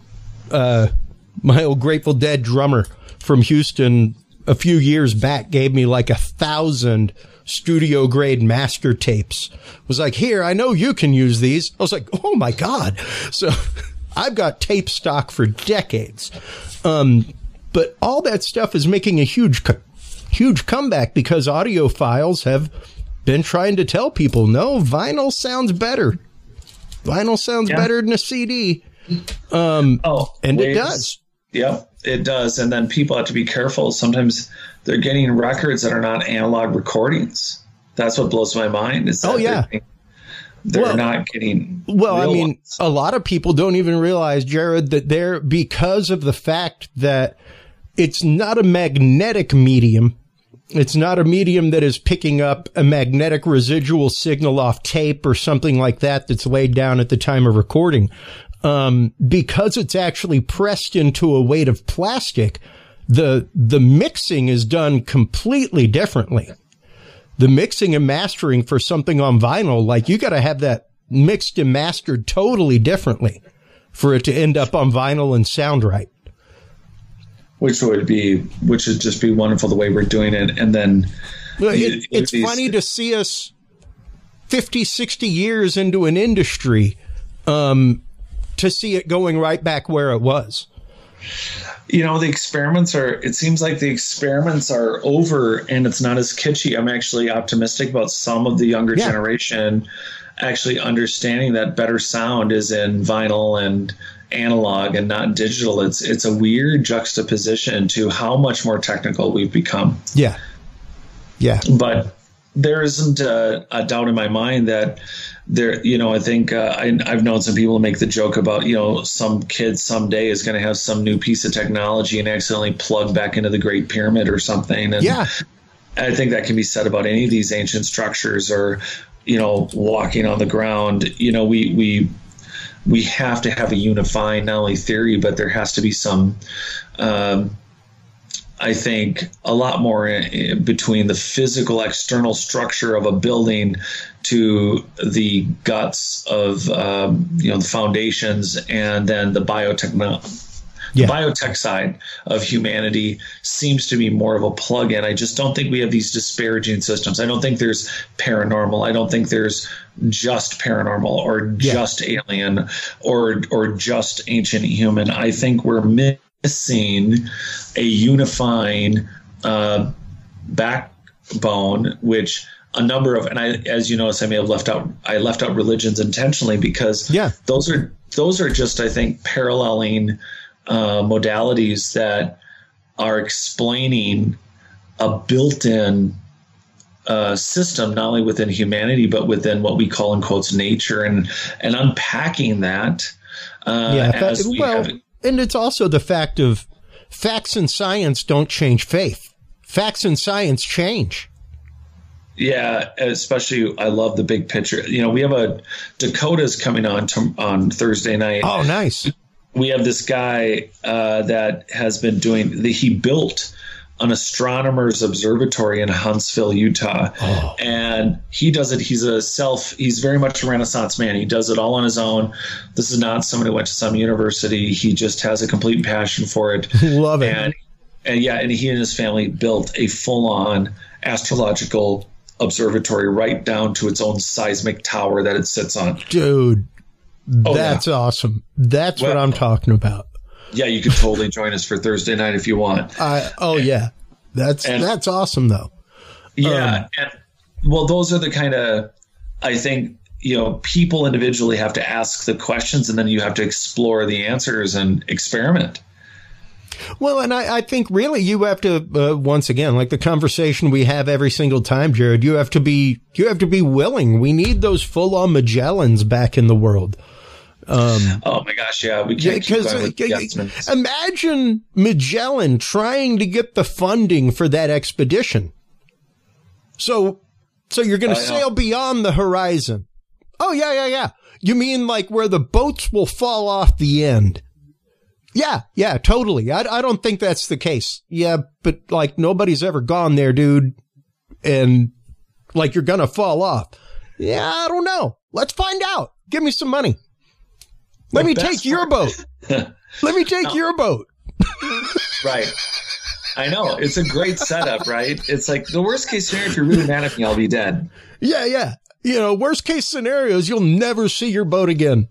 [SPEAKER 2] Grateful Dead drummer from Houston a few years back gave me like 1,000 studio grade master tapes. Was like, here, I know you can use these. I was like, oh my God. So I've got tape stock for decades. But all that stuff is making a huge comeback because audiophiles have been trying to tell people, no, vinyl sounds better. Vinyl sounds better than a CD. And it does.
[SPEAKER 5] Yeah, it does. And then people have to be careful. Sometimes they're getting records that are not analog recordings. That's what blows my mind. Is that they're not getting.
[SPEAKER 2] Well, I mean, a lot of people don't even realize, Jared, that because of the fact that it's not a magnetic medium. It's not a medium that is picking up a magnetic residual signal off tape or something like that that's laid down at the time of recording. Because it's actually pressed into a weight of plastic, the mixing is done completely differently. The mixing and mastering for something on vinyl, like you got to have that mixed and mastered totally differently for it to end up on vinyl and sound right.
[SPEAKER 5] Which would just be wonderful the way we're doing it. And then
[SPEAKER 2] it's funny to see us 50, 60 years into an industry, to see it going right back where it was.
[SPEAKER 5] It seems like the experiments are over and it's not as kitschy. I'm actually optimistic about some of the younger generation actually understanding that better sound is in vinyl and analog and not digital. It's a weird juxtaposition to how much more technical we've become.
[SPEAKER 2] Yeah.
[SPEAKER 5] But there isn't a doubt in my mind that there, I think I've known some people make the joke about, some kid someday is going to have some new piece of technology and accidentally plug back into the Great Pyramid or something. And I think that can be said about any of these ancient structures or, walking on the ground. We have to have a unifying, not only theory, but there has to be some, I think, a lot more between the physical external structure of a building to the guts of, the foundations, and then the The biotech side of humanity seems to be more of a plug-in. I just don't think we have these disparaging systems. I don't think there's paranormal. I don't think there's just paranormal or just alien or just ancient human. I think we're missing a unifying backbone, which a number of, and as you notice, I left out religions intentionally because those are just, I think, paralleling modalities that are explaining a built-in system, not only within humanity, but within what we call, in quotes, nature, and unpacking that.
[SPEAKER 2] And it's also the fact of facts and science don't change faith. Facts and science change.
[SPEAKER 5] Yeah, especially I love the big picture. We have a Dakota's coming on Thursday night.
[SPEAKER 2] Oh, nice.
[SPEAKER 5] We have this guy that has been he built an astronomer's observatory in Huntsville, Utah. Oh. And he does it. He's very much a Renaissance man. He does it all on his own. This is not someone who went to some university. He just has a complete passion for it.
[SPEAKER 2] Love it.
[SPEAKER 5] And he and his family built a full-on astrological observatory right down to its own seismic tower that it sits on.
[SPEAKER 2] Dude, that's awesome. That's what I'm talking about.
[SPEAKER 5] Yeah, you could totally join us for Thursday night if you want.
[SPEAKER 2] That's awesome though.
[SPEAKER 5] Yeah. Those are the kind of, I think, people individually have to ask the questions and then you have to explore the answers and experiment.
[SPEAKER 2] Well, and I think really you have to, once again, like the conversation we have every single time, Jared, you have to be willing. We need those full-on Magellans back in the world.
[SPEAKER 5] Oh my gosh, yeah, we can't keep going with guesstimates.
[SPEAKER 2] Imagine Magellan trying to get the funding for that expedition. So you're going to sail beyond the horizon. Oh, yeah. You mean like where the boats will fall off the end? Yeah, totally. I don't think that's the case. Yeah, but like nobody's ever gone there, dude. And like you're going to fall off. Yeah, I don't know. Let's find out. Give me some money. Let me take your boat. Let me take your boat.
[SPEAKER 5] Right. I know. It's a great setup, right? It's like the worst case scenario, if you're really mad at me, I'll be dead.
[SPEAKER 2] Yeah. Worst case scenario is you'll never see your boat again.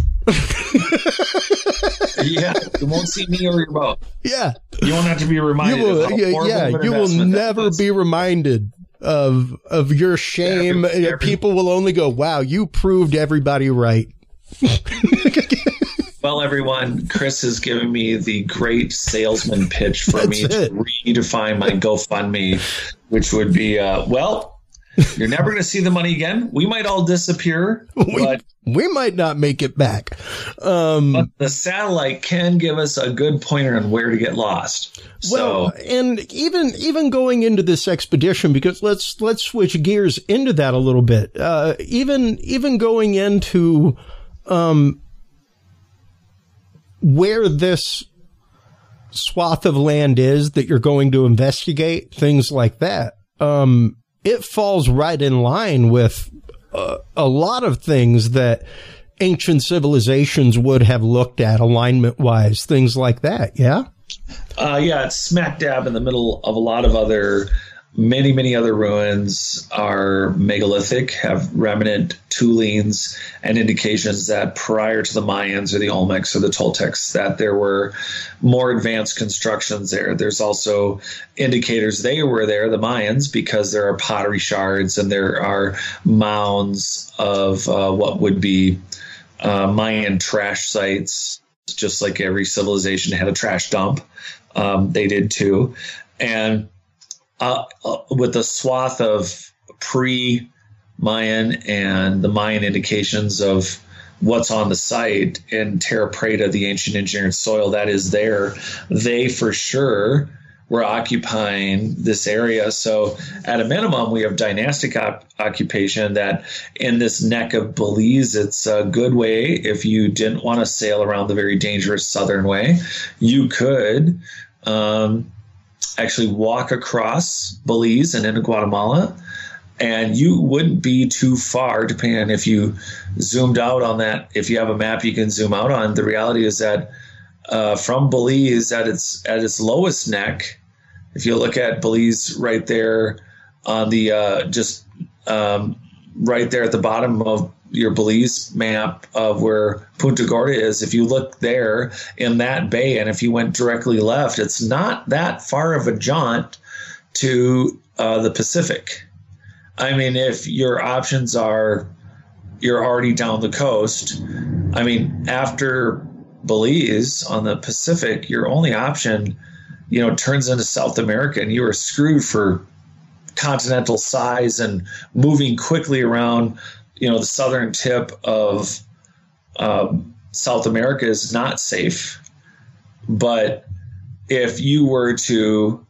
[SPEAKER 5] Yeah, you won't see me or your boat.
[SPEAKER 2] Yeah.
[SPEAKER 5] You won't have to be reminded of how horrible
[SPEAKER 2] you will never be reminded of your shame. People will only go, wow, you proved everybody right.
[SPEAKER 5] Well, everyone, Chris has given me the great salesman pitch for me to redefine my GoFundMe, which would be, you're never going to see the money again. We might all disappear, but
[SPEAKER 2] we might not make it back.
[SPEAKER 5] But the satellite can give us a good pointer on where to get lost.
[SPEAKER 2] Well, and even going into this expedition, because let's switch gears into that a little bit. Even going into where this swath of land is that you're going to investigate, things like that. It falls right in line with a lot of things that ancient civilizations would have looked at alignment-wise, things like that, yeah?
[SPEAKER 5] Yeah, it's smack dab in the middle of a lot of other, many other ruins are megalithic, have remnant toolings and indications that prior to the Mayans or the Olmecs or the Toltecs that there were more advanced constructions there. There's also indicators they were there, the Mayans, because there are pottery shards and there are mounds of what would be Mayan trash sites, just like every civilization had a trash dump. They did too. And with the swath of pre-Mayan and the Mayan indications of what's on the site in Terra Preta, the ancient engineered soil that is there, they for sure were occupying this area. So at a minimum, we have dynastic occupation that in this neck of Belize, it's a good way. If you didn't want to sail around the very dangerous southern way, you could actually walk across Belize and into Guatemala, and you wouldn't be too far, depending on if you zoomed out on that. If you have a map you can zoom out on, the reality is that from Belize at its lowest neck, if you look at Belize right there on the right there at the bottom of your Belize map of where Punta Gorda is, if you look there in that bay, and if you went directly left, it's not that far of a jaunt to the Pacific. I mean, if your options are you're already down the coast, I mean, after Belize on the Pacific, your only option, turns into South America, and you are screwed for continental size and moving quickly around. The southern tip of South America is not safe. But if you were to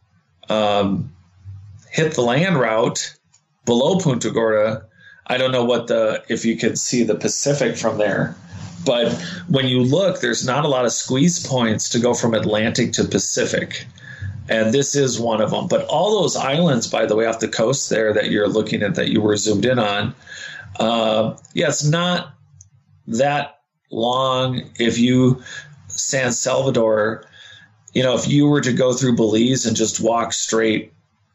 [SPEAKER 5] hit the land route below Punta Gorda, I don't know if you could see the Pacific from there. But when you look, there's not a lot of squeeze points to go from Atlantic to Pacific. And this is one of them. But all those islands, by the way, off the coast there that you're looking at, that you were zoomed in on, it's not that long. If you, San Salvador, if you were to go through Belize and just walk straight,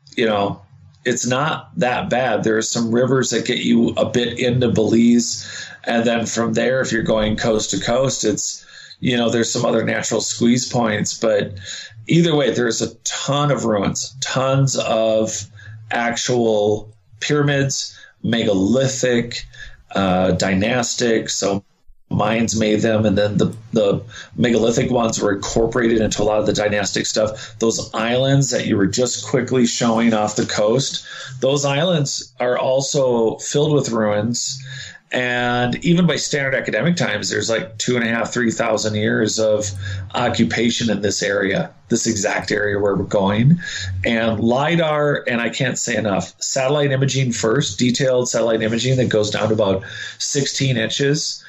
[SPEAKER 5] it's not that bad. There are some rivers that get you a bit into Belize. And then from there, if you're going coast to coast, it's, there's some other natural squeeze points. But either way, there's a ton of ruins, tons of actual pyramids, megalithic, dynastic. So Mayans made them, and then the megalithic ones were incorporated into a lot of the dynastic stuff. Those islands that you were just quickly showing off the coast, those islands are also filled with ruins. And even by standard academic times, there's like 2,500, 3,000 years of occupation in this area, this exact area where we're going. And LIDAR, and I can't say enough, satellite imaging first, detailed satellite imaging that goes down to about 16 inches,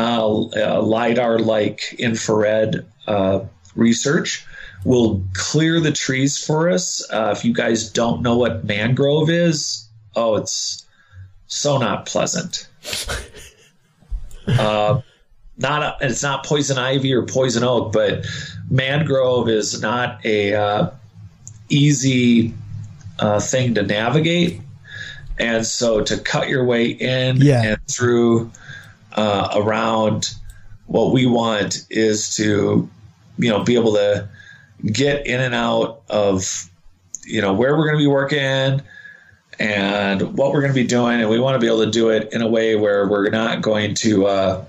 [SPEAKER 5] LIDAR-like infrared research will clear the trees for us. If you guys don't know what mangrove is, it's so not pleasant. It's not poison ivy or poison oak, but mangrove is not a easy thing to navigate. And so to cut your way in and through around, what we want is to, be able to get in and out of, where we're going to be working and what we're going to be doing. And we want to be able to do it in a way where we're not going to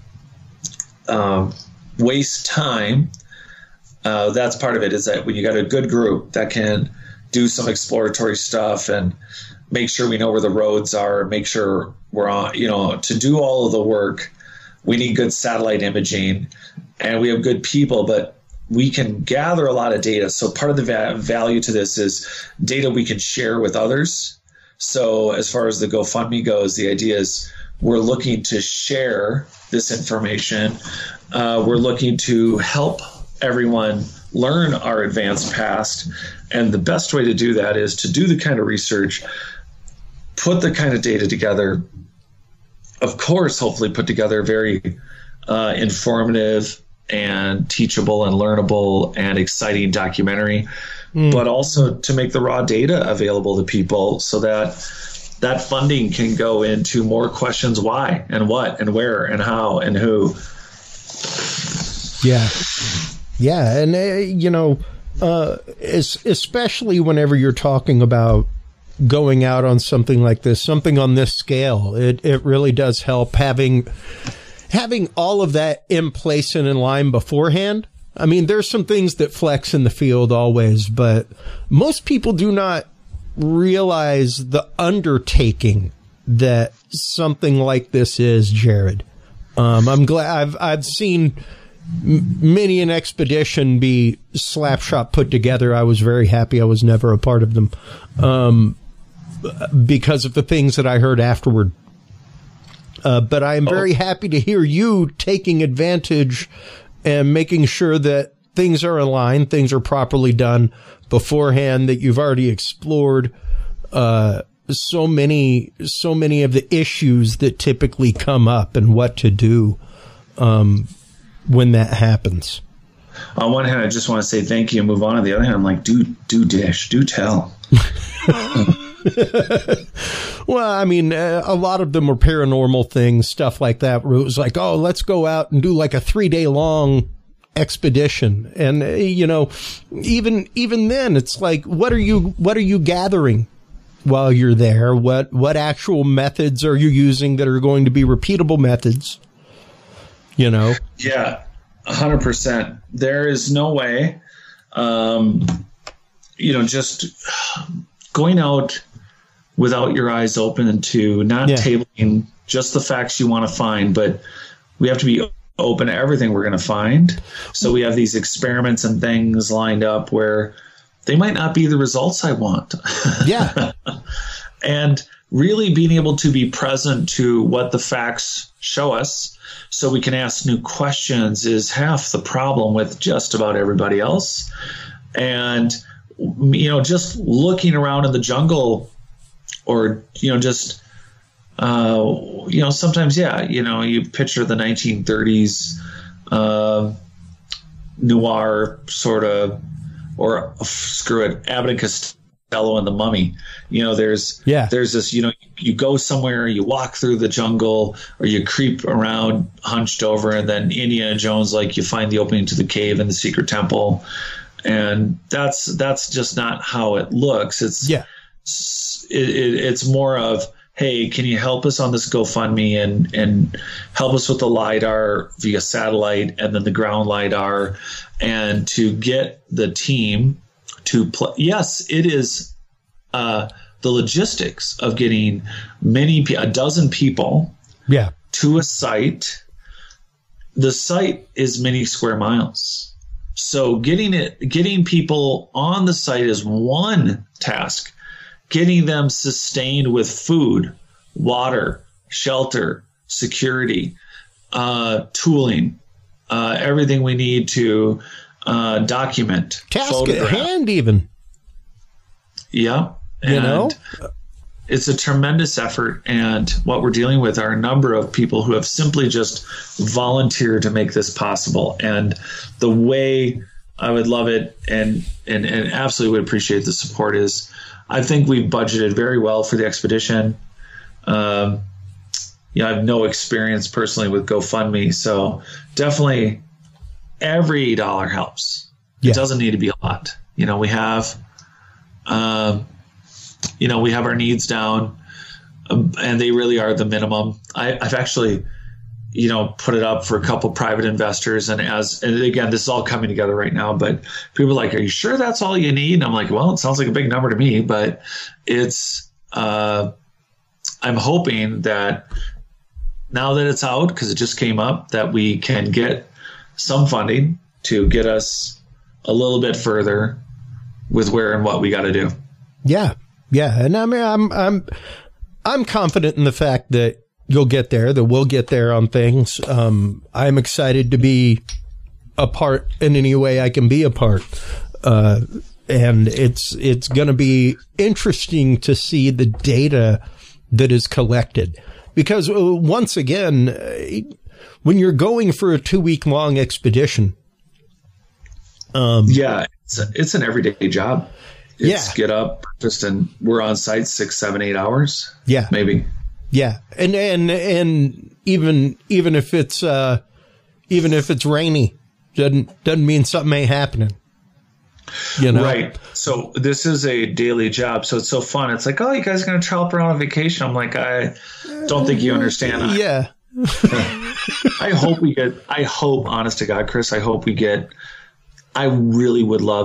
[SPEAKER 5] waste time. That's part of it, is that when you got a good group that can do some exploratory stuff and make sure we know where the roads are, make sure we're on, to do all of the work, we need good satellite imaging, and we have good people, but we can gather a lot of data. So part of the value to this is data we can share with others. So as far as the GoFundMe goes, the idea is we're looking to share this information. We're looking to help everyone learn our advanced past. And the best way to do that is to do the kind of research, put the kind of data together, of course, hopefully put together a very informative and teachable and learnable and exciting documentary, but also to make the raw data available to people so that that funding can go into more questions: why and what and where and how and who.
[SPEAKER 2] Yeah. Yeah. And, especially whenever you're talking about going out on something like this, something on this scale, it really does help having all of that in place and in line beforehand. I mean, there's some things that flex in the field always, but most people do not realize the undertaking that something like this is, Jared. I'm glad I've seen many an expedition be slapshot put together. I was very happy I was never a part of them, because of the things that I heard afterward. But I am very happy to hear you taking advantage and making sure that things are aligned, things are properly done beforehand, that you've already explored so many of the issues that typically come up and what to do when that happens.
[SPEAKER 5] On one hand, I just want to say thank you and move on. On the other hand, I'm like, do dish, do tell.
[SPEAKER 2] Well, I mean, a lot of them were paranormal things, stuff like that, where it was like, oh, let's go out and do like a 3-day long expedition. And, even then it's like, what are you gathering while you're there? What actual methods are you using that are going to be repeatable methods? Yeah,
[SPEAKER 5] 100%. There is no way, just going out without your eyes open to not tabling just the facts you want to find, but we have to be open to everything we're going to find. So we have these experiments and things lined up where they might not be the results I want.
[SPEAKER 2] Yeah.
[SPEAKER 5] And really being able to be present to what the facts show us so we can ask new questions is half the problem with just about everybody else. And, just looking around in the jungle or, sometimes, you picture the 1930s noir sort of, or screw it, Abbott and Costello and the Mummy. There's this, you go somewhere, you walk through the jungle, or you creep around hunched over, and then Indiana Jones, like you find the opening to the cave and the secret temple. And that's just not how it looks. It's more of, hey, can you help us on this GoFundMe and help us with the LiDAR via satellite and then the ground LiDAR, and to get the team to play. Yes, it is the logistics of getting a dozen people to a site. The site is many square miles. So getting people on the site is one task. Getting them sustained with food, water, shelter, security, tooling, everything we need to document.
[SPEAKER 2] Task at hand, even.
[SPEAKER 5] Yeah. And it's a tremendous effort. And what we're dealing with are a number of people who have simply just volunteered to make this possible. And the way I would love it and absolutely would appreciate the support is, I think we've budgeted very well for the expedition. I have no experience personally with GoFundMe, so definitely every dollar helps. It doesn't need to be a lot. We have, we have our needs down, and they really are the minimum. I've actually, put it up for a couple private investors, and again, this is all coming together right now, but people are like, are you sure that's all you need? And I'm like, well, it sounds like a big number to me, but it's, I'm hoping that now that it's out, because it just came up, that we can get some funding to get us a little bit further with where and what we got to do.
[SPEAKER 2] Yeah. Yeah. And I mean, I'm confident in the fact that you'll get there, that we'll get there on things. I'm excited to be a part in any way I can be a part. And it's going to be interesting to see the data that is collected, Because once again, when you're going for a 2-week-long expedition,
[SPEAKER 5] it's an everyday job. Get up, and we're on site 6, 7, 8 hours.
[SPEAKER 2] Yeah,
[SPEAKER 5] maybe.
[SPEAKER 2] Yeah, and even if it's rainy, doesn't mean something ain't happening.
[SPEAKER 5] Right. So this is a daily job. So it's so fun. It's like, oh, you guys are going to travel around on vacation. I'm like, I don't think you understand.
[SPEAKER 2] Yeah.
[SPEAKER 5] I hope, honest to God, Chris, I really would love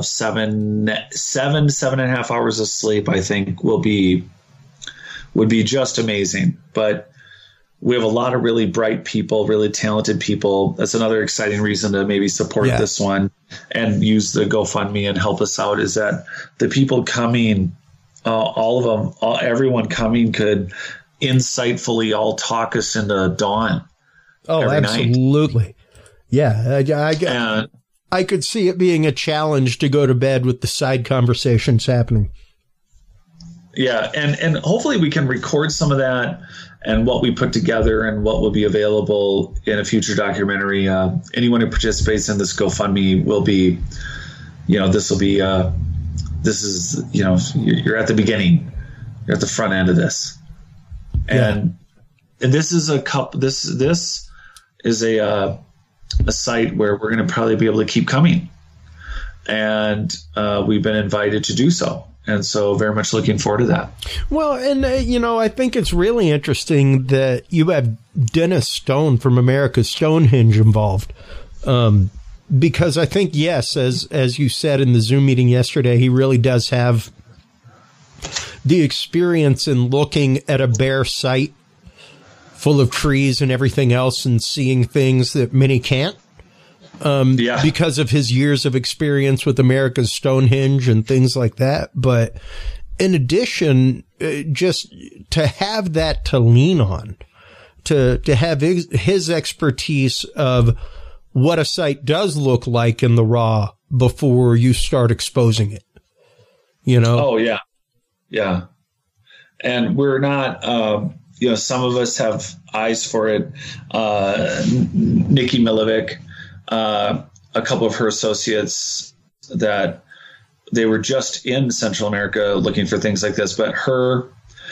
[SPEAKER 5] 7.5 hours of sleep. I think would be just amazing. But we have a lot of really bright people, really talented people. That's another exciting reason to maybe support this one and use the GoFundMe and help us out, is that the people coming, all of them, everyone coming could insightfully all talk us into dawn.
[SPEAKER 2] Oh, absolutely. Night. Yeah. I could see it being a challenge to go to bed with the side conversations happening.
[SPEAKER 5] Yeah. And hopefully we can record some of that and what we put together and what will be available in a future documentary. Anyone who participates in this GoFundMe will be, you're at the beginning. You're at the front end of this. And this is this is a site where we're going to probably be able to keep coming. And we've been invited to do so. And so very much looking forward to that.
[SPEAKER 2] Well, and, I think it's really interesting that you have Dennis Stone from America's Stonehenge involved. Because I think, yes, as you said in the Zoom meeting yesterday, he really does have the experience in looking at a bare site full of trees and everything else and seeing things that many can't. Because of his years of experience with America's Stonehenge and things like that. But in addition, just to have that to lean on, to have his expertise of what a site does look like in the raw before you start exposing it, Oh, yeah.
[SPEAKER 5] Yeah. And we're not, some of us have eyes for it. Nikki Milovic, a couple of her associates, that they were just in Central America looking for things like this, but her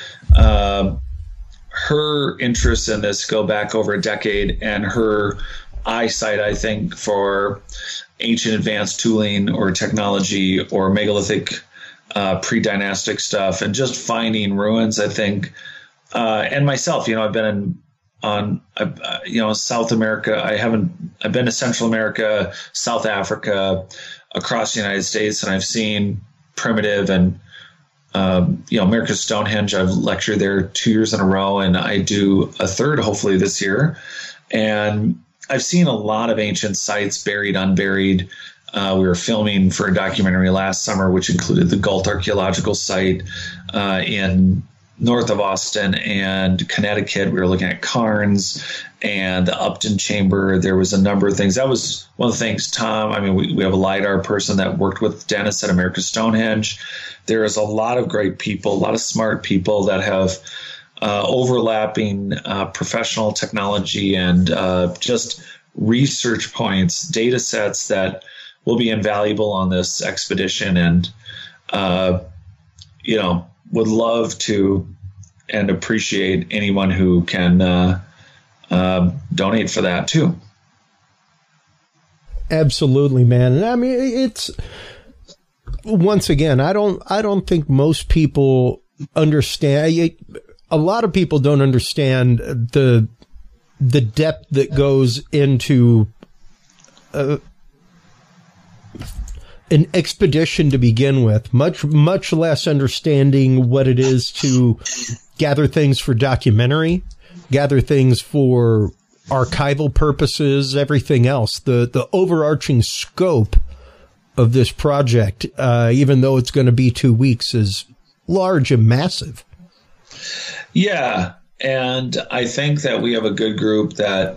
[SPEAKER 5] interests in this go back over a decade, and her eyesight, I think, for ancient advanced tooling or technology or megalithic pre-dynastic stuff and just finding ruins, I think, and myself, I've been South America. I've been to Central America, South Africa, across the United States, and I've seen primitive and, America's Stonehenge. I've lectured there 2 years in a row, and I do a third, hopefully this year. And I've seen a lot of ancient sites, buried, unburied. We were filming for a documentary last summer, which included the Galt Archaeological Site in north of Austin and Connecticut. We were looking at Cairns and the Upton Chamber. There was a number of things. That was one of the things, Tom. I mean, we have a LiDAR person that worked with Dennis at America's Stonehenge. There is a lot of great people, a lot of smart people that have overlapping professional technology and just research points, data sets that will be invaluable on this expedition. And, would love to and appreciate anyone who can donate for that too.
[SPEAKER 2] Absolutely, man. I mean, it's, once again, I don't think most people understand. A lot of people don't understand the depth that goes into an expedition to begin with, much less understanding what it is to gather things for documentary, gather things for archival purposes, everything else. The overarching scope of this project, even though it's going to be 2 weeks, is large and massive.
[SPEAKER 5] Yeah. And I think that we have a good group that,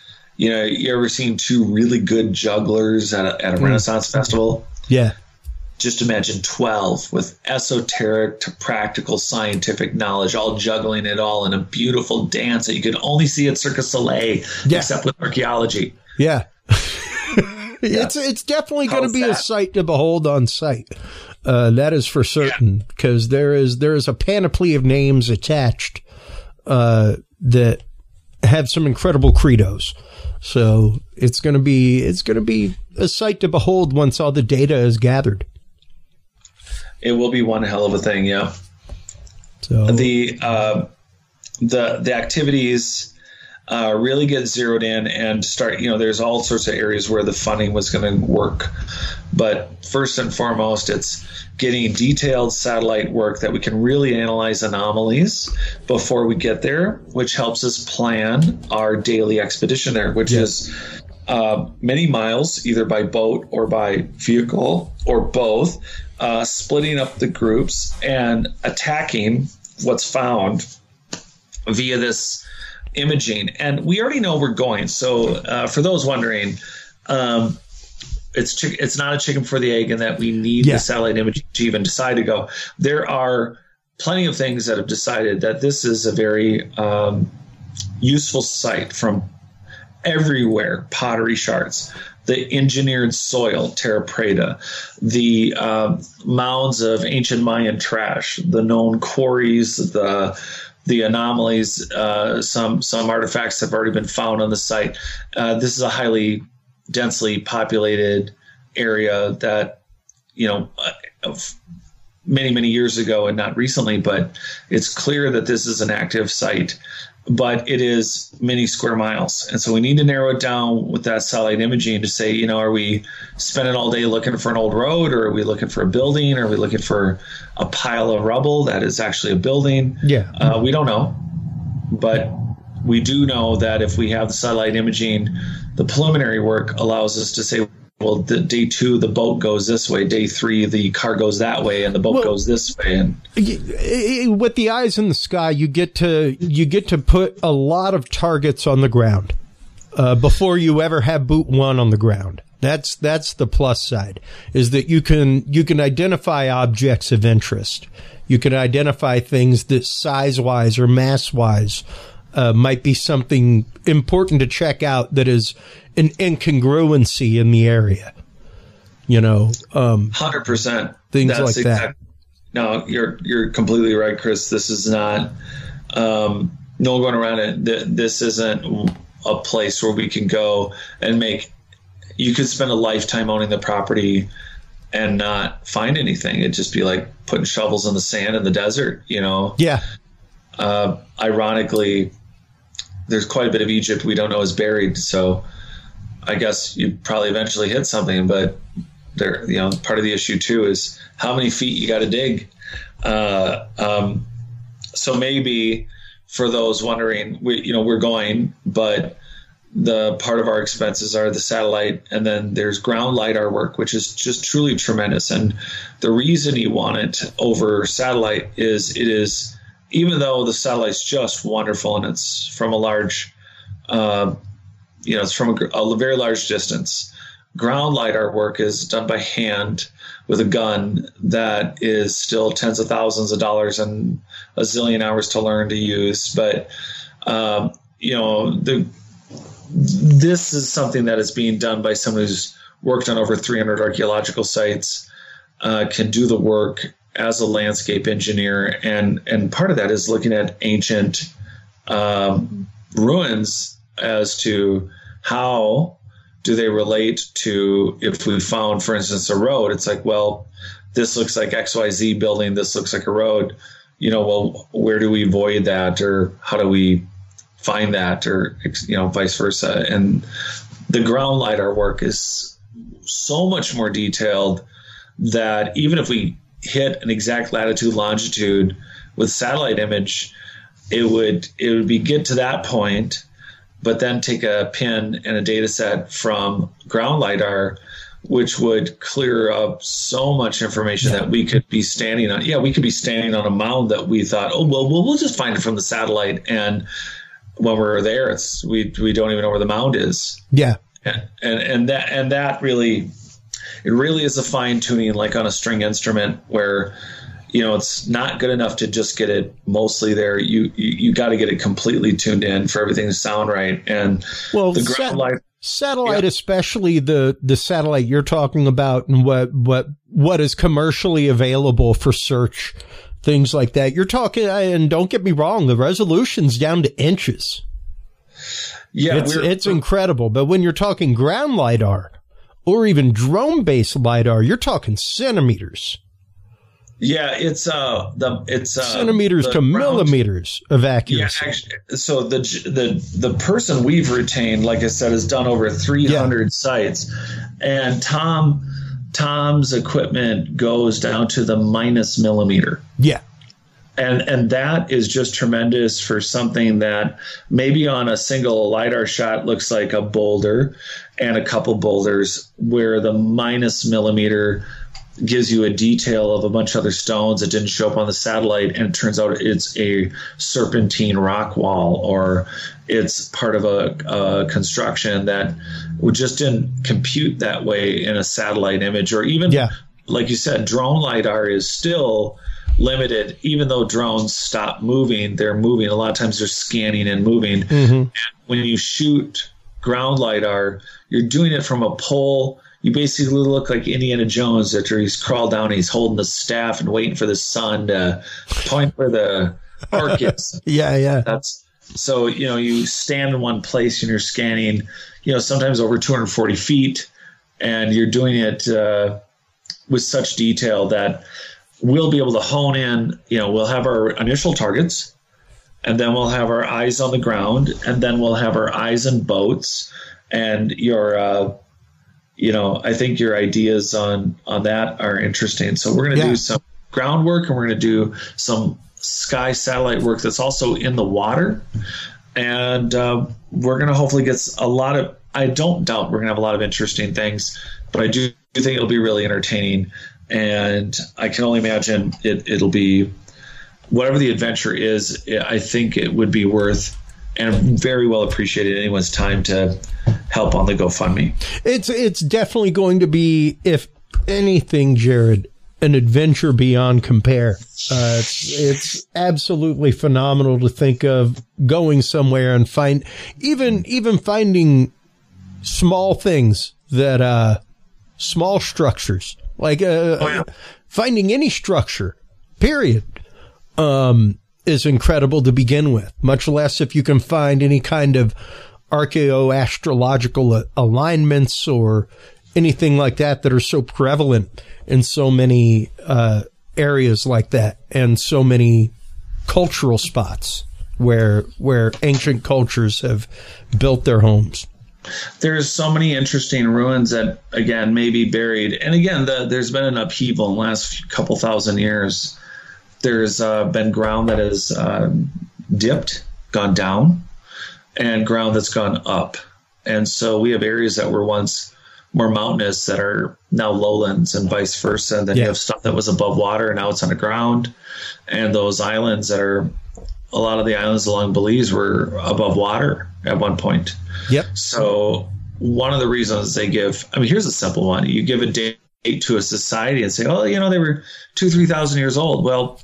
[SPEAKER 5] you ever seen two really good jugglers at a Renaissance festival?
[SPEAKER 2] Yeah.
[SPEAKER 5] just imagine 12 with esoteric to practical scientific knowledge, all juggling it all in a beautiful dance that you could only see at Cirque du Soleil, except with archaeology.
[SPEAKER 2] Yeah. It's definitely going to be a sight to behold on site. That is for certain, because there is a panoply of names attached that have some incredible credos. So it's going to be a sight to behold once all the data is gathered.
[SPEAKER 5] It will be one hell of a thing, yeah. So the activities really get zeroed in and start. There's all sorts of areas where the funding was going to work, but first and foremost, it's getting detailed satellite work that we can really analyze anomalies before we get there, which helps us plan our daily expedition there, which is many miles, either by boat or by vehicle or both, splitting up the groups and attacking what's found via this imaging. And we already know we're going. So for those wondering, it's not a chicken for the egg, and that we need the satellite imaging to even decide to go. There are plenty of things that have decided that this is a very useful site from everywhere. Pottery shards, the engineered soil, terra preta, the mounds of ancient Mayan trash, the known quarries, the anomalies, some artifacts have already been found on the site. This is a highly densely populated area that, many, many years ago and not recently, but it's clear that this is an active site, but it is many square miles. And so we need to narrow it down with that satellite imaging to say, are we spending all day looking for an old road, or are we looking for a building? Or are we looking for a pile of rubble that is actually a building? Yeah. We don't know, but we do know that if we have the satellite imaging, the preliminary work allows us to say, well, day 2, the boat goes this way. Day 3, the car goes that way, and the boat goes this way. And
[SPEAKER 2] with the eyes in the sky, you get to put a lot of targets on the ground before you ever have boot 1 on the ground. That's the plus side, is that you can identify objects of interest. You can identify things that size-wise or mass-wise might be something important to check out that is an incongruency in the area.
[SPEAKER 5] 100%.
[SPEAKER 2] Things like that.
[SPEAKER 5] No, you're completely right, Chris. This is not no going around it. This isn't a place where we can go and you could spend a lifetime owning the property and not find anything. It'd just be like putting shovels in the sand in the desert, Yeah. Ironically, there's quite a bit of Egypt we don't know is buried. So I guess you'd probably eventually hit something, but there, part of the issue too is how many feet you got to dig. So maybe for those wondering, we're going, but the part of our expenses are the satellite, and then there's ground LiDAR work, which is just truly tremendous. And the reason you want it over satellite is even though the satellite's just wonderful and it's from a large, it's from a very large distance, ground LiDAR work is done by hand with a gun that is still tens of thousands of dollars and a zillion hours to learn to use. But, this is something that is being done by someone who's worked on over 300 archaeological sites, can do the work as a landscape engineer. And part of that is looking at ancient ruins as to how do they relate to, if we found, for instance, a road, it's like, well, this looks like XYZ building, this looks like a road, well, where do we void that, or how do we find that, or, vice versa. And the ground LiDAR work is so much more detailed that even if we hit an exact latitude, longitude with satellite image, it would be get to that point, but then take a pin and a data set from ground LiDAR, which would clear up so much information that we could be standing on. Yeah, we could be standing on a mound that we thought, we'll just find it from the satellite. And when we're there, we don't even know where the mound is.
[SPEAKER 2] Yeah.
[SPEAKER 5] And that really, it really is a fine tuning, like on a string instrument, where it's not good enough to just get it mostly there. You got to get it completely tuned in for everything to sound right. And the ground light.
[SPEAKER 2] Satellite, especially the satellite you're talking about, and what is commercially available for search, things like that. You're talking, and don't get me wrong, the resolution's down to inches.
[SPEAKER 5] Yeah,
[SPEAKER 2] it's incredible. But when you're talking ground LiDAR or even drone-based LiDAR, you're talking centimeters.
[SPEAKER 5] Yeah, it's
[SPEAKER 2] centimeters to millimeters of accuracy.
[SPEAKER 5] Yeah, actually, so the person we've retained, like I said, has done over 300 sites, and Tom's equipment goes down to the minus millimeter.
[SPEAKER 2] Yeah.
[SPEAKER 5] And that is just tremendous for something that maybe on a single LiDAR shot looks like a boulder and a couple boulders, where the minus millimeter gives you a detail of a bunch of other stones that didn't show up on the satellite, and it turns out it's a serpentine rock wall, or it's part of a construction that we just didn't compute that way in a satellite image. Or even, like you said, drone LiDAR is still limited. Even though drones stop moving, they're moving. A lot of times they're scanning and moving. Mm-hmm. And when you shoot ground LiDAR, you're doing it from a pole. You basically look like Indiana Jones after he's crawled down, he's holding the staff and waiting for the sun to point where the arc is.
[SPEAKER 2] Yeah.
[SPEAKER 5] So, you stand in one place and you're scanning, sometimes over 240 feet, and you're doing it with such detail that we'll be able to hone in. We'll have our initial targets, and then we'll have our eyes on the ground, and then we'll have our eyes in boats, and I think your ideas on that are interesting. So we're going to do some groundwork, and we're going to do some sky satellite work that's also in the water. And we're going to hopefully get I don't doubt we're going to have a lot of interesting things, but I do think it'll be really entertaining. And I can only imagine it'll be, whatever the adventure is, I think it would be worth and very well appreciated anyone's time to help on the GoFundMe.
[SPEAKER 2] It's definitely going to be, if anything, Jared, an adventure beyond compare. It's absolutely phenomenal to think of going somewhere and even finding small things that small structures, like finding any structure, period. Is incredible to begin with, much less if you can find any kind of archaeoastrological alignments or anything like that are so prevalent in so many areas like that, and so many cultural spots where ancient cultures have built their homes.
[SPEAKER 5] There's so many interesting ruins that, again, may be buried. And again, there's been an upheaval in the last couple thousand years. There's been ground that has dipped, gone down, and ground that's gone up. And so we have areas that were once more mountainous that are now lowlands, and vice versa. And then you have stuff that was above water and now it's underground. And those islands a lot of the islands along Belize were above water at one point.
[SPEAKER 2] Yep.
[SPEAKER 5] So one of the reasons they give, here's a simple one. You give a date to a society and say, oh, they were 2,000-3,000 years old. Well,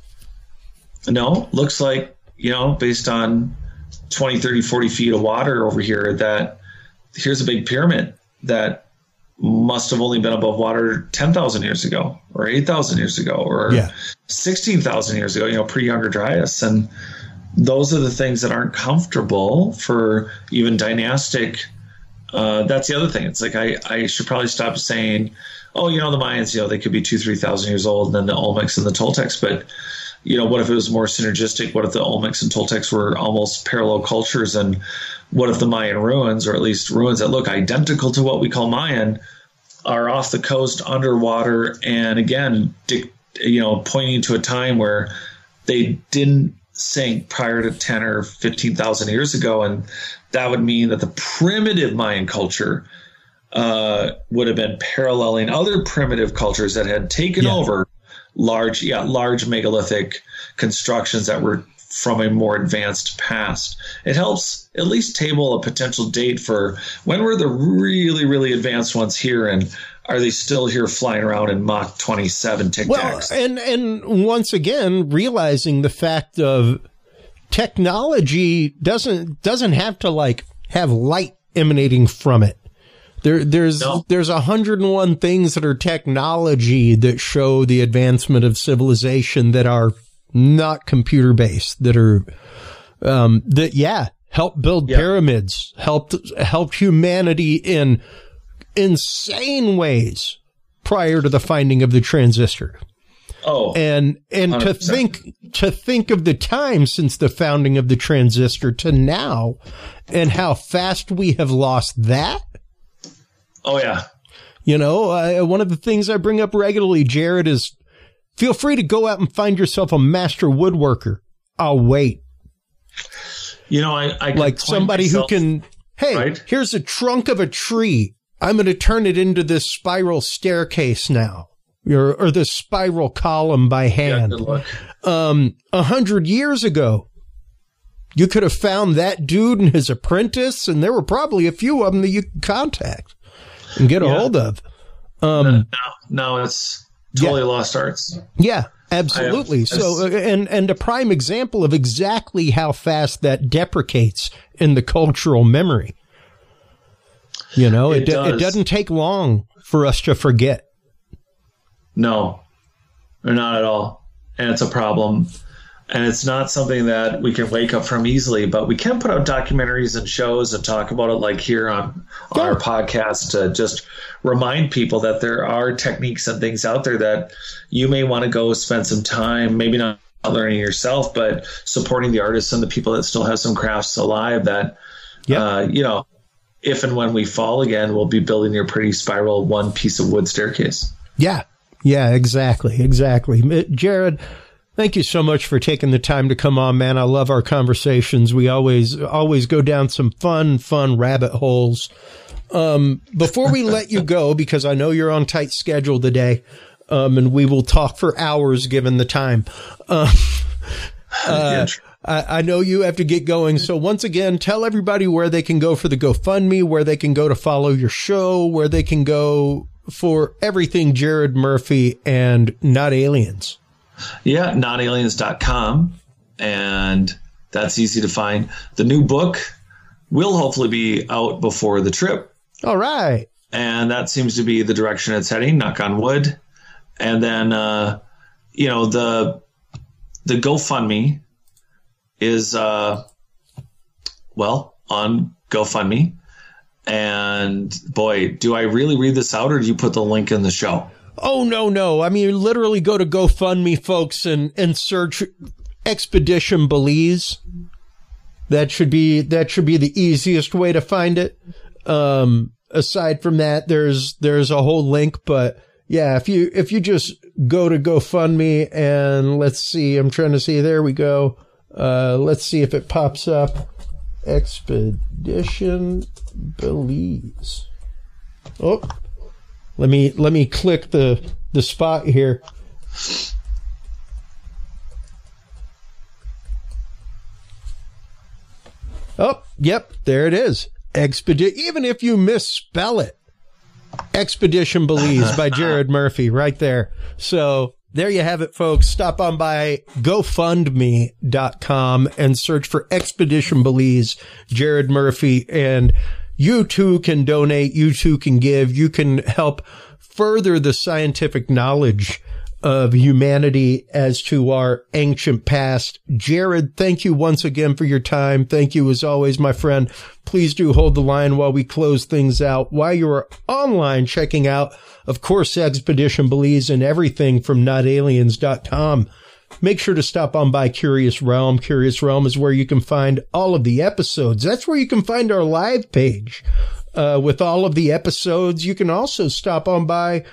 [SPEAKER 5] no, looks like, based on 20, 30, 40 feet of water over here, that here's a big pyramid that must have only been above water 10,000 years ago, or 8,000 years ago, or 16,000 years ago, pre-Younger Dryas. And those are the things that aren't comfortable for even dynastic. That's the other thing. It's like I should probably stop saying, oh, the Mayans, they could be 2,000-3,000 years old, and then the Olmecs and the Toltecs. But what if it was more synergistic? What if the Olmecs and Toltecs were almost parallel cultures? And what if the Mayan ruins, or at least ruins that look identical to what we call Mayan, are off the coast underwater, and again, pointing to a time where they didn't sink prior to 10 or 15,000 years ago. And that would mean that the primitive Mayan culture would have been paralleling other primitive cultures that had taken over large megalithic constructions that were from a more advanced past. It helps at least table a potential date for when were the really, really advanced ones here, and are they still here flying around in Mach 27 Tic Tacs?
[SPEAKER 2] Well, and once again, realizing the fact of technology doesn't have to like have light emanating from it. There's 101 things that are technology that show the advancement of civilization that are not computer based, that are help build pyramids, helped humanity in insane ways prior to the finding of the transistor.
[SPEAKER 5] Oh,
[SPEAKER 2] and 100%. to think of the time since the founding of the transistor to now, and how fast we have lost that.
[SPEAKER 5] Oh yeah.
[SPEAKER 2] You know, one of the things I bring up regularly, Jared, is feel free to go out and find yourself a master woodworker. I'll wait.
[SPEAKER 5] You know, I
[SPEAKER 2] like somebody who can, hey, right? Here's a trunk of a tree. I'm going to turn it into this spiral staircase now, or this spiral column by hand.
[SPEAKER 5] Yeah, good luck.
[SPEAKER 2] 100 years ago, you could have found that dude and his apprentice, and there were probably a few of them that you could contact and get a hold of.
[SPEAKER 5] No, it's totally lost arts.
[SPEAKER 2] Yeah, absolutely. So, and a prime example of exactly how fast that deprecates in the cultural memory. You know, it doesn't take long for us to forget.
[SPEAKER 5] No, not at all. And it's a problem. And it's not something that we can wake up from easily, but we can put out documentaries and shows and talk about it like here on our podcast to just remind people that there are techniques and things out there that you may want to go spend some time, maybe not learning yourself, but supporting the artists and the people that still have some crafts alive that, you know, if and when we fall again, we'll be building your pretty spiral one piece of wood staircase.
[SPEAKER 2] Yeah, exactly. Jared, thank you so much for taking the time to come on, man. I love our conversations. We always go down some fun rabbit holes. Before we let you go, because I know you're on tight schedule today, and we will talk for hours given the time. I know you have to get going. So once again, tell everybody where they can go for the GoFundMe, where they can go to follow your show, where they can go for everything Jared Murphy and Not Aliens.
[SPEAKER 5] Yeah, notaliens.com. And that's easy to find. The new book will hopefully be out before the trip.
[SPEAKER 2] All right.
[SPEAKER 5] And that seems to be the direction it's heading, knock on wood. And then, you know, the GoFundMe is, on GoFundMe. And boy, do I really read this out, or do you put the link in the show?
[SPEAKER 2] Oh, no. I mean, literally go to GoFundMe, folks, and search Expedition Belize. That should be the easiest way to find it. Aside from that, there's a whole link, but yeah, if you just go to GoFundMe and let's see, I'm trying to see, there we go. Let's see if it pops up. Expedition Belize. Oh, let me click the spot here. Oh, yep, there it is. Even if you misspell it, Expedition Belize by Jared Murphy, right there. So there you have it, folks. Stop on by GoFundMe.com and search for Expedition Belize, Jared Murphy, and you too can donate. You too can give. You can help further the scientific knowledge of humanity as to our ancient past. Jared, thank you once again for your time. Thank you as always, my friend. Please do hold the line while we close things out. While you are online checking out, of course, Expedition Belize and everything from notaliens.com, make sure to stop on by Curious Realm. Curious Realm is where you can find all of the episodes. That's where you can find our live page with all of the episodes. You can also stop on by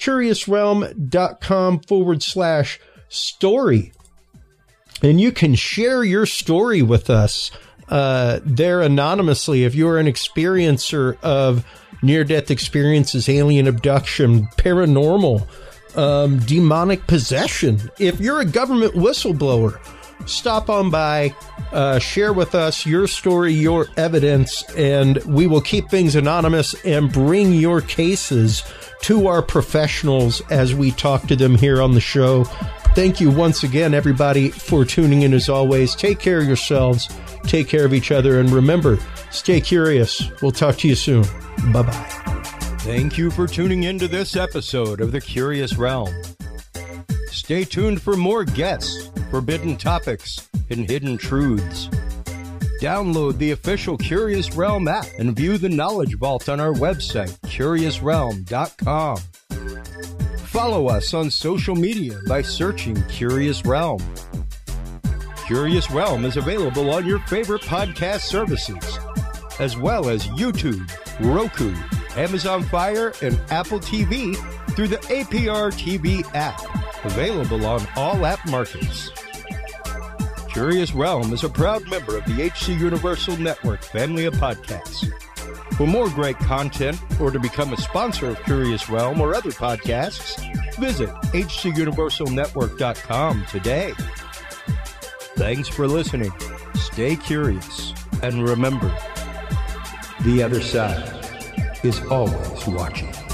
[SPEAKER 2] curiousrealm.com/story. And you can share your story with us there anonymously. If you're an experiencer of near-death experiences, alien abduction, paranormal, demonic possession, if you're a government whistleblower, stop on by, share with us your story, your evidence, and we will keep things anonymous and bring your cases to our professionals as we talk to them here on the show. Thank you once again, everybody, for tuning in as always. Take care of yourselves, take care of each other, and remember, stay curious. We'll talk to you soon. Bye-bye.
[SPEAKER 1] Thank you for tuning into this episode of The Curious Realm. Stay tuned for more guests, forbidden topics, and hidden truths. Download the official Curious Realm app and view the Knowledge Vault on our website, CuriousRealm.com. Follow us on social media by searching Curious Realm. Curious Realm is available on your favorite podcast services, as well as YouTube, Roku, Amazon Fire, and Apple TV through the APR TV app, available on all app markets. Curious Realm is a proud member of the HC Universal Network family of podcasts. For more great content or to become a sponsor of Curious Realm or other podcasts, visit hcuniversalnetwork.com today. Thanks for listening. Stay curious. And remember, the other side is always watching.